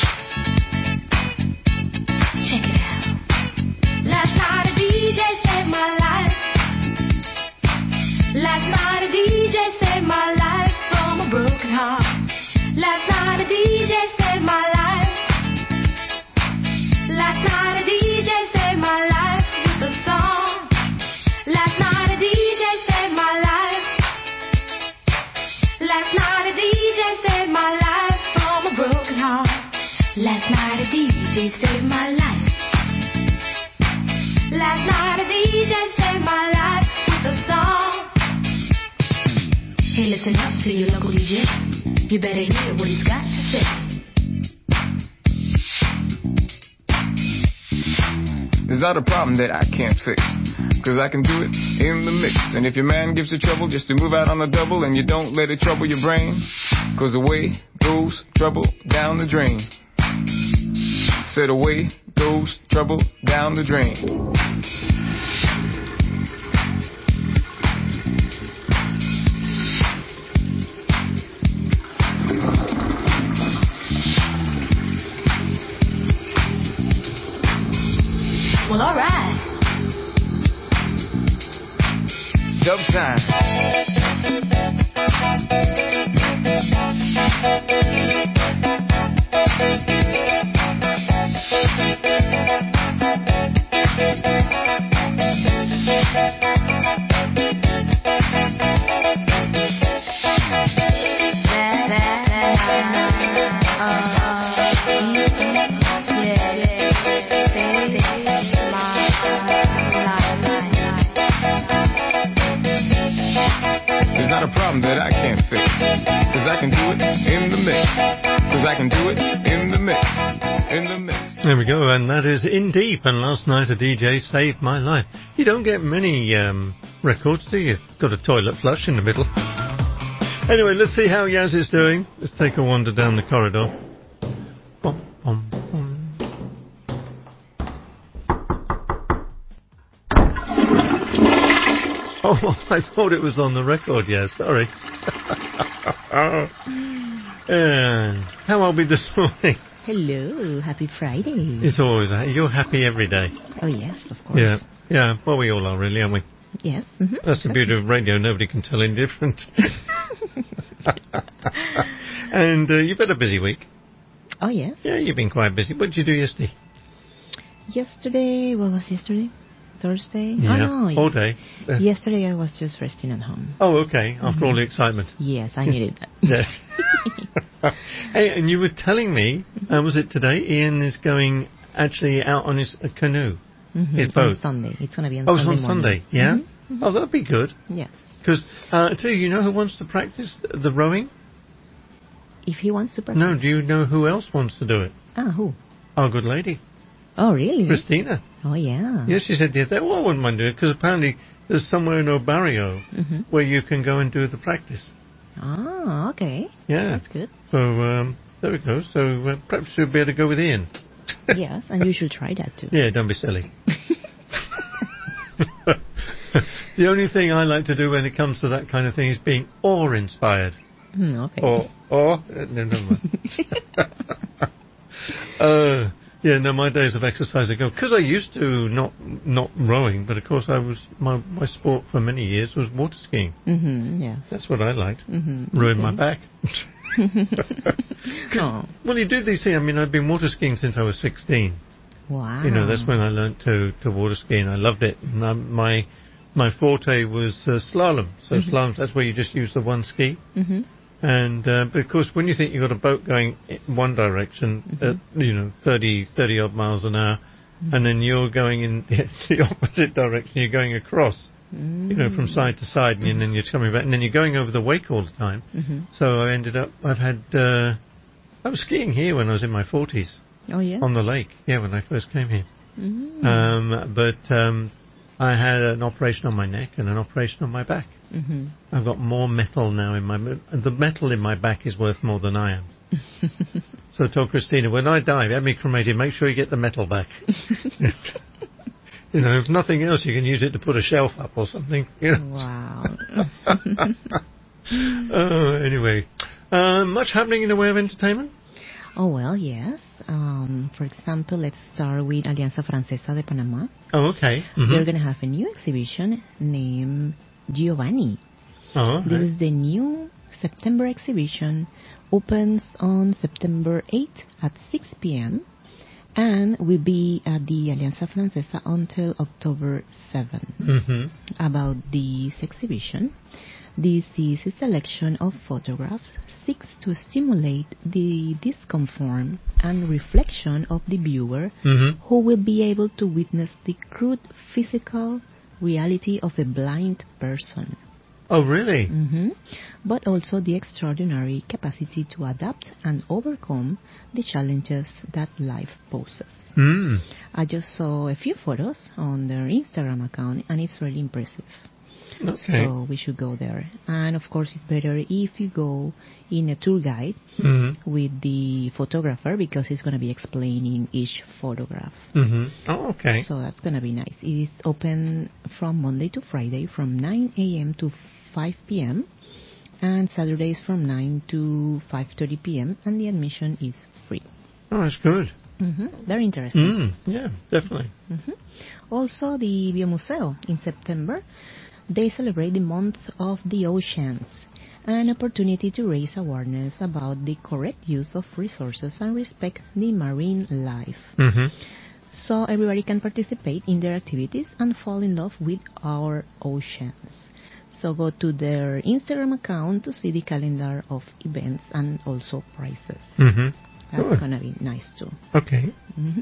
N: Check it out. Last night a DJ saved my life. Last night a DJ saved my life from a broken heart. Last night a DJ saved my life. Last night a DJ saved my life with a song. Last night a DJ saved my life. Last night a DJ saved my life from a broken heart. Last night a DJ saved my life. Last night a DJ saved my life with a song. Hey, listen up to your local DJ. You better hear what he's got to say.
S: It's not a problem that I can't fix, 'cause I can do it in the mix. And if your man gives you trouble, just to move out on the double, and you don't let it trouble your brain, 'cause away goes trouble down the drain. Said away goes trouble down the drain.
N: Well, all right.
S: Dub time. Not a problem that I can't fix, 'cause I can do it in the mix. 'Cause I can do it in the mix. In the mix.
D: There we go, and that is In Deep, and Last Night a DJ Saved My Life. You don't get many records, do you? Got a toilet flush in the middle. Anyway, let's see how Yaz is doing. Let's take a wander down the corridor. Bom, bom, bom. Oh, I thought it was on the record, yeah, sorry. How are we this morning?
T: Hello, happy Friday.
D: It's always, you're happy every day.
T: Oh, yes, of course.
D: Yeah, well, we all are, really, aren't we?
T: Yes. Mm-hmm.
D: That's the beauty of radio, nobody can tell any different. And you've had a busy week.
T: Oh, yes.
D: Yeah, you've been quite busy. What did you do yesterday?
T: What was yesterday? Thursday?
D: Yeah,
T: oh, no.
D: all day.
T: Yesterday I was just resting at home.
D: Oh, okay, after all the excitement.
T: Yes, I needed that.
D: Yeah. Hey, and you were telling me, was it today, Ian is going actually out on his canoe, his boat?
T: On Sunday. It's going to be on
D: Sunday.
T: Sunday.
D: Oh, it's on Sunday, yeah?
T: Mm-hmm.
D: Oh, that'd be good.
T: Yes.
D: Because, I tell you, you know who wants to practice the rowing?
T: if he wants to
D: No, do you know who else wants to do it?
T: Who?
D: Our good lady.
T: Oh, really?
D: Christina.
T: Oh, yeah.
D: Yes, she said, I wouldn't mind doing it, because apparently there's somewhere in Obarrio where you can go and do the practice.
T: Ah, okay.
D: Yeah.
T: That's good.
D: So, there we go. So, perhaps you'll be able to go with Ian.
T: Yes, and you should try that too.
D: Yeah, don't be silly. The only thing I like to do when it comes to that kind of thing is being awe-inspired.
T: Okay.
D: No, never mind. Yeah, no, my days of exercise are gone. Because I used to not rowing, but of course my sport for many years was water skiing.
T: Yes.
D: That's what I liked. Ruined my back. Well, you do these things. I mean, I've been water skiing since I was 16.
T: Wow.
D: You know, that's when I learnt to water ski, and I loved it. And my forte was slalom. So slalom, that's where you just use the one ski. And but of course, when you think you've got a boat going in one direction at 30 odd miles an hour, and then you're going in the opposite direction, you're going across, from side to side, and then you're coming back, and then you're going over the wake all the time. So I was skiing here when I was in my 40s.
T: Oh yeah.
D: On the lake, when I first came here. But I had an operation on my neck and an operation on my back. I've got more metal now the metal in my back is worth more than I am. So I told Christina, when I die, have me cremated, make sure you get the metal back. If nothing else, you can use it to put a shelf up or something.
T: Wow.
D: Anyway, much happening in the way of entertainment?
T: Oh, well, yes. For example, let's start with Alianza Francesa de Panama.
D: Oh, okay.
T: They're going to have a new exhibition named Giovanni.
D: Oh, okay.
T: This is the new September exhibition. Opens on September 8th at 6 p.m. and will be at the Alianza Francesa until October 7th. About this exhibition, this is a selection of photographs seeks to stimulate the discomfort and reflection of the viewer who will be able to witness the crude physical reality of a blind person.
D: Oh, really?
T: But also the extraordinary capacity to adapt and overcome the challenges that life poses. I just saw a few photos on their Instagram account, and it's really impressive.
D: Okay.
T: So we should go there. And of course, it's better if you go in a tour guide with the photographer, because he's going to be explaining each photograph.
D: Oh, okay.
T: So that's going to be nice. It is open from Monday to Friday from 9 a.m. to 5 p.m. and Saturdays from 9 to 5:30 p.m. and the admission is free.
D: Oh, that's good.
T: Very interesting.
D: Yeah, definitely.
T: Also, the Biomuseo in September, they celebrate the month of the oceans, an opportunity to raise awareness about the correct use of resources and respect the marine life. So everybody can participate in their activities and fall in love with our oceans. So go to their Instagram account to see the calendar of events and also prices. That's going to be nice too.
D: Okay.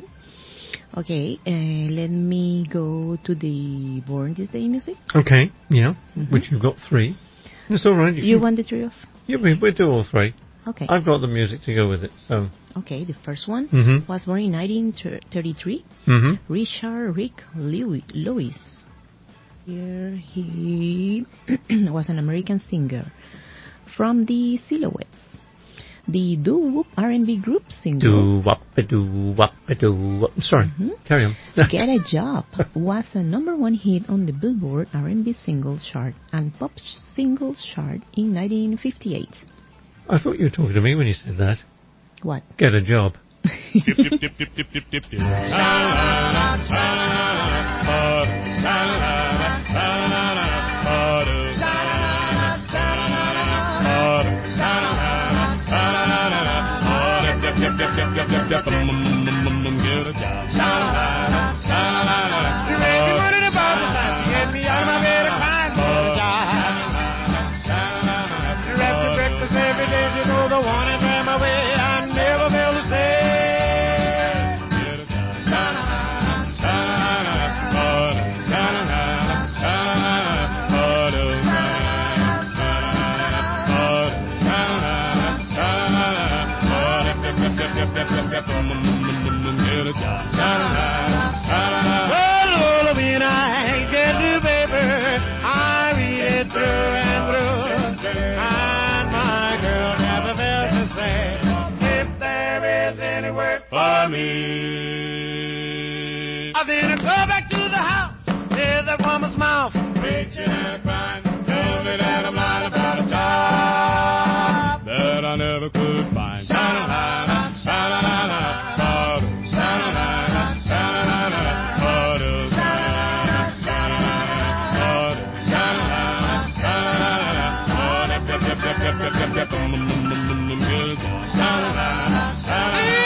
T: Okay, let me go to the Born This Day music.
D: Okay, yeah, which you've got 3. It's all right.
T: You want the 3 of?
D: Yeah, we'll do all 3.
T: Okay.
D: I've got the music to go with it, so...
T: Okay, the first one was born in 1933. Richard Rick Lewis. Here he was an American singer from the Silhouettes. The doo-wop R&B group single
D: Doo-wop-a-doo-wop-a-doo-wop. Sorry, carry on.
T: Get a Job was a #1 hit on the Billboard R&B singles chart and pop singles chart in 1958.
D: I thought you were talking to me when you said that.
T: What?
D: Get a job.
E: me. Then I go back to the house, hear that woman's mouth, preaching and crying, tell me that I'm lying about a job that I never could find. Sha-la-la-la, sha-la-la-la, ba-dum, sha-la-la-la, sha-la-la-la, ba-dum, sha-la-la-la, sha-la-la-la, ba-dum, sha-la-la-la, sha-la-la-la, ba-dum, sha-la-la-la, sha-la-la-la.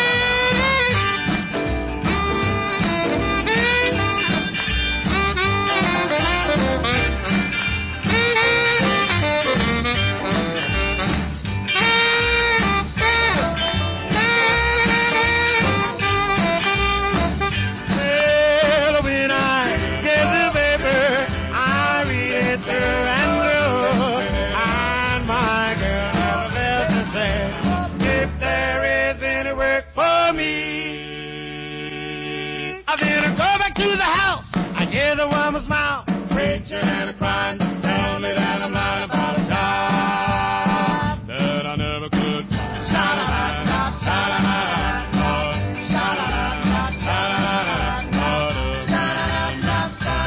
E: Then I go back to the house, I hear the woman's mouth, preaching and a crying, tell me that I'm lying about a job that I never could find. Sha-la-la-la, sha-la-la-la, sha-la-la-la, sha-la-la-la, sha-la-la-la,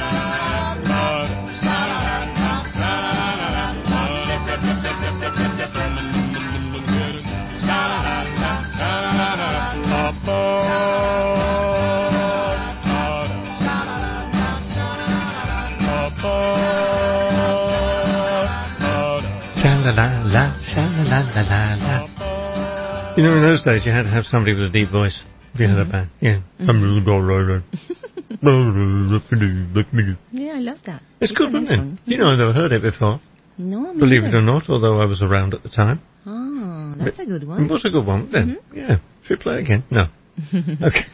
D: Sha-la-la-la, sha-la-la-la-la-la. You know, in those days, you had to have somebody with a deep voice if you had a band. Yeah.
T: Yeah, I love that.
D: It's good, wasn't it? You know, I've never heard it before.
T: No,
D: Believe it or not, although I was around at the time.
T: Oh, that's a good one.
D: It was a good one, then. Yeah. Should we play again? No. Okay.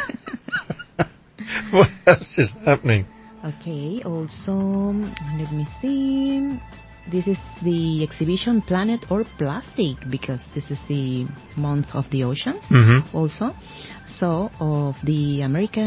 D: What else is happening?
T: Okay, also, let me see. This is the exhibition Planet or Plastic, because this is the month of the oceans also. So, of the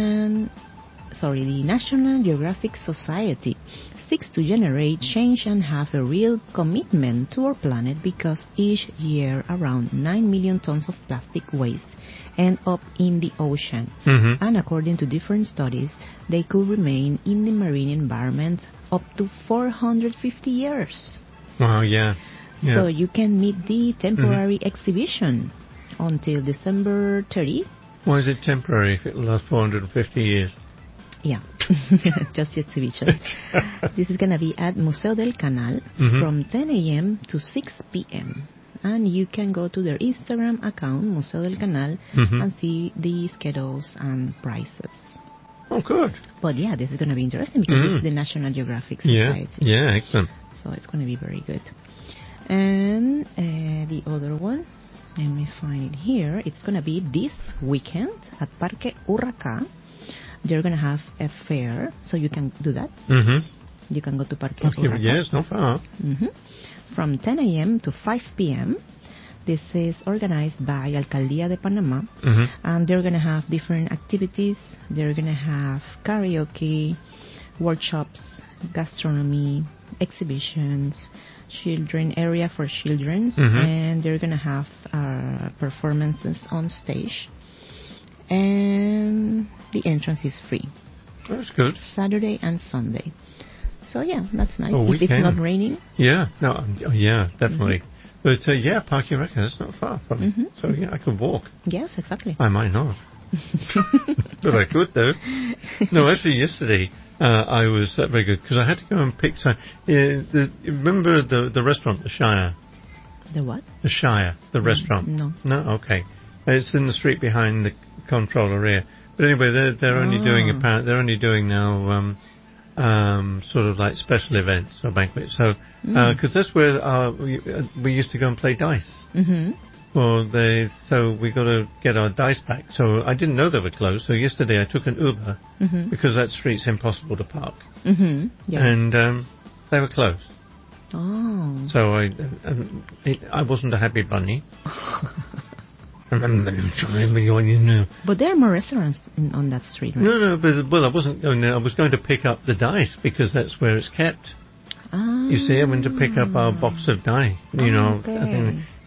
T: National Geographic Society seeks to generate change and have a real commitment to our planet, because each year around 9 million tons of plastic waste end up in the ocean. And according to different studies, they could remain in the marine environment up to 450 years.
D: Wow, yeah.
T: So you can meet the temporary exhibition until December 30.
D: Why is it temporary if it lasts 450 years?
T: Yeah, just the exhibition. This is going to be at Museo del Canal from 10 a.m. to 6 p.m. And you can go to their Instagram account, Museo del Canal, and see the schedules and prices.
D: Oh, good.
T: But yeah, this is going to be interesting because this is the National Geographic Society.
D: Yeah, excellent.
T: So it's going to be very good. And the other one, let me find it here. It's going to be this weekend at Parque Urraca. They're going to have a fair, so you can do that. You can go to Parque Urraca.
D: Yeah, it's not far.
T: From 10 a.m. to 5 p.m. This is organized by Alcaldía de Panamá, and they're going to have different activities. They're going to have karaoke, workshops, gastronomy, exhibitions, children area for children, and they're going to have performances on stage. And the entrance is free.
D: That's good.
T: Saturday and Sunday. So yeah, that's nice.
D: Oh,
T: if it's not raining.
D: Yeah, no, yeah, definitely. But yeah, Parque Urraca, that's not far from me. So yeah, I could walk.
T: Yes, exactly.
D: I might not. But I could, though. No, actually, yesterday I was very good because I had to go and pick some. Remember the restaurant, the Shire?
T: The what?
D: The Shire, the restaurant.
T: No.
D: No, okay. It's in the street behind the controller here. But anyway, they're only doing they're only doing now sort of like special events or banquets. So because that's where we used to go and play dice. Well, so we got to get our dice back. So I didn't know they were closed. So yesterday I took an Uber because that street's impossible to park. And they were closed.
T: Oh.
D: So I wasn't a happy bunny.
T: But there are more restaurants on that street, right?
D: No, but I wasn't going there. I was going to pick up the dice because that's where it's kept. You see, I went to pick up our box of dice. You know,
T: okay.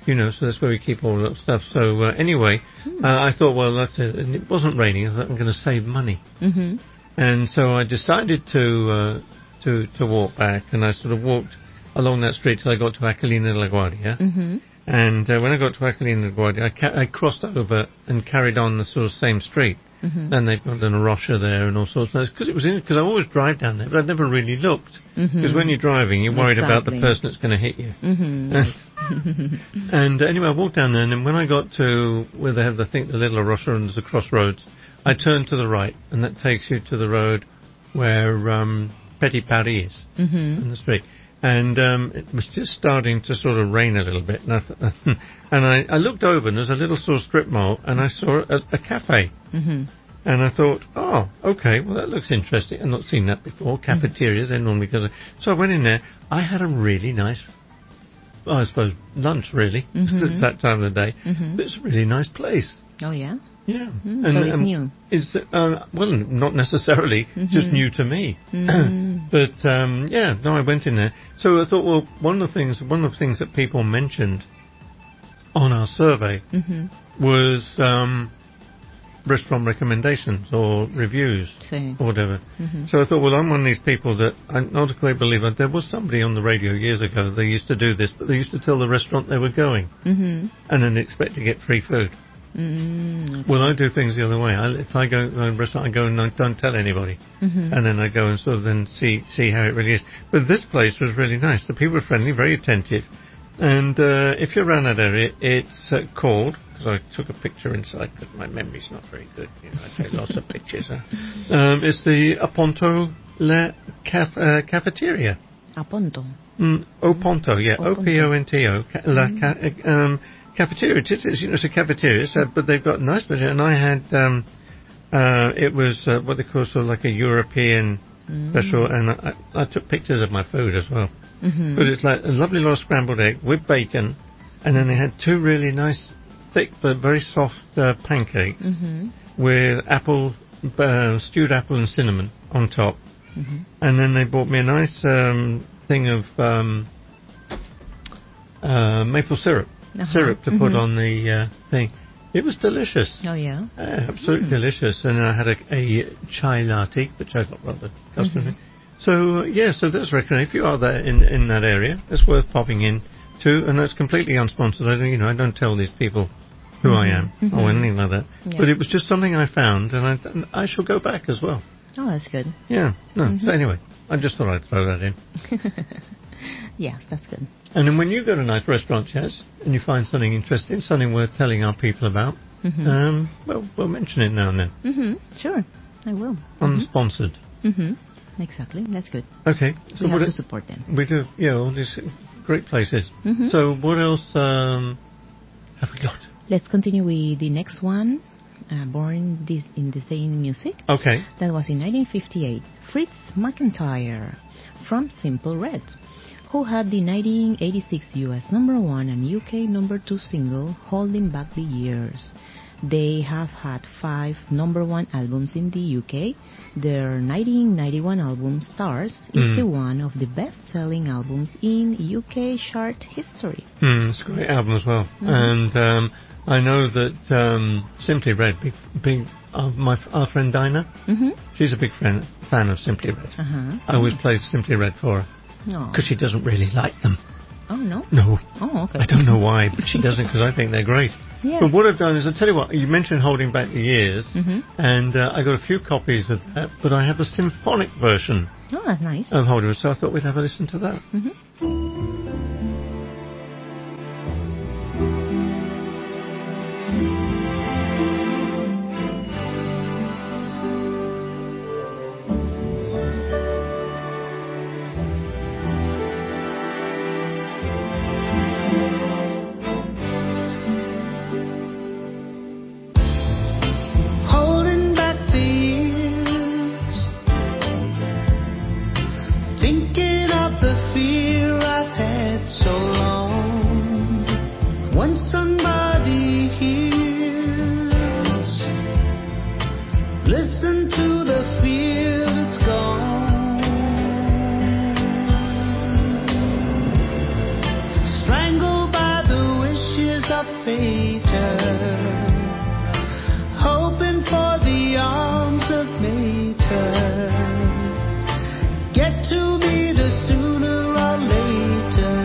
D: So that's where we keep all that stuff. So anyway, I thought, well, that's it. And it wasn't raining. I thought I'm going to save money.
T: Mm-hmm.
D: And so I decided to walk back, and I sort of walked along that street till I got to Aquilina de la Guardia.
T: Mm-hmm.
D: And when I got to Aquilina de la Guardia, I crossed over and carried on the sort of same street.
T: Mm-hmm.
D: And they've got an Rocha there and all sorts of things. Because I always drive down there, but I've never really looked. Because when you're driving, you're worried about the person that's going to hit you.
T: Mm-hmm.
D: And anyway, I walked down there, and then when I got to where they have, I think, the little Rocha and there's the crossroads, I turned to the right, and that takes you to the road where Petit Paris is,
T: Mm-hmm.
D: on the street. And it was just starting to sort of rain a little bit. And I looked over, and there's a little sort of strip mall, and I saw a cafe.
T: Mm-hmm.
D: And I thought, oh, okay, well, that looks interesting. I've not seen that before. Cafeterias, they're normally... So I went in there. I had a really nice, I suppose, lunch, really, that time of the day.
T: Mm-hmm.
D: But it's a really nice place.
T: Oh, yeah?
D: Yeah.
T: So it's new?
D: It's, well, not necessarily, just new to me. But, I went in there. So I thought, well, one of the things that people mentioned on our survey was restaurant recommendations or reviews or whatever. So I thought, well, I'm one of these people that I'm not a great believer. There was somebody on the radio years ago, they used to do this, but they used to tell the restaurant they were going and then expect to get free food. Well, I do things the other way. If I go to a restaurant, I go and I don't tell anybody. And then I go and sort of then see how it really is. But this place was really nice. The people were friendly, very attentive. And if you're around that area, it's called, because I took a picture inside, because my memory's not very good. I take lots of pictures. It's the Oponto Cafeteria.
T: Aponto.
D: Oponto, yeah. Oponto. Cafeteria. It's a cafeteria, but they've got nice budget. And I had, it was what they call sort of like a European special, and I took pictures of my food as well. But it's like a lovely little scrambled egg with bacon, and then they had two really nice, thick but very soft pancakes with apple, stewed apple and cinnamon on top. And then they bought me a nice thing of maple syrup. Syrup to put on the thing. It was delicious.
T: Oh, yeah?
D: Absolutely delicious. And I had a chai latte, which I got rather customary. So, so that's recommended. If you are there in that area, it's worth popping in to. And that's completely unsponsored. I don't tell these people who I am or anything like that. Yeah. But it was just something I found, and I shall go back as well.
T: Oh, that's good.
D: Yeah. No. So anyway, I just thought I'd throw that in.
T: Yes, that's good.
D: And then when you go to nice restaurants, and you find something interesting, something worth telling our people about, we'll mention it now and then.
T: Sure, I will.
D: Unsponsored.
T: Exactly, that's good.
D: Okay.
T: So we have to support them.
D: We do, all these great places. So what else have we got?
T: Let's continue with the next one, Born in the Same Music.
D: Okay.
T: That was in 1958. Fritz McIntyre from Simple Red, who had the 1986 US #1 and UK #2 single, Holding Back the Years. They have had 5 #1 albums in the UK. Their 1991 album, Stars, is the one of the best-selling albums in UK chart history.
D: It's a great album as well. And I know that Simply Red, our friend Dinah, she's a big fan of Simply Red. I always play Simply Red for her. Because she doesn't really like them.
T: Oh, no?
D: No.
T: Oh, okay.
D: I don't know why, but she doesn't, because I think they're great.
T: Yes.
D: But what I've done is, I tell you what, you mentioned Holding Back the Years, and I got a few copies of that, but I have a symphonic version.
T: Oh, that's nice.
D: Of Holding Back, so I thought we'd have a listen to that.
B: Strangled by the wishes
R: love later, hoping for the arms of later. Get to meet us sooner or later.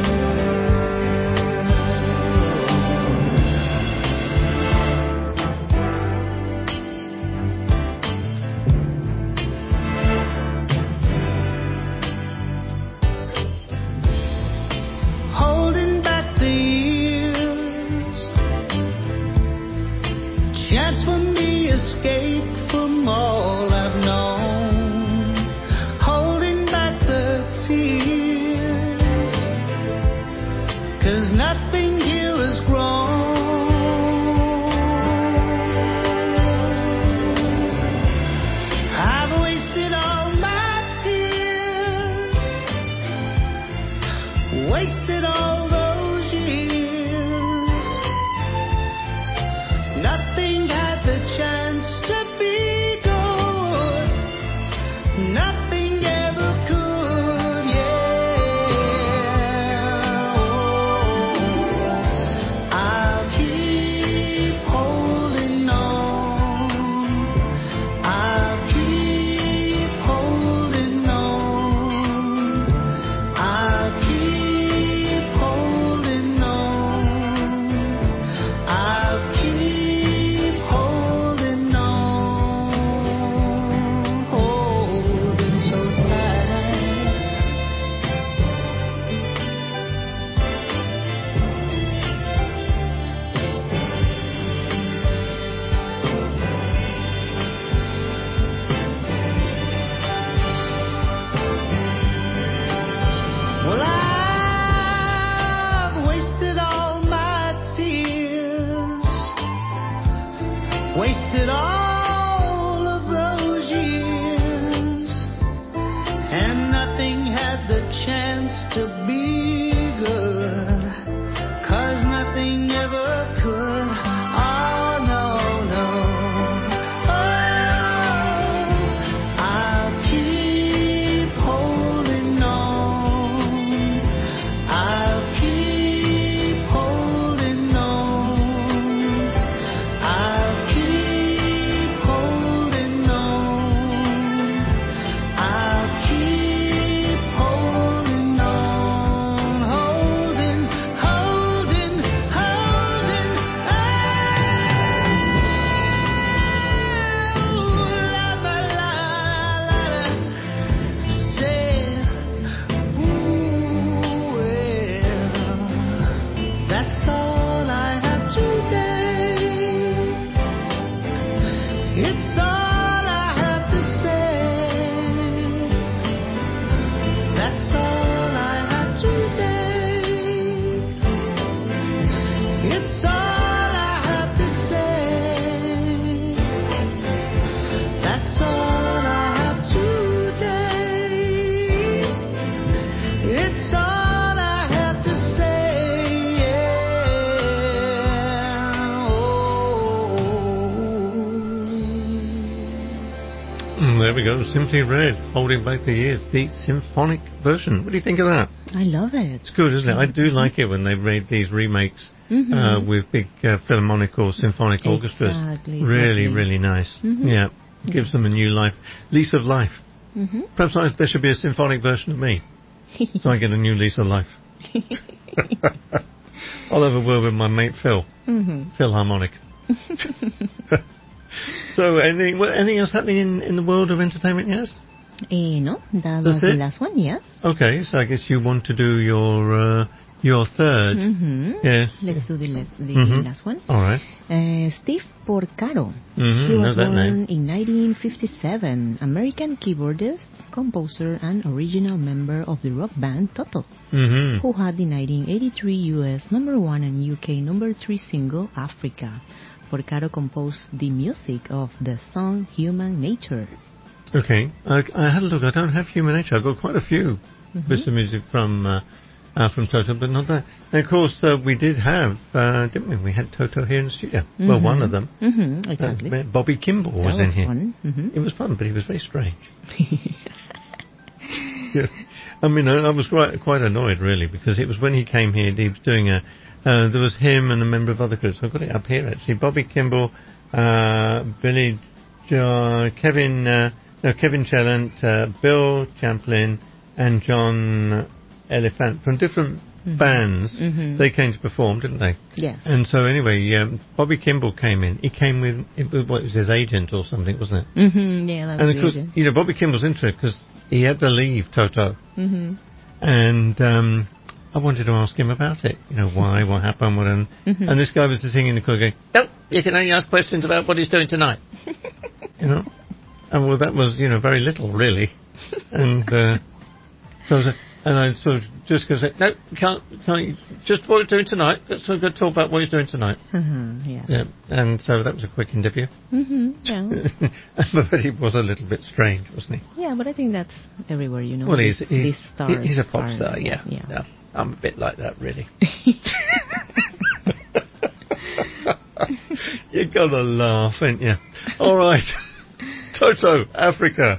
R: Holding back the years, chance for me escape from all I've known. Holding back the tears, 'cause nothing here has grown. I've wasted all my tears, wasted all those years. Nothing had the chance to be good. Nothing ever could, yeah. I'll keep holding on. I'll keep holding on. I'll keep holding on. I'll keep holding on. Holding so tight. Well, I've wasted all my tears, wasted all of those years, and nothing had the chance to be good, 'cause nothing ever could. Oh, no, no. Oh, I'll keep holding on. I'll keep holding on. I'll keep holding on. I'll keep holding on. Holding, holding, holding. Oh, la, la, la, la, la. Say, ooh, well, that's all I have today. It's all I have to say. That's all I have today. It's all I have to say. That's all I have today. It's all I have to say. Yeah.
D: There we go, Simply Red, Holding Back the Years, the symphonic version. What do you think of that?
T: I love it.
D: It's good, isn't it? I do like it when they made these remakes with big philharmonic or symphonic orchestras.
T: Exactly,
D: Really,
T: exactly.
D: really nice. Yeah, gives them a new life, lease of life. Perhaps there should be a symphonic version of me, so I get a new lease of life. I'll have a word with my mate Phil, Philharmonic. So, anything else happening in the world of entertainment? Yes.
T: No, that
D: That's
T: was the
D: it?
T: last one. Yes.
D: Okay, so I guess you want to do your third. Yes.
T: Let's do the last one.
D: All right.
T: Steve Porcaro.
D: Mhm,
T: He was
D: know that
T: born
D: name.
T: in 1957, American keyboardist, composer, and original member of the rock band Toto, who had the 1983 US #1 and UK #3 single Africa. Porcaro composed the music of the song Human Nature.
D: Okay, I had a look. I don't have Human Nature. I've got quite a few bits of music from Toto, but not that. And of course, we did have, didn't we? We had Toto here in the studio. Well, one of them.
T: Exactly.
D: Bobby Kimball was in here.
T: Fun.
D: It was fun, but he was very strange. Yeah. I mean, I was quite annoyed, really, because it was when he came here, he was doing there was him and a member of other groups. I've got it up here, actually. Bobby Kimball, Billy John, Kevin Chellant, Bill Champlin, and John Elephant from different bands. They came to perform, didn't they?
T: Yes.
D: And so anyway, Bobby Kimball came in. He came with, what was his agent or something, wasn't it?
T: Yeah, that's
D: and of course, you know, Bobby Kimball's interested because he had to leave Toto. And I wanted to ask him about it. You know, why, what happened, what, and this guy was sitting in the corner going, "No, you can only ask questions about what he's doing tonight." You know? And well, that was, you know, very little, really. And so I was and I sort of just go say, "No, can't you, just what he's doing tonight. Let's go talk about what he's doing tonight." Yeah. And so that was a quick interview.
T: Yeah.
D: But he was a little bit strange, wasn't he?
T: Yeah, but I think that's everywhere, you know.
D: Well, he's
T: stars
D: a pop star, yeah. I'm a bit like that, really. You gotta laugh, ain't you? All right. Toto, Africa.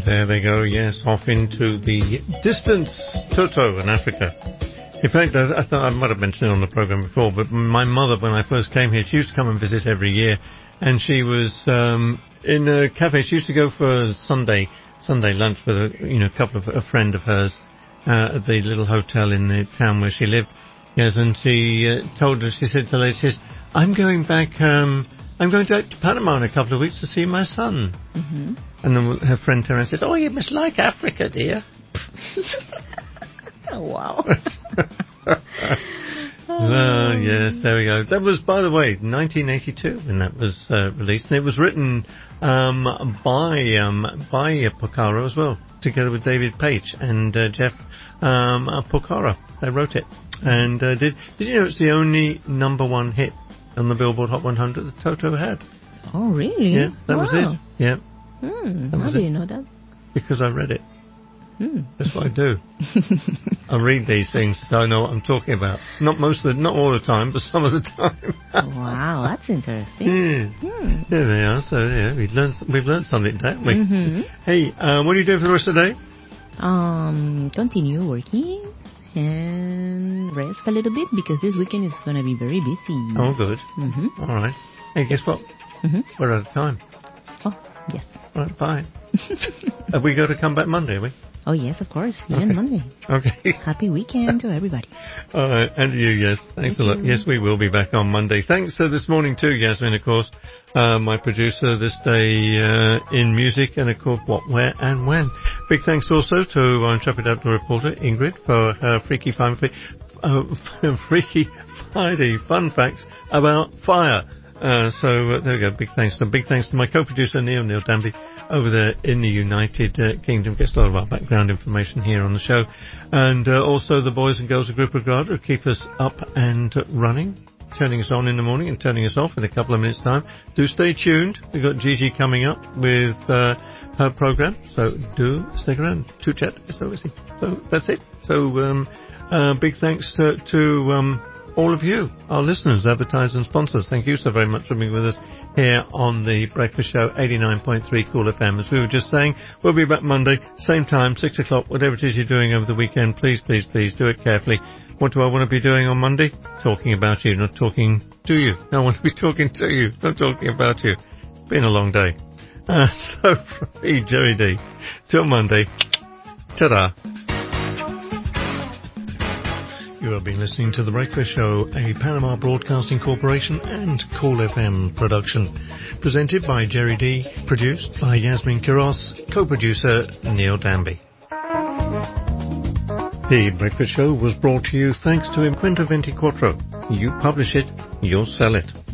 D: There they go, yes, off into the distance, Toto in Africa. In fact, I thought I might have mentioned it on the program before, but my mother, when I first came here, she used to come and visit every year, and she was in a cafe. She used to go for a Sunday lunch with a couple of a friend of hers at the little hotel in the town where she lived. Yes, and she said to the lady, she says, I'm going to Panama in a couple of weeks to see my son.
T: Mm-hmm.
D: And then her friend turned and says, oh, you must like Africa, dear.
T: Oh, wow.
D: Yes, there we go. That was, by the way, 1982 when that was released. And it was written by Porcaro as well, together with David Page and Jeff Porcaro. They wrote it. And did you know it's the only #1 hit on the Billboard Hot 100 that Toto had?
T: Oh, really?
D: Yeah, that was it. Yeah.
T: How do you know that?
D: Because I read it. That's what I do. I read these things so I know what I'm talking about. Not all the time, but some of the time.
T: Wow, that's interesting.
D: Yeah. There they are. So yeah, we've learned something today, haven't we?
T: Mm-hmm.
D: Hey, what are you doing for the rest of the day?
T: Continue working and rest a little bit because this weekend is going to be very busy.
D: Oh, good.
T: Mm-hmm.
D: All right. Hey, guess what?
T: Mm-hmm.
D: We're out of time.
T: Oh, yes.
D: All right, bye. Have we got to come back Monday, have we?
T: Oh, yes, of course. See you on Monday.
D: Okay.
T: Happy weekend to everybody.
D: All right, and to you, yes. Thanks a lot. Yes, we will be back on Monday. Thanks this morning too, Yasmin, of course, my producer this day in music, and of course, what, where, and when. Big thanks also to our intrepid outdoor reporter, Ingrid, for her Freaky Friday fun facts about fire. So there we go. Big thanks to my co-producer, Neil Danby, over there in the United Kingdom. Gets a lot of our background information here on the show. And also the boys and girls of Group Agrada who keep us up and running, turning us on in the morning and turning us off in a couple of minutes' time. Do stay tuned. We've got Gigi coming up with her program, so do stick around to chat. So that's it. So big thanks to all of you, our listeners, advertisers and sponsors. Thank you so very much for being with us here on the Breakfast Show, 89.3 Cool FM. As we were just saying, we'll be back Monday, same time, 6 o'clock, whatever it is you're doing over the weekend. Please, please, please do it carefully. What do I want to be doing on Monday? Talking about you, not talking to you. I want to be talking to you, not talking about you. Been a long day. So from me, Jerry D, till Monday, ta-da. You have been listening to The Breakfast Show, a Panama Broadcasting Corporation and Cool FM production. Presented by Jerry D, produced by Yasmin Quiros, co-producer Neil Danby. The Breakfast Show was brought to you thanks to Imprenta 24. You publish it, you'll sell it.